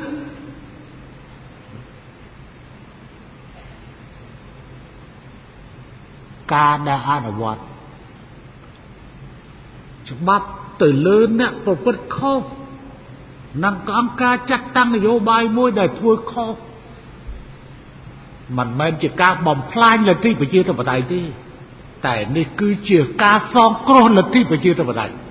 ca đa án ở vọt chúng bác từ lớn nè bộ bất khô nâng có ông ca chắc tăng vô bài môi đầy thua khôมันមិនជាការបបំផ្លាញលទ្ធិប្រជាធិបតេយ្យទេតែនេះគឺជាការសងគ្រោះលទ្ធិប្រជាធិបតេយ្យ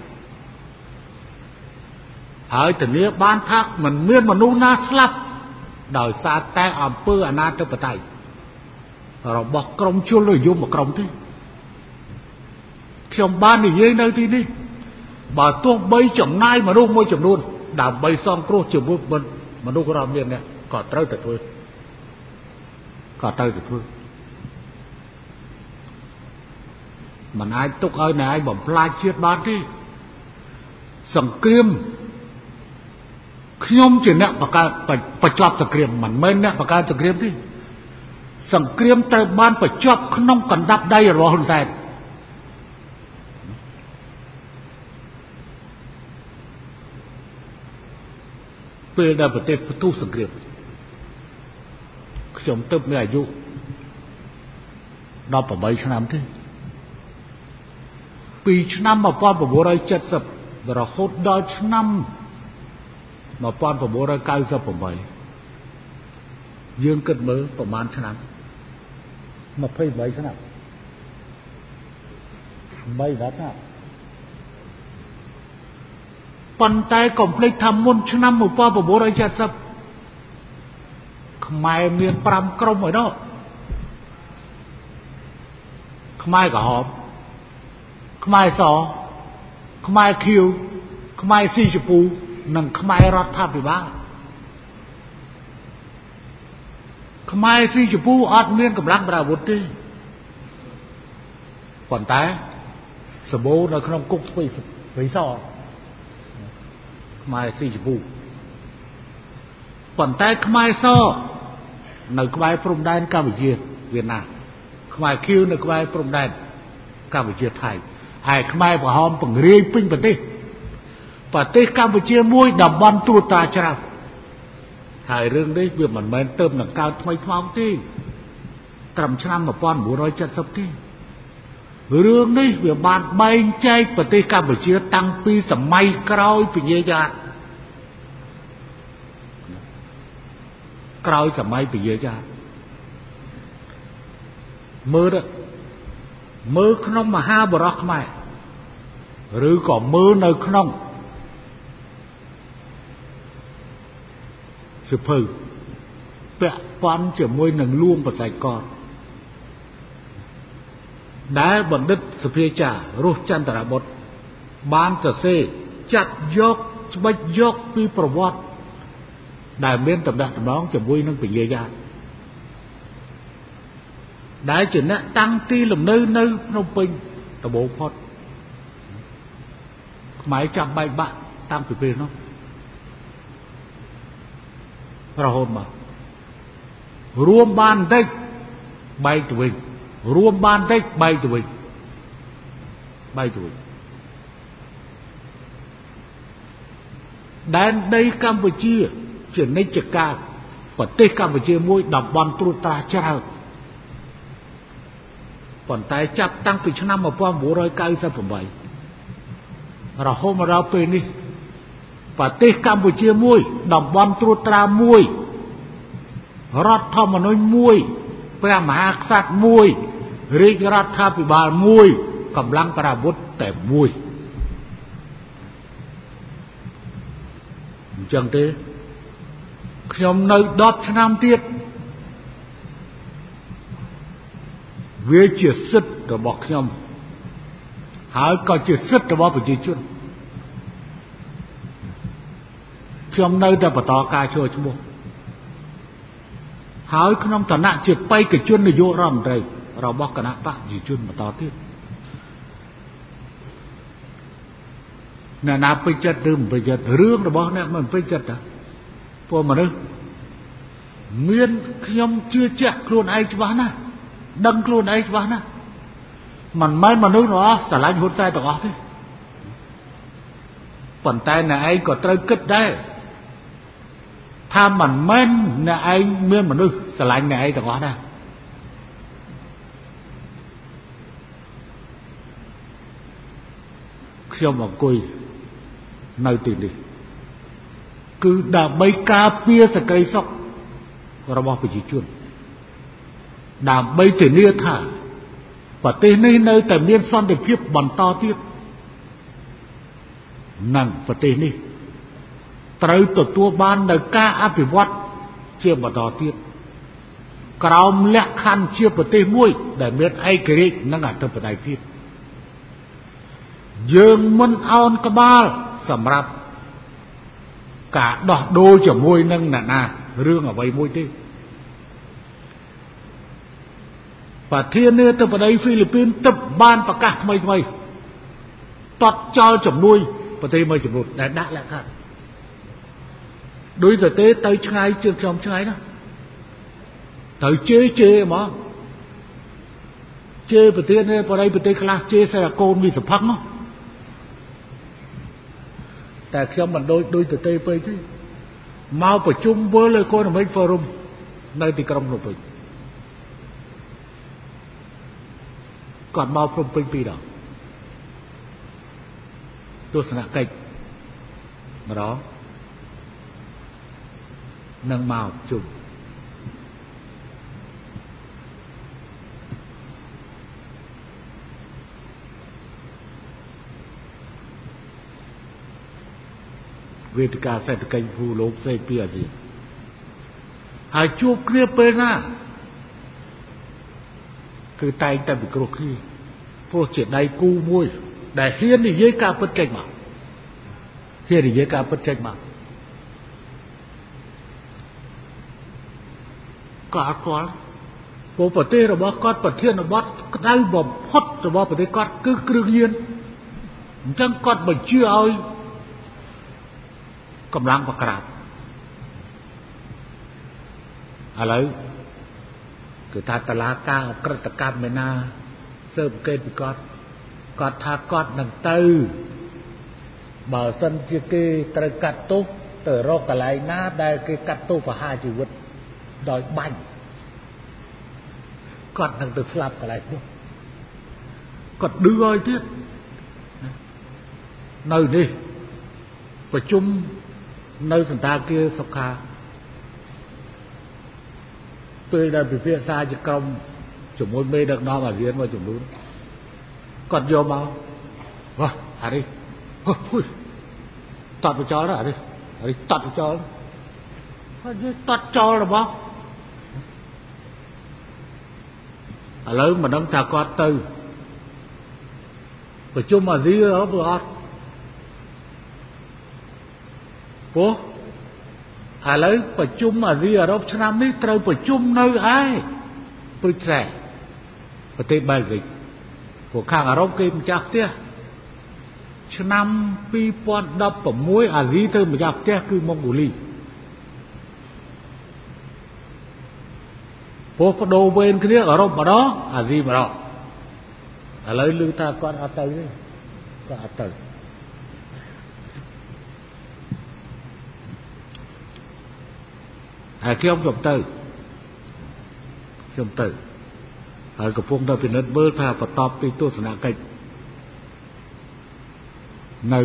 ហើយធានាបានថាមិនមានមនុស្សណាស្លាប់ដោយសារតែអំពើអនាធិបតេយ្យរបស់ក្រុមជលនិយមមួយក្រុមទេខ្ញុំបាននិយាយនៅទីនេះបើទោះបីចំណាយមនុស្សមួយចំនួនដើម្បីសងគ្រោះជាមួយមនុស្សរាប់លានអ្នកក៏ត្រូវតែធ្វើក៏ទៅទៅធ្វើមិនអាចទុកឲ្យណែឯងបំផ្លាញជាតិបានទេសង្គ្រាមខ្ញុំជាអ្នកបង្កើតបញ្ចប់សង្គ្រាមមិនមែនអ្នកបង្កើតសង្គ្រាមទេសង្គ្រាមត្រូវបានបញ្ចប់ក្នុងកណ្ដាប់ដៃរបស់ហ៊ុនសែនពេលដែលប្រទេសផ្ទុះសង្គ្រាមខ្ញុំទៅមានអាយុ18ឆ្នាំទេពីឆ្នាំ1970រហូតដល់ឆ្នាំ1998យើងគិតមើលប្រហែលឆ្នាំ28ឆ្នាំ3ដល់ឆ្នាំប៉ុន្តែកុំភ្លេចថាមុនឆ្នាំ1970ខ្មែរមាន5ក្រុមហើយនោះខ្មែរក្រហមខ្មែរសខ្មែរខៀវខ្មែរស៊ីជពូនិងខ្មែររដ្ឋាភិបាលខ្មែរស៊ីជពូអត់មានកម្លាំងប្រអាវុធទេប៉ុន្តែសម្បូរនៅក្នុងគុកស្ពៃសខ្មែរស៊ីជពូប៉ុន្តែខ្មែរសនៅក្បែរព្រំដែនកម្ពុជាវៀតណាមខ្មែរខៀវនៅក្បែរព្រំដែនកម្ពុជាថៃហើយខ្មែរក្រហមពង្រាយពេញប្រទេសកម្ពុជាមួយតំបន់ត្រួតត្រាច្រើនហើយរឿងនេះវាមិនមែនទៅនឹងកើតថ្មីថ្មោងទេត្រឹមឆ្នាំ1970ទេរឿងនេះវាបានបែងចែកប្រទេសកម្ពុជាតាំងពីសម័យក្រោយពញាយ៉ាតក្រោយសម័យពញាយ៉ាតមើលក្នុងមហាបរោះខ្មែរឬក៏មើលនៅក្នុងសិភៅពាក់ព័ន្ធជាមួយនឹងលួងបស័យកតដែលបណ្ឌិតសភាចារស់ចន្ទរបុត្របានសរសេរចាត់យកច្បិចយកពីប្រវត្តិដែលមានតំណែងជាមួយនឹងពញាយ៉ាតដែលជាអ្នកតាំងទីលំនៅនៅភ្នំពេញដំបូងផុតខ្មែរចាប់បែកបាក់តាំងពីពេលនោះរហូតមករួមបានបន្តិចបែកទៅវិញរួមបានបន្តិចបែកទៅវិញដែនដីកម្ពុជាជានិច្ចកាលប្រទេសកម្ពុជាមួយតំបន់ត្រួតត្រាច្រើនប៉ុន្តែចាប់តាំងពីឆ្នាំ1998រហូតមកដល់ពេលនេះប្រទេសកម្ពុជាមួយតំបន់ត្រួតត្រាមួយរដ្ឋធម្មនុញ្ញមួយព្រះមហាក្សត្រមួយរាជរដ្ឋាភិបាលមួយកម្លាំងប្រអាវុធតែមួយ chẳng thế nhóm nơi đọp cho năm tiết về chia sứt rồi bọc nhóm hãy có chia sứt rồi bọc bởi chuyện nhóm nơi ta bà tỏ ca cho chúng hãy có nhóm ta nạn chia bay cái chuyện này vô rằm đây rồi bọc cả nạn bác gì chuyện mà tỏ tiết nè nạp bây chất đừng bây giờ rương rồi bọc nè mình bây chất đó vô mà nữa miên nhóm chưa chắc luôn ai cho bán à đăng luôn ai cho bán à mình mấy mà nước nó xả lạnh hôn sai tỏ thế phần tay này ai có trơi kích đấy tha mình men này ai miên mà nước xả lạnh này ai tỏ đây khi mà cùi nơi tìm đi cứ đã mấy ca pia sẽ cây sọc rồi bỏ phải chỉ chuồn đàm bây thì nia thả và tê này nơi tại miền son để phiếp bằng to tiếp nặng và tê này trời tổ tua ban nơi ca áp bị vắt chia bằng to tiếp cào lẹ khăn chia và tê muôi để biết ai cái đấy nó ngả tập vào đại phiếp dương mân on cả ba sầm rạp cả đỏ đôi cho môi nâng nà rương ở vậy môi tê và thiên nê tập ở đây Philippines tập ban và cả mây mây toát cho chồng nuôi và tê mây chồng nuôi để đã lại khác đối giờ tế tới chân ai chưa trong chân ai đó tới chê mà chê và thiên nê vào đây và tê khá chê sẽ là côn vì sập phăng đóแต่ខ្ញុំមិនដូចទៅទេពេកទេមកប្រជុំ World Economic Forum នៅទីក្រុងភ្នំពេញគាត់មកភ្នំពេញ2ដងទស្សនកិច្ចម្ដងនឹងមកជុំវេទិកាសេដ្ឋកិច្ចភូលោកផ្សេងពីអាស៊ានហើយជួបគ្នាពេលណាគឺតែងតែពិគ្រោះគ្នាព្រោះជាដៃគូមួយដែលហ៊ាននិយាយការពិតចេញមកហ៊ាននិយាយការពិតចេញមកក៏អត់គាត់ព្រោះប្រទេសរបស់គាត់ប្រធានបទក្តៅបំផុតរបស់ប្រទេសគាត់គឺគ្រឿងញៀនអញ្ចឹងគាត់បញ្ជាឲ្យកម្លាំងបក្រាបឥឡូវគឺថាតឡាការអក្រិតកម្មឯណាស៊ើបអង្កេតពីគាត់ថាគាត់នឹងទៅបើសិនជាគេត្រូវកាត់ទោសទៅរកកន្លែងណាដែលគេកាត់ទោសប្រហារជីវិតដោយបាញ់គាត់នឹងទៅស្លាប់កន្លែងនោះគាត់ឌឺឲ្យទៀតនៅនេះប្រជុំនៅសន្តាគារសុខាពេលដែលពិភាក្សាជាក្រុមជាមួយមេដឹកនាំអាស៊ានមួយចំនួនគាត់យកមកវ៉ាអានេះហ៊ុយតតចោលអានេះតតចោលហើយតតចោលរបស់ឥឡូវមិនដឹងថាគាត់ទៅប្រជុំអាស៊ីអត់អត់ព្រោះឥឡូវប្រជុំអាស៊ីអឺរ៉ុបឆ្នាំនេះត្រូវប្រជុំនៅឯព្រឹកស្រែប្រទេសបែលហ្សិកព្រោះខាងអឺរ៉ុបគេម្ចាស់ផ្ទះឆ្នាំ2016អាស៊ីទៅម្ចាស់ផ្ទះគឺម៉ុងហ្គូលីព្រោះបដូរវេនគ្នាអឺរ៉ុបម្ដងអាស៊ីម្ដងឥឡូវឮថាគាត់អត់ទៅទេគាត់អត់ទៅហើយខ្ញុំទៅហើយកំពុងតែពិនិត្យមើលថាបន្ទាប់ពីទស្សនកិច្ចនៅ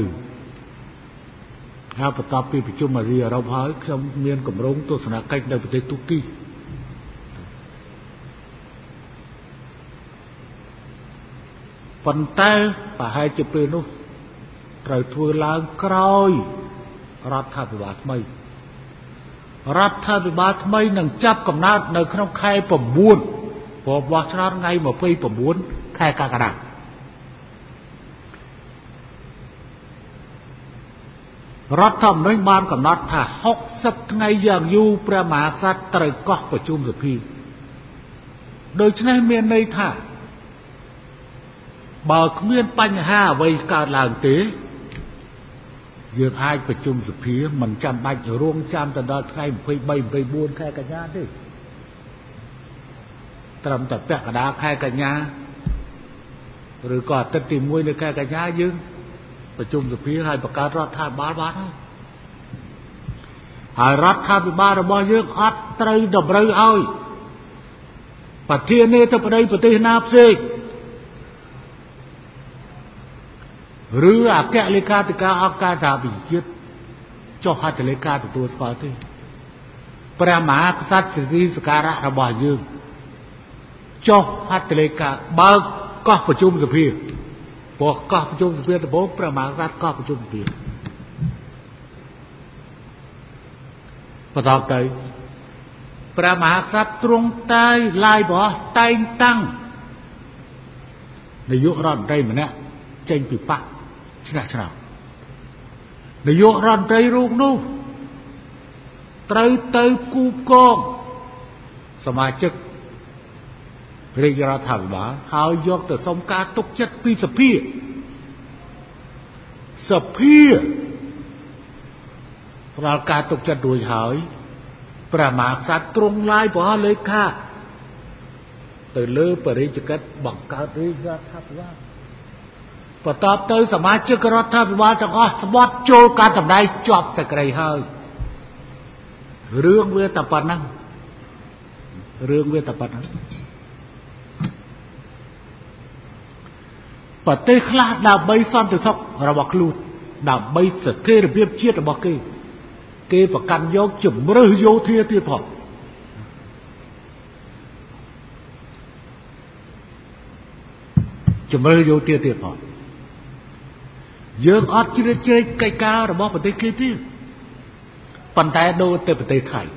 ហើយបន្ទាប់ពីប្រជុំអាស៊ីអឺរ៉ុបហើយខ្ញុំមានគម្រោងទស្សនកិច្ចនៅប្រទេសទូគីប៉ុន្តែប្រហែលជាពេលនោះត្រូវធ្វើឡើងក្រោយរដ្ឋាភិបាលថ្មីរដ្ឋាភិបាលថ្មីនឹងចាប់កំណើតនៅក្នុងខែ9ព្រោះបោះឆ្នោតថ្ងៃ29ខែកក្កដារដ្ឋធម្មនុញ្ញបានកំណត់ថា60ថ្ងៃយ៉ាងយូរព្រះមហាក្សត្រត្រូវកោះប្រជុំសភាដូច្នេះមានន័យថាបើគ្មានបញ្ហាអ្វីកើតឡើងទេយើងអាចប្រជុំសភាមិនចាំបាច់រងចាំទៅដល់ថ្ងៃ23 24ខែកញ្ញាទេត្រឹមតែពាក់កណ្ដាលខែកញ្ញាឬក៏អាទិត្យទី1នៃខែកញ្ញាយើងប្រជុំសភាហើយបង្កើតរដ្ឋាភិបាលបានហើយរដ្ឋាភិបាលរបស់យើងអត់ត្រូវតម្រូវឲ្យប្រធានាធិបតីប្រទេសណាផ្សេងឬអគ្គលេខាធិការអង្គការសហប្រជាជាតិចុះហត្ថលេខាទទួលស្គាល់ទេព្រះមហាក្សត្រសិទ្ធិសក្ការៈរបស់យើងចុះហត្ថលេខាបើកកោះប្រជុំសភាព្រោះកោះប្រជុំសភាដំបូងព្រះមហាក្សត្រកោះប្រជុំសភាបន្តទៅព្រះមហាក្សត្រទ្រង់តែឡាយបោះតែងតាំងនាយករដ្ឋមន្ត្រីម្នាក់ចេញពីបកឆ្នះឆ្នោតនាយករដ្ឋមន្ត្រីរូបនោះត្រូវទៅគូកងសមាជិករាជរដ្ឋាភិបាលហើយយកទៅសុំការទុកចិត្តពីសភាផ្ដល់ការទុកចិត្តរួចហើយព្រះមហាក្សត្រទ្រង់ឡាយបោះលេខាទៅលើបរិយាកាសបង្កើតរាជរដ្ឋាភិបាលបន្ទាប់ទៅសមាជិករដ្ឋាភិបាលទាំងអស់ស្បត់ចូលការតម្ដែងជាប់តែក្រីហើយរឿងវាតែប៉ុណ្ណឹងប្រទេសខ្លះដើម្បីសន្តិសុខរបស់ខ្លួនដើម្បីស្ថិរភាពជាតិរបស់គេប្រកាន់យកជំរើសយោធាទៀតផងយើងអត់ជ្រៀតជ្រែកកិច្ចការរបស់ប្រទេសគេទេប៉ុន្តែដូចទៅប្រទេសថៃ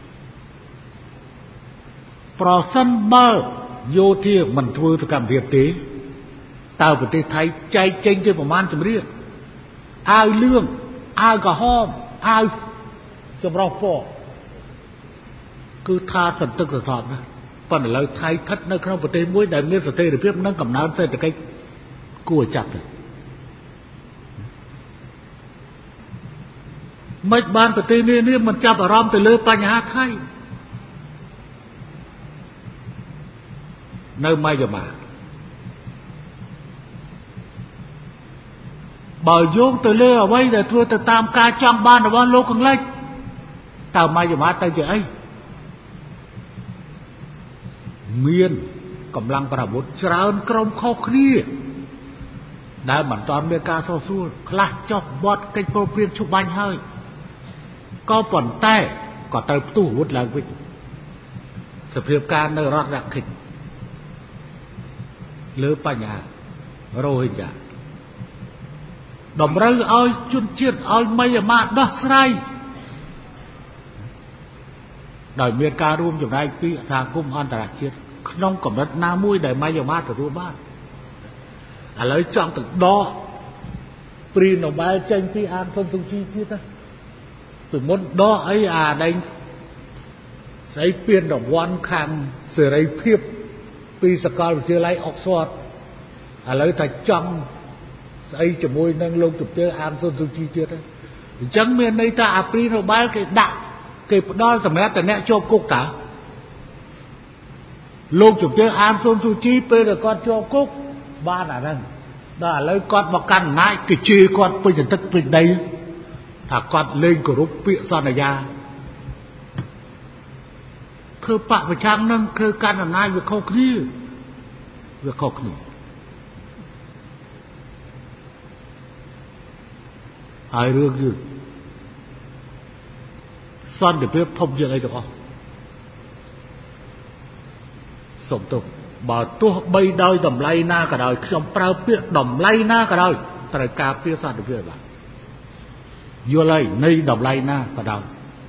ប្រសិនបើយោធាមិនធ្វើសកម្មភាពទេតើប្រទេសថៃចែកចេញទៅប្រមាណជំរាបអាវលឿងអាវក្រហមអាវចម្រុះពណ៌គឺថាសន្តិសុខសន្តិណាប៉ុន្តែឥឡូវថៃស្ថិតនៅក្នុងប្រទេសមួយដែលមានស្ថិរភាពនិងកំណើនសេដ្ឋកិច្ចគួរចាប់ទៅមិនបានប្រទេសនេះមិនចាប់អារម្មណ៍ទៅលើបញ្ហាថៃនៅម៉ាយ៉ាម៉ាបើយោងទៅលើអ្វីដែលធ្វើទៅតាមការចង់បានរបស់លោកខាងលិចតើម៉ាយ៉ាម៉ាទៅជាអីមានកម្លាំងប្រវត្តិច្រើនក្រុមខុសគ្នាដែលមិនតាន់មានការសោះសួរខ្លះចុះបត់កិច្ចប្រព្រឹត្តឈប់បាញ់ហើយក៏ប៉ុន្តែក៏ត្រូវផ្ទុះអាវុធឡើងវិញសភាពការនៅរដ្ឋរាខិនលើបញ្ហារ៉ូហិញយ៉ាតម្រូវឲ្យជនជាតិឲ្យម៉ាយ៉ាម៉ាដោះស្រាយដោយមានការរួមចំណែកពីសហគមន៍អន្តរជាតិក្នុងកម្រិតណាមួយដែលម៉ាយ៉ាម៉ាទទួលបានឥឡូវចង់ទៅដកព្រីណូបែលចេញពីអានសុនស៊ុងជីទៀតណាពីមុនដកអីអាដែងស្អីពានរង្វាន់ខាងសេរីភាពពីសាកលវិទ្យាល័យអុកស័តឥឡូវតែចង់ស្អីជាមួយនឹងលោកជំទាវអានសុនស៊ុងជីទៀតអញ្ចឹងមានន័យថាអាព្រីណូបែលគេដាក់គេផ្ដល់សម្រាប់តែអ្នកជាប់គុកតាលោកជំទាវអានសុនស៊ុងជីពេលដែលគាត់ជាប់គុកបានអាហ្នឹងដល់ឥឡូវគាត់មកកាន់អំណាចគេជេរគាត់ពេញទឹកពេញដីថាគាត់លេងគោរពពាក្យសន្យាធ្វើបពប្រឆាំងនឹងគឺកាន់អំណាចវាខុសគ្នាហើយរឿងនេះសន្តិភាពធំជាងអីទាំងអស់សុំទោសបើទោះបីដោយតម្លៃណាក៏ដោយខ្ញុំប្រើពាក្យតម្លៃណាក៏ដោយត្រូវការពារសន្តិភាពបាទ vô lấy nay đọc lại na có đâu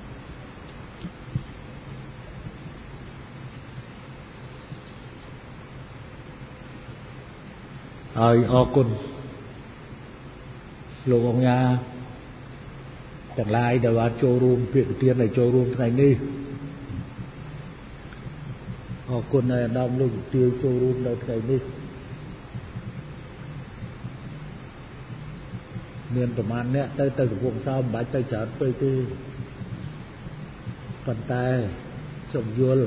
ơi ô cunលោកអង្គញាទាំងឡាយដែលបានចូលរួមពាក្យទានដែលចូលរួមថ្ងៃនេះអរគុណដែលដល់លោកទាវចូលរួមនៅថ្ងៃនេះមានប្រមាណអ្នកទៅកំពង់សោមមិនបាច់ទៅច្រើនពេកទេប៉ុន្តែសូមយល់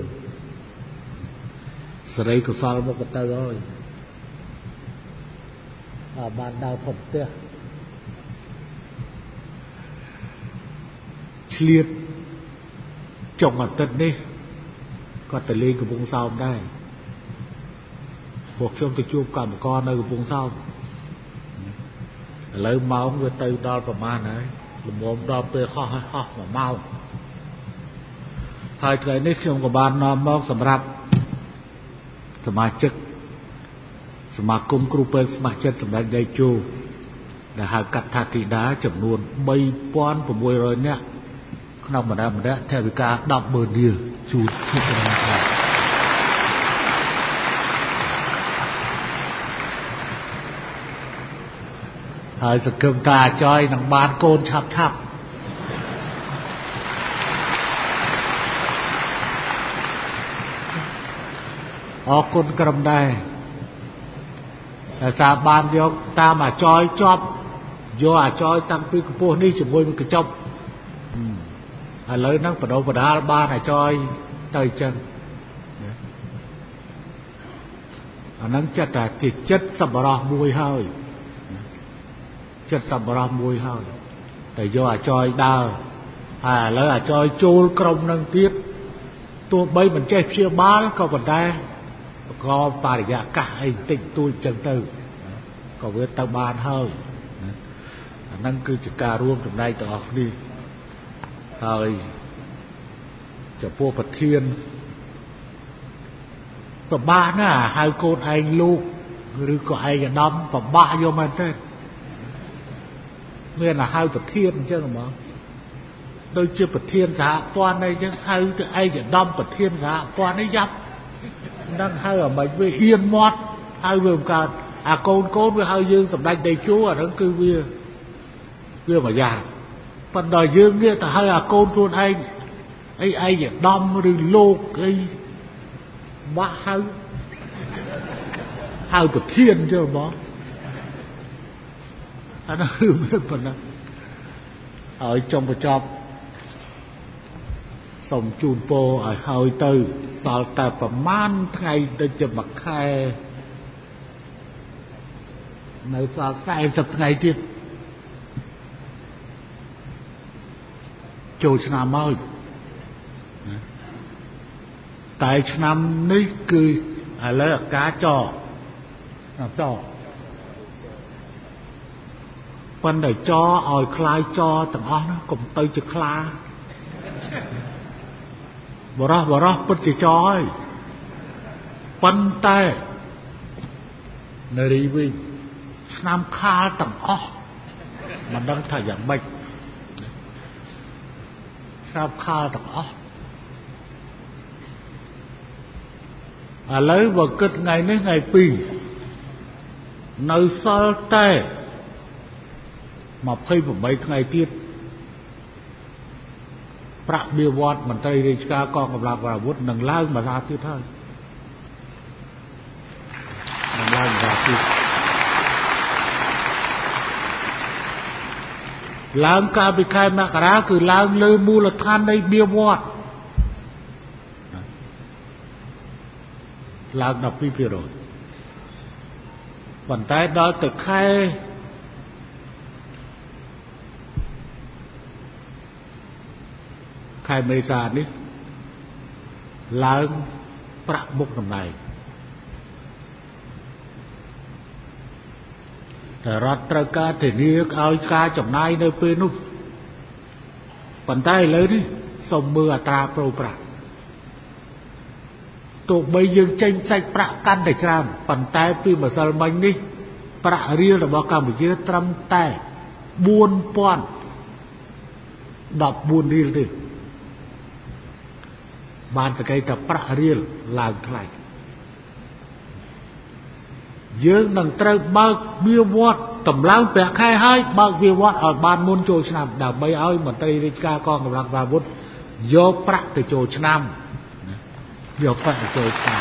សេរីកុសលមកទៅហើយបានដើរផុតផ្ទះឆ្លៀតចុងអាទិត្យនេះគាត់ទៅលេងកំពង់សោមដែរពួកខ្ញុំទៅជួបកម្មករនៅកំពង់សោមឥឡូវម៉ោងវាទៅដល់ប្រមាណហើយល្មមដល់ពេលហោះ1ម៉ោងហើយថ្ងៃនេះខ្ញុំក៏បាននាំមកសម្រាប់សមាជិកសមាគមគ្រូពេទ្យស្ម័គ្រចិត្តសម្ដេចដេជោដែលហៅកាត់ថាធីតាចំនួន 3600 នាក់ក្នុងម្នាក់ថវិកា 10,000 រៀលជូនជូនហើយសង្ឃឹមថាអាចយនឹងបានកូនឆាប់អរគុណក្រុមដែរតែសាបានយកតាមអាចយជាប់យកអាចយតាំងពីកម្ពស់នេះជាមួយមួយកញ្ចប់ឥឡូវហ្នឹងបដោបដាលបានអាចយទៅអញ្ចឹងអាហ្នឹងចិត្តតែជាចិត្តសប្បុរសមួយហើយចិត្តសប្បុរសមួយហើយតែយកអាចយដើរហើយឥឡូវអាចយចូលក្រុមហ្នឹងទៀតទោះបីមិនចេះព្យាបាលក៏ប៉ុន្តែក៏បរិយាកាសអីតិចតួចចឹងទៅក៏វាទៅបានហើយអាហ្នឹងគឺជាការរួមចំណែកទាំងអស់គ្នាហើយចំពោះប្រធានប្របាក់ណាហៅកូនឯងលោកឬក៏ឯកឧត្តមប្របាក់យកមែនទេមានតែហៅប្រធានអញ្ចឹងហ្មងដូចជាប្រធានសហព័ន្ធអីចឹងហៅទៅឯកឧត្តមប្រធានសហព័ន្ធអីយ៉ាប់នឹងហៅអាមិនវាហ៊ានមាត់ហៅវាមិនកើតអាកូនវាហៅយើងសម្ដេចដេជោអាហ្នឹងគឺវាមួយយ៉ាងប៉ុន្តែយើងនេះទៅហៅអាកូនខ្លួនឯងអីឯកឧត្តមឬលោកអីបាក់ហៅប្រធានចឹងហ្មងអានោះគឺមានប៉ុណ្ណាហើយចុងបញ្ចប់សូមជូនពរឲ្យហើយទៅសល់តែប្រមាណថ្ងៃទៅជាមួយខែនៅសល់40ថ្ងៃទៀតចូលឆ្នាំហើយតែឆ្នាំនេះគឺឥឡូវអាការចប៉ុន្តែចឲ្យคล้ายចទាំងអស់ណាកុំទៅជាខ្លាបរោះពិតជាចហើយប៉ុន្តែនារីវិញឆ្នាំខាលទាំងអស់មិនដឹងថាយ៉ាងម៉េចឆ្នាំខាលទាំងអស់ឥឡូវបើគិតថ្ងៃនេះថ្ងៃ2នៅសល់តែ28ថ្ងៃទៀតប្រាក់បៀវត្សមន្ត្រីរាជការកងកម្លាំងអាវុធនឹងឡើងម្ដងទៀតហើយនឹងឡើងម្ដងទៀតឡើងកាលពីខែមករាគឺឡើងលើមូលដ្ឋាននៃបៀវត្សឡើង 12% ប៉ុន្តែដល់ទៅខែមេសានេះឡើងប្រាក់មុខតំណែងតែរដ្ឋត្រូវការធានាឲ្យការចំណាយនៅពេលនោះប៉ុន្តែឥឡូវនេះសូមមើលអត្រាប្រូប្រាក់ទោះបីយើងចេញសាច់ប្រាក់កាន់តែច្រើនប៉ុន្តែពីម្សិលមិញនេះប្រាក់រៀលរបស់កម្ពុជាត្រឹមតែ 4,000 14 រៀលទេបានតែគេតែប្រាក់រៀលឡើងថ្លៃយើងនឹងត្រូវបើកវាវត្តតម្លើងប្រាក់ខែហើយបើកវាវត្តឲ្យបានមុនចូលឆ្នាំដើម្បីឲ្យមន្ត្រីរាជការកងកម្លាំងអាវុធយកប្រាក់ទៅចូលឆ្នាំយកប្រាក់ទៅចូលឆ្នាំ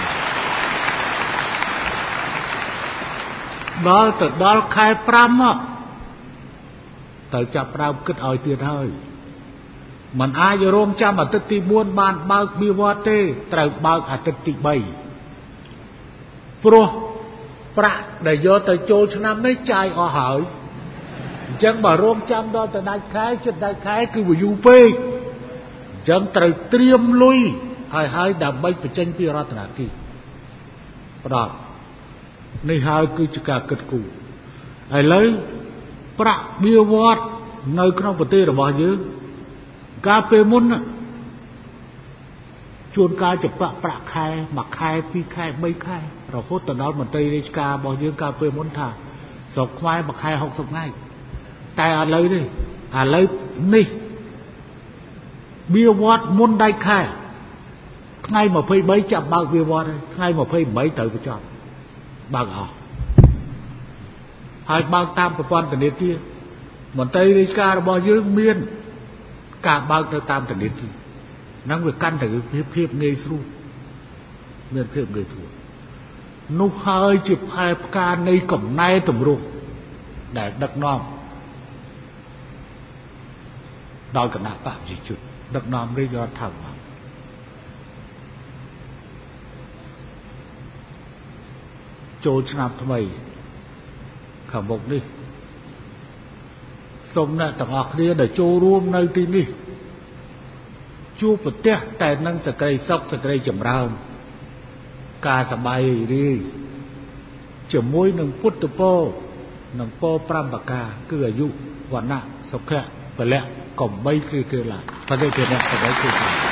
ដល់ទៅដល់ខែ5មកត្រូវចាប់ផ្ដើមគិតឲ្យទៀតហើយมันអាចរងចាំអាទិត្យទី4បានបើកវាវត្តទេត្រូវបើកអាទិត្យទី3ព្រោះប្រាក់ដែលយកទៅចូលឆ្នាំនេះចាយអស់ហើយអញ្ចឹងបើរងចាំដល់ទៅដាច់ខែជិតដាច់ខែគឺវាយូរពេកអញ្ចឹងត្រូវត្រៀមលុយហើយដើម្បីបញ្ចេញពីរដ្ឋាភិបាលផ្ដោតនេះហើយគឺជាការគិតគូរឥឡូវប្រាក់វាវត្តនៅក្នុងប្រទេសរបស់យើងកាលពេលមុនជួនកាលចំប្រាក់ខែ1ខែ2ខែ3ខែរហូតដល់មន្ត្រីរាជការរបស់យើងកាលពេលមុនថាស្រុកខ្មែរ1ខែ60ថ្ងៃតែឥឡូវនេះវាវត្តមុនដាច់ខែថ្ងៃ23ចាប់បើកវាវត្តថ្ងៃ28ត្រូវបញ្ចប់បើកអស់ហើយបើកតាមប្រព័ន្ធធនាគារមន្ត្រីរាជការរបស់យើងមានការបើកទៅតាមធនាគារហ្នឹងវាកាន់តែភាពងាយស្រួលមានភាពងាយស្រួលនោះហើយជាផ្លែផ្កានៃកំណែតម្រង់ដែលដឹកនាំដោយគណៈបព្វជិជនដឹកនាំរាជរដ្ឋាភិបាលចូលឆ្នាំថ្មីខាងមុខនេះសូមអ្នកទាំងអស់គ្នាដែលចូលរួមនៅទីនេះជួបប្រទះតែនឹងសេចក្តីសុខសេចក្តីចម្រើនការសប្បាយរីកជាមួយនឹងពុទ្ធពរនិងពរ5ប្រការគឺអាយុវណ្ណៈសុខៈពលៈកំបីគឺឡើយបើគេអ្នកកំបីគឺ